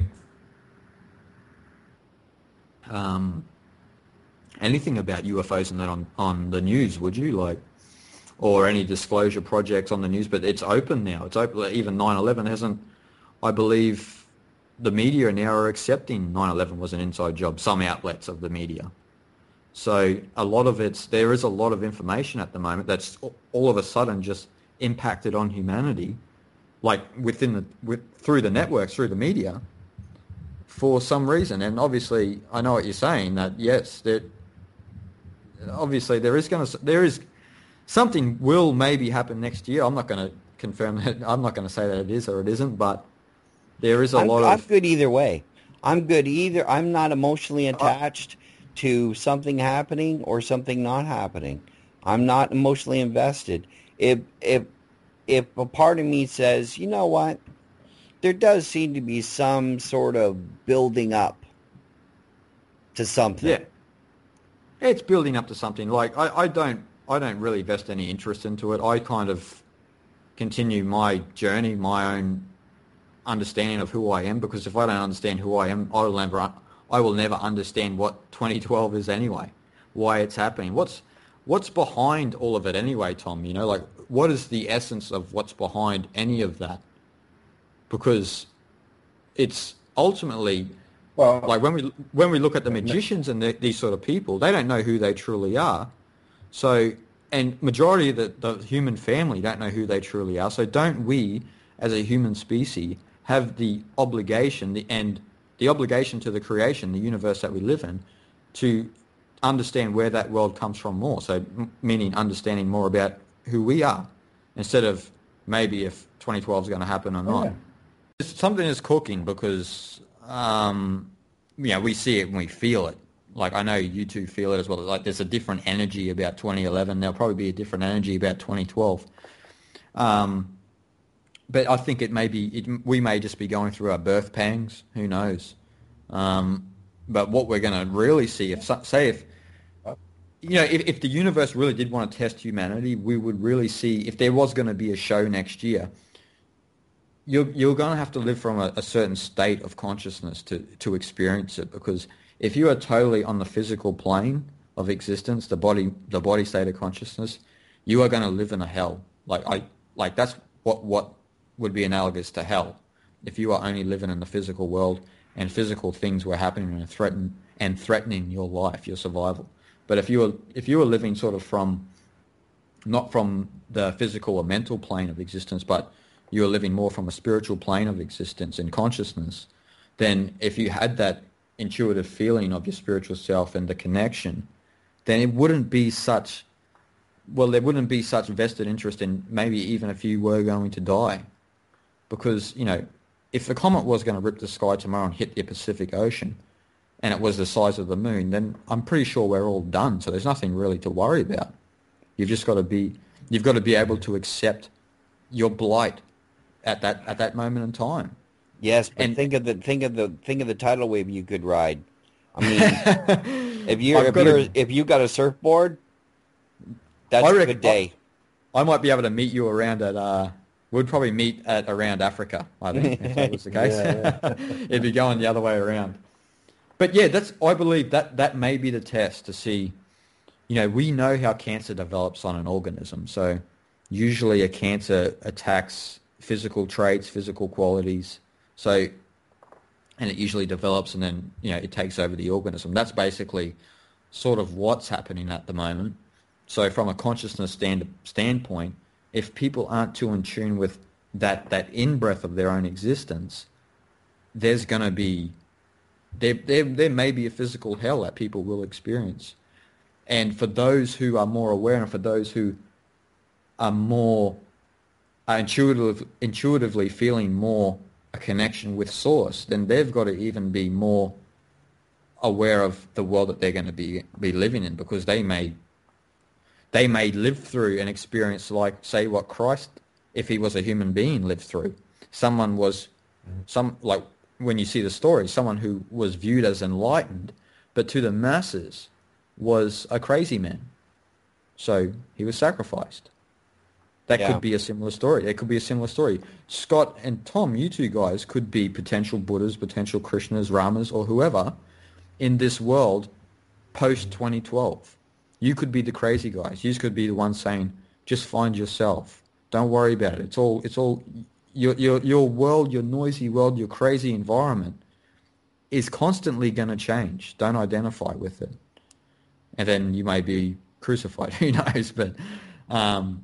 um, anything about U F Os and that on, on the news, would you? Like, or any disclosure projects on the news? But it's open now. It's open. Even nine eleven hasn't. I believe the media now are accepting nine eleven was an inside job. Some outlets of the media. So a lot of it's there is a lot of information at the moment that's all of a sudden just impacted on humanity, like within the with, through the networks, through the media, for some reason. And obviously, I know what you're saying. That yes, that obviously there is going to there is something will maybe happen next year. I'm not going to confirm that. I'm not going to say that it is or it isn't, but there is a I'm, lot I'm of... good either way. I'm good either. I'm not emotionally attached uh, to something happening or something not happening. I'm not emotionally invested. If if if a part of me says, you know what, there does seem to be some sort of building up to something. Yeah, it's building up to something. Like I, I don't I don't really vest any interest into it. I kind of continue my journey, my own understanding of who I am, because if I don't understand who I am, I will never I will never understand what twenty twelve is anyway, why it's happening. What's what's behind all of it anyway, Tom? You know, like what is the essence of what's behind any of that? Because it's ultimately, well, like when we when we look at the magicians and the, these sort of people, they don't know who they truly are. So, and majority of the, the human family don't know who they truly are. So don't we, as a human species, have the obligation, the and the obligation to the creation, the universe that we live in, to understand where that world comes from more. So m- meaning understanding more about who we are, instead of maybe if twenty twelve is going to happen or not. Oh, yeah. It's something is cooking because, um, you know, we see it and we feel it. Like I know you two feel it as well. Like there's a different energy about twenty eleven. There'll probably be a different energy about twenty twelve. Um, But I think it may be, it, we may just be going through our birth pangs. Who knows? Um, but what we're going to really see, if say if, you know, if, if the universe really did want to test humanity, we would really see, if there was going to be a show next year, you're, you're going to have to live from a, a certain state of consciousness to, to experience it. Because if you are totally on the physical plane of existence, the body, the body state of consciousness, you are going to live in a hell. Like I, like that's what, what, would be analogous to hell if you are only living in the physical world and physical things were happening and threaten and threatening your life, your survival. But if you were if you were living sort of from not from the physical or mental plane of existence, but you were living more from a spiritual plane of existence and consciousness, then if you had that intuitive feeling of your spiritual self and the connection, then it wouldn't be such well, there wouldn't be such vested interest in maybe even if you were going to die. Because, you know, if the comet was going to rip the sky tomorrow and hit the Pacific Ocean and it was the size of the moon, then I'm pretty sure we're all done. So there's nothing really to worry about. You've just got to be, you've got to be able to accept your blight at that at that moment in time. Yes, but and, think of the think of the think of the tidal wave you could ride. I mean, if you if you if you got a surfboard, that's a good day. I, I might be able to meet you around at. Uh, We'd probably meet at around Africa, I think, if that was the case. yeah, yeah. It'd be going the other way around. But yeah, that's I believe that that may be the test to see, you know, we know how cancer develops on an organism. So usually a cancer attacks physical traits, physical qualities. So, and it usually develops and then, you know, it takes over the organism. That's basically sort of what's happening at the moment. So from a consciousness stand, standpoint, if people aren't too in tune with that, that in-breath of their own existence, there's going to be, there, there, there may be a physical hell that people will experience. And for those who are more aware and for those who are more, are intuitive, intuitively feeling more a connection with Source, then they've got to even be more aware of the world that they're going to be, be living in, because they may They may live through an experience like, say, what Christ, if he was a human being, lived through. Someone was, some like when you see the story, someone who was viewed as enlightened, but to the masses was a crazy man. So he was sacrificed. That yeah. could be a similar story. It could be a similar story. Scott and Tom, you two guys could be potential Buddhas, potential Krishnas, Ramas, or whoever in this world post twenty twelve. You could be the crazy guys. You could be the ones saying, just find yourself. Don't worry about it. It's all, it's all, your, your, your world, your noisy world, your crazy environment is constantly going to change. Don't identify with it. And then you may be crucified. Who knows? But, um,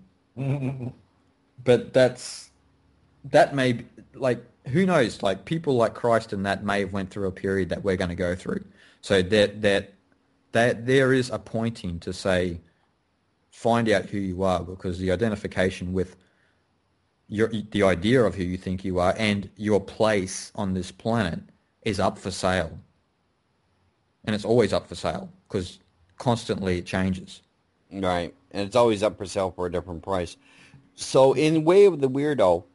but that's, that may be, like, who knows? Like people like Christ and that may have went through a period that we're going to go through. So that, that, that there is a pointing to say, find out who you are, because the identification with your the idea of who you think you are and your place on this planet is up for sale. And it's always up for sale because constantly it changes. Right. And it's always up for sale for a different price. So in Way of the Weirdo,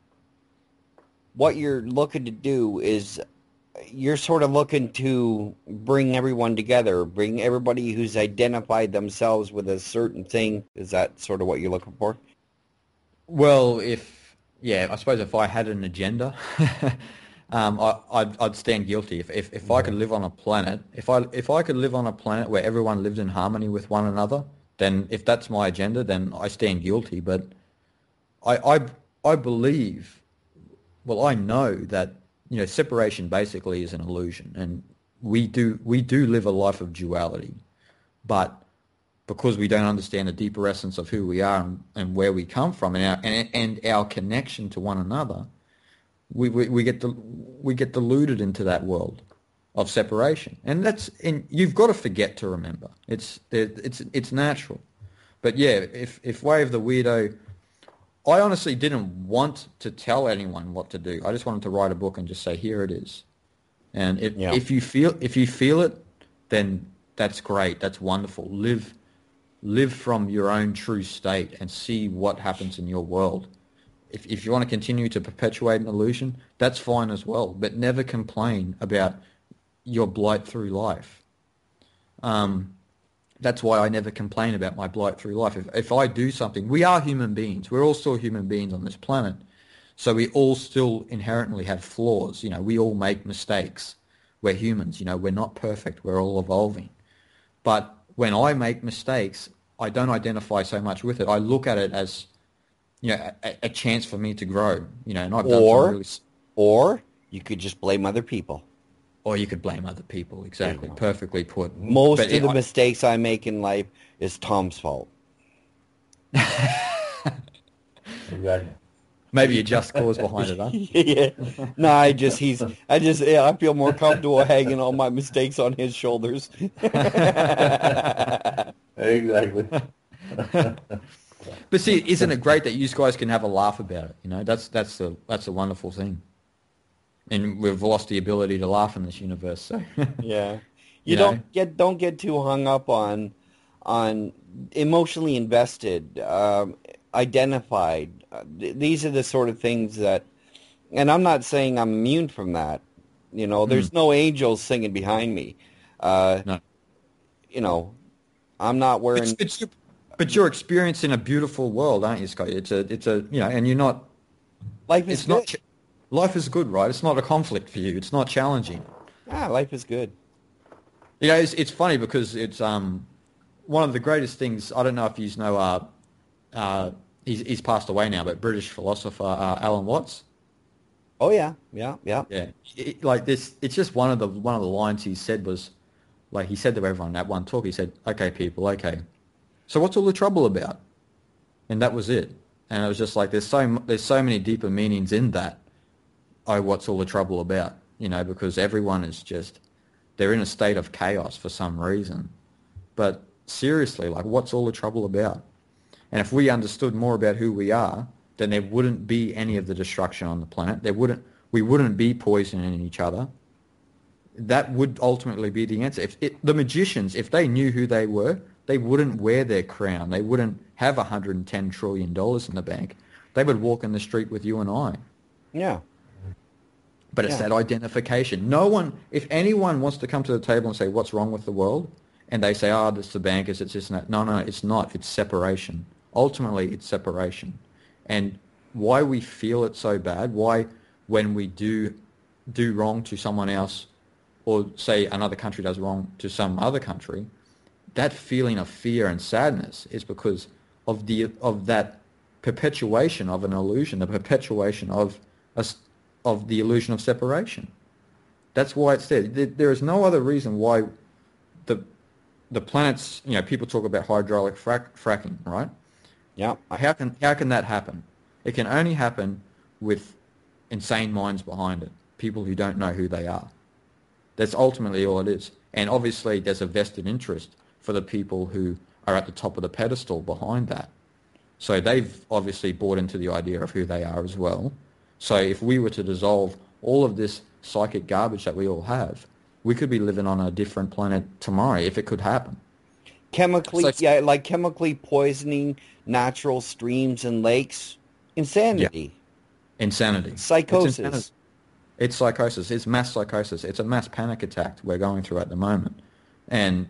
what you're looking to do is you're sort of looking to bring everyone together, bring everybody who's identified themselves with a certain thing. Is that sort of what you're looking for? Well, if, yeah, I suppose if I had an agenda, um, I, I'd, I'd stand guilty. If, if, if I could live on a planet, if I, if I could live on a planet where everyone lived in harmony with one another, then if that's my agenda, then I stand guilty. But I, I, I believe, well, I know that, you know, separation basically is an illusion, and we do we do live a life of duality, but because we don't understand the deeper essence of who we are and, and where we come from and our, and, and our connection to one another, we, we, we get the, we get deluded into that world of separation, and that's and you've got to forget to remember. It's it's it's natural, but yeah, if if Way of the Weirdo. I honestly didn't want to tell anyone what to do. I just wanted to write a book and just say, here it is. And if, yeah. if you feel if you feel it, then that's great. That's wonderful. Live live from your own true state and see what happens in your world. If if you want to continue to perpetuate an illusion, that's fine as well. But never complain about your blight through life. Um, That's why I never complain about my blight through life. If, if I do something, we are human beings. We're all still human beings on this planet. So we all still inherently have flaws. You know, we all make mistakes. We're humans. You know, we're not perfect. We're all evolving. But when I make mistakes, I don't identify so much with it. I look at it as, you know, a, a chance for me to grow. You know, and I've done or, really... or you could just blame other people. Or you could blame other people. Exactly. Perfectly put. Most but of it, the I, mistakes I make in life is Tom's fault. Exactly. Maybe a just cause behind it, huh? Yeah. No, I just, he's, I just, yeah, I feel more comfortable hanging all my mistakes on his shoulders. Exactly. But see, isn't it great that you guys can have a laugh about it? You know, that's, that's the, that's a wonderful thing. And we've lost the ability to laugh in this universe. So yeah, you, you don't know? get don't get too hung up on on emotionally invested, um, identified. Uh, th- these are the sort of things that, and I'm not saying I'm immune from that. You know, there's mm. no angels singing behind me. Uh, no. You know, I'm not wearing. It's, it's, but you're experiencing a beautiful world, aren't you, Scott? It's a it's a you know, and you're not. Life is it's good. not. Ch- Life is good, right? It's not a conflict for you. It's not challenging. Ah, life is good. You know, it's, it's funny because it's um one of the greatest things. I don't know if you know. Uh, uh, he's he's passed away now, but British philosopher uh, Alan Watts. Oh yeah, yeah, yeah. Yeah, it, like this. It's just one of the one of the lines he said was, like he said to everyone in that one talk. He said, "Okay, people, okay. So what's all the trouble about?" And that was it. And it was just like there's so there's so many deeper meanings in that. Oh, what's all the trouble about? You know, because everyone is just, they're in a state of chaos for some reason. But seriously, like, what's all the trouble about? And if we understood more about who we are, then there wouldn't be any of the destruction on the planet. There wouldn't, we wouldn't be poisoning each other. That would ultimately be the answer. If it, the magicians, if they knew who they were, they wouldn't wear their crown. They wouldn't have one hundred ten trillion dollars in the bank. They would walk in the street with you and I. Yeah. But it's yeah. that identification. No one, if anyone wants to come to the table and say, what's wrong with the world? And they say, oh, it's the bankers, it's this and that. No, no, it's not. It's separation. Ultimately, it's separation. And why we feel it so bad, why when we do do wrong to someone else, or say another country does wrong to some other country, that feeling of fear and sadness is because of the of that perpetuation of an illusion, the perpetuation of a of the illusion of separation. That's why it's there. There is no other reason why the the planets, you know, people talk about hydraulic frac- fracking, right? Yeah. How can how can that happen? It can only happen with insane minds behind it, people who don't know who they are. That's ultimately all it is. And obviously there's a vested interest for the people who are at the top of the pedestal behind that. So they've obviously bought into the idea of who they are as well. So if we were to dissolve all of this psychic garbage that we all have, we could be living on a different planet tomorrow if it could happen. Chemically, So- yeah, like chemically poisoning natural streams and lakes. Insanity. Insanity. Psychosis. It's insanity. It's psychosis. It's mass psychosis. It's a mass panic attack we're going through at the moment. And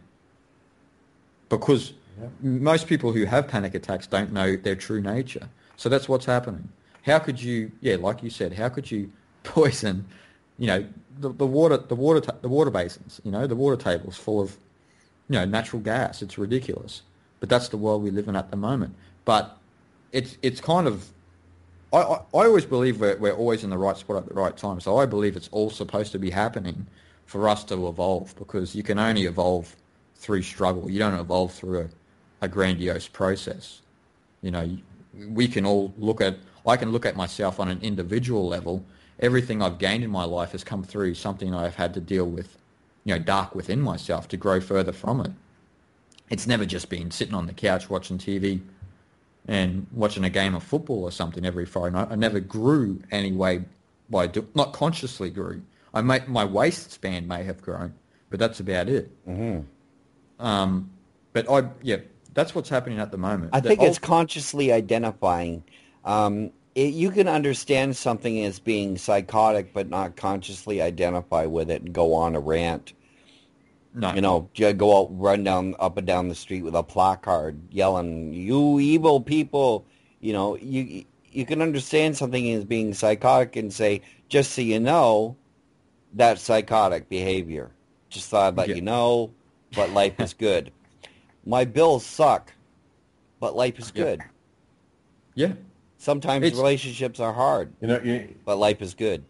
because Yeah. most people who have panic attacks don't know their true nature. So that's what's happening. How could you, yeah, like you said, how could you poison, you know, the, the water, the water, ta- the water basins, you know, the water tables full of, you know, natural gas. It's ridiculous. But that's the world we live in at the moment. But it's it's kind of, I, I, I always believe we're, we're always in the right spot at the right time. So I believe it's all supposed to be happening for us to evolve, because you can only evolve through struggle. You don't evolve through a, a grandiose process. You know, we can all look at, I can look at myself on an individual level. Everything I've gained in my life has come through something I've had to deal with, you know, dark within myself to grow further from it. It's never just been sitting on the couch watching T V and watching a game of football or something every Friday night. I never grew anyway by do, not consciously grew. I may, my waist span may have grown, but that's about it. Mm-hmm. Um, but I, yeah, that's what's happening at the moment. I The think it's ult- consciously identifying. Um, it, you can understand something as being psychotic, but not consciously identify with it and go on a rant. no, You know, j- go out, run down up and down the street with a placard yelling, "You evil people!" You know, you you can understand something as being psychotic and say, "Just so you know, that's psychotic behavior." Just thought I'd let Yeah. you know, but life is good. My bills suck, but life is Yeah. good. yeah, Sometimes It's- relationships are hard, You know, you, but life is good.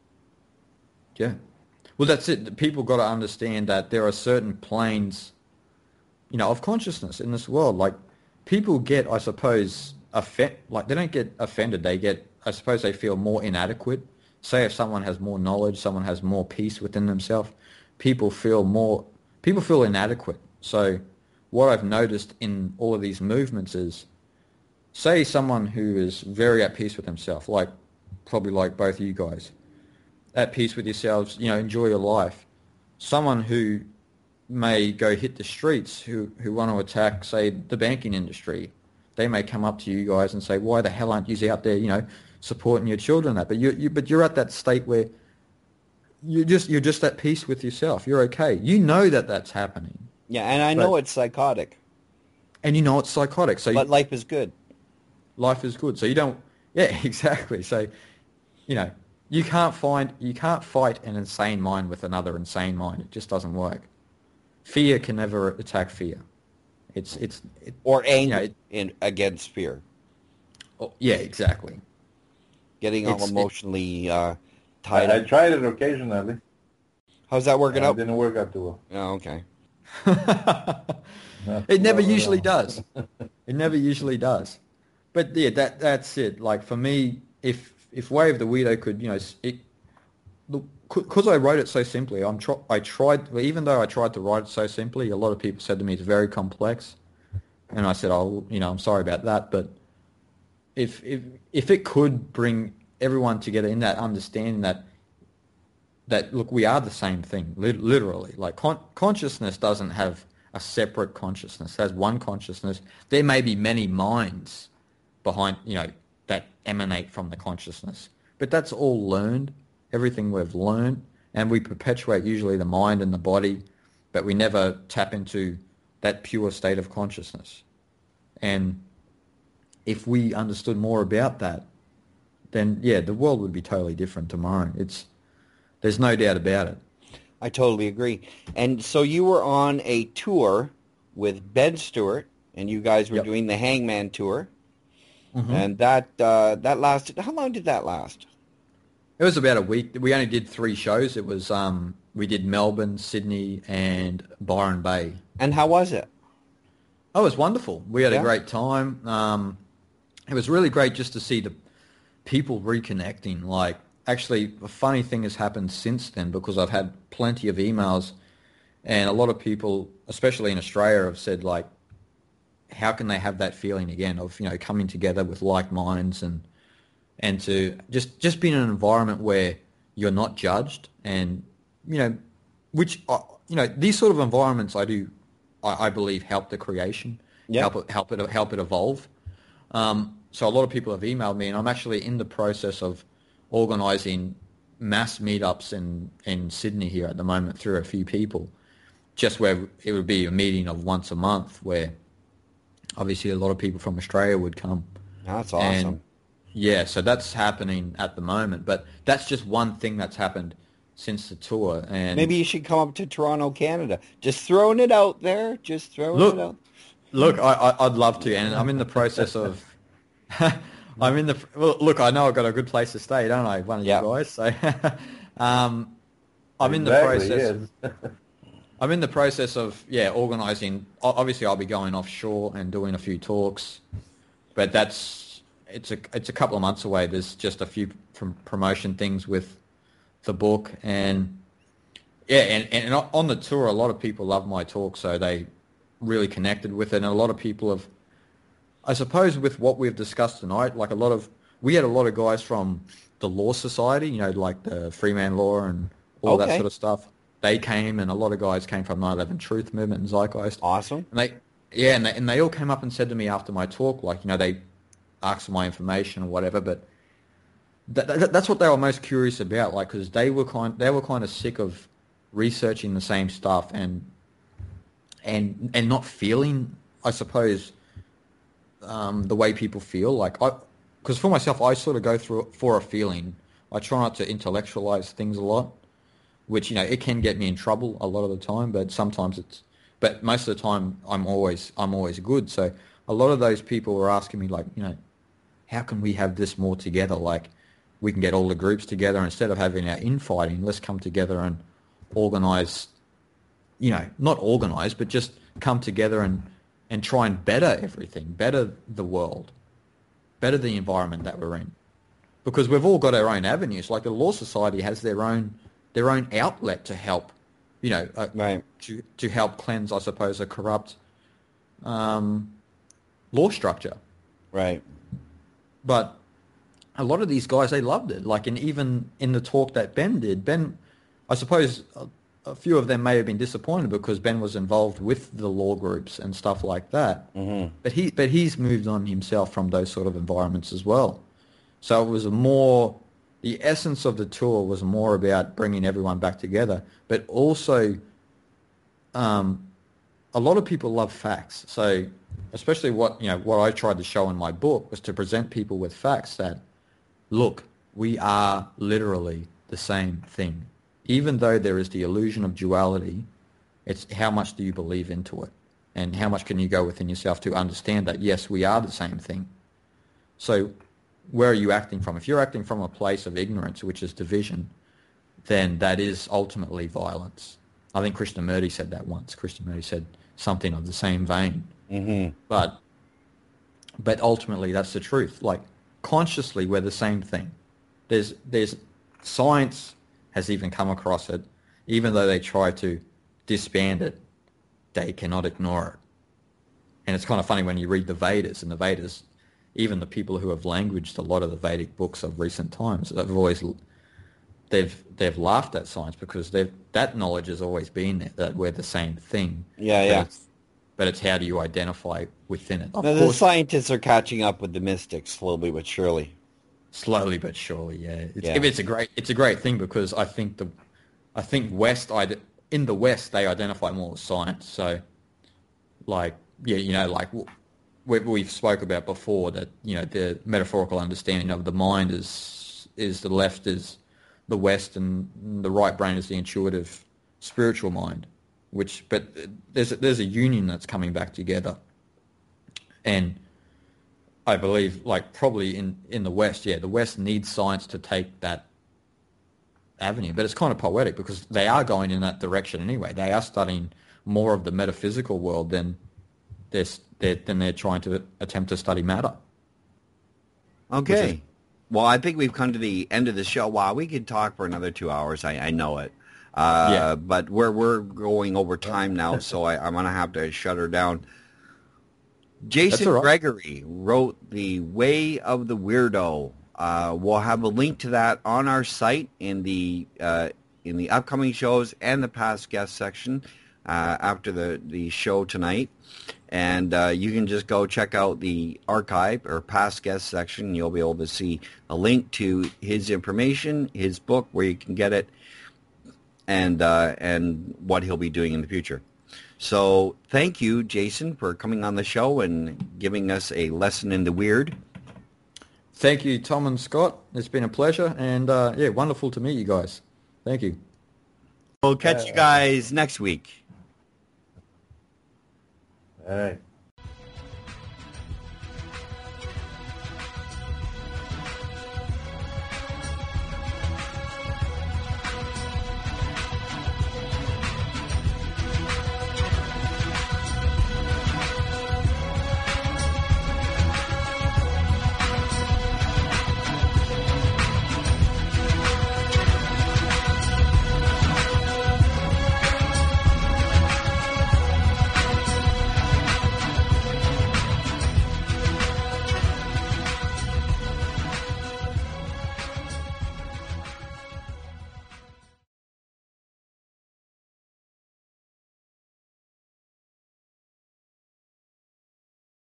yeah. Well, that's it. People got to understand that there are certain planes, you know, of consciousness in this world. Like, people get, I suppose, offend, like they don't get offended. They get, I suppose, they feel more inadequate. Say if someone has more knowledge, someone has more peace within themselves, people feel more, people feel inadequate. So what I've noticed in all of these movements is, say someone who is very at peace with himself, like probably like both you guys, at peace with yourselves, you know, enjoy your life. Someone who may go hit the streets, who, who want to attack, say, the banking industry, they may come up to you guys and say, why the hell aren't you out there, you know, supporting your children? That, but you, you, but you're at that state where you're just, you're just at peace with yourself. You're okay. You know that that's happening, Yeah, and I know But- it's psychotic, and you know it's psychotic. So but you, life is good. life is good. So you don't, yeah, exactly. So, you know, you can't find, you can't fight an insane mind with another insane mind. It just doesn't work. Fear can never attack fear. It's, it's, it, Or anger you know, it- in, against fear. oh, yeah, exactly. Getting all It's- it- emotionally uh, tied I, I up. tried it occasionally. How's that working and out? It didn't work out too well. Oh, okay. No, It never no, no, usually no. does. It never usually does. But yeah, that that's it. Like for me, if if Way of the Weirdo could, you know, s- it, because I wrote it so simply, I'm tr- I tried, well, even though I tried to write it so simply, a lot of people said to me it's very complex, and I said, oh, you know, I'm sorry about that. But if if if it could bring everyone together in that understanding that that look, we are the same thing, lit- literally. Like con- consciousness doesn't have a separate consciousness. It has one consciousness. There may be many minds behind, you know, that emanate from the consciousness, but that's all learned. Everything we've learned, and we perpetuate usually the mind and the body, but we never tap into that pure state of consciousness. And if we understood more about that, then yeah, the world would be totally different tomorrow. It's there's no doubt about it. I totally agree. And so you were on a tour with Ben Stewart, and you guys were Yep. doing the Hangman tour, Mhm. and that uh, that lasted. How long did that last? It was about a week. We only did three shows. It was um, we did Melbourne, Sydney, and Byron Bay. And how was it? Oh, it was wonderful. We had Yeah. a great time. Um, it was really great just to see the people reconnecting. Like, actually, a funny thing has happened since then because I've had plenty of emails, and a lot of people, especially in Australia, have said like, how can they have that feeling again of, you know, coming together with like minds and and to just just be in an environment where you're not judged, and you know, which uh, you know, these sort of environments I do I, I believe help the creation, yeah. help it help it help it evolve. Um, so a lot of people have emailed me, and I'm actually in the process of organising mass meetups in in Sydney here at the moment through a few people, just where it would be a meeting of once a month where obviously a lot of people from Australia would come. That's awesome. And yeah, so that's happening at the moment, but that's just one thing that's happened since the tour. And maybe you should come up to Toronto, Canada. Just throwing it out there. Just throwing look, it out. Look, I, I, I'd love to, and I'm in the process of. I'm in the well, look. I know I've got a good place to stay, don't I? One of yep. you guys. So, um, I'm in the Exactly, process. yes. I'm in the process of yeah organising. Obviously, I'll be going offshore and doing a few talks, but that's it's a it's a couple of months away. There's just a few from promotion things with the book, and yeah, and, and on the tour, a lot of people love my talk, so they really connected with it, and a lot of people have. I suppose with what we've discussed tonight, like a lot of, we had a lot of guys from the Law Society, you know, like the Freeman Law and all okay. that sort of stuff. They came, and a lot of guys came from nine eleven Truth Movement and Zeitgeist. Awesome. And they, yeah, and they, and they all came up and said to me after my talk, like, you know, they asked for my information or whatever, but that, that, that's what they were most curious about, like, because they were kind, they were kind of sick of researching the same stuff and and and not feeling, I suppose. Um, the way people feel, like I, because for myself, I sort of go through for a feeling. I try not to intellectualize things a lot, which you know it can get me in trouble a lot of the time. But sometimes it's, but most of the time I'm always I'm always good. So a lot of those people were asking me like, you know, how can we have this more together? Like we can get all the groups together instead of having our infighting. Let's come together and organize. You know, not organize, but just come together and. and try and better everything, better the world, better the environment that we're in. Because we've all got our own avenues. Like the Law Society has their own their own outlet to help, you know, uh, right. to, to help cleanse, I suppose, a corrupt um, law structure. Right. But a lot of these guys, they loved it. Like, and even in the talk that Ben did, Ben, I suppose... Uh, a few of them may have been disappointed because Ben was involved with the law groups and stuff like that. Mm-hmm. But he, but he's moved on himself from those sort of environments as well. So it was a more, the essence of the tour was more about bringing everyone back together, but also, um, a lot of people love facts. So especially what, you know, what I tried to show in my book was to present people with facts that, look, we are literally the same thing. Even though there is the illusion of duality, it's how much do you believe into it? And how much can you go within yourself to understand that, yes, we are the same thing. So where are you acting from? If you're acting from a place of ignorance, which is division, then that is ultimately violence. I think Krishnamurti said that once. Krishnamurti said something of the same vein. Mm-hmm. But, but ultimately, that's the truth. Like, consciously, we're the same thing. There's, there's science... has even come across it, even though they try to disband it, they cannot ignore it. And it's kind of funny when you read the Vedas, and the Vedas, even the people who have languaged a lot of the Vedic books of recent times, they've always they've they've laughed at science because they've that knowledge has always been there, that we're the same thing. Yeah, but yeah. It's, but it's how do you identify within it? Of now, course, the scientists are catching up with the mystics slowly but surely. Slowly but surely, yeah. It's, yeah. it's a great, it's a great thing because I think the, I think West, in the West, they identify more with science. So, like, yeah, you know, like we, we've spoke about before that, you know, the metaphorical understanding of the mind is is the left is the West, and the right brain is the intuitive, spiritual mind. Which, but there's a, there's a union that's coming back together, and. I believe, like, probably in, in the West, yeah, the West needs science to take that avenue. But it's kind of poetic because they are going in that direction anyway. They are studying more of the metaphysical world than they're, they're, than they're trying to attempt to study matter. Okay. Is, well, I think we've come to the end of the show. Wow, we could talk for another two hours. I, I know it. Uh, yeah. But we're, we're going over time now, so I, I'm going to have to shut her down. Jason all right. Gregory wrote The Way of the Weirdo. Uh, we'll have a link to that on our site in the uh, in the upcoming shows and the past guest section uh, after the, the show tonight. And uh, you can just go check out the archive or past guest section. You'll be able to see a link to his information, his book, where you can get it, and uh, and what he'll be doing in the future. So thank you, Jason, for coming on the show and giving us a lesson in the weird. Thank you, Tom and Scott. It's been a pleasure, and uh, yeah, wonderful to meet you guys. Thank you. We'll catch you guys next week. All right.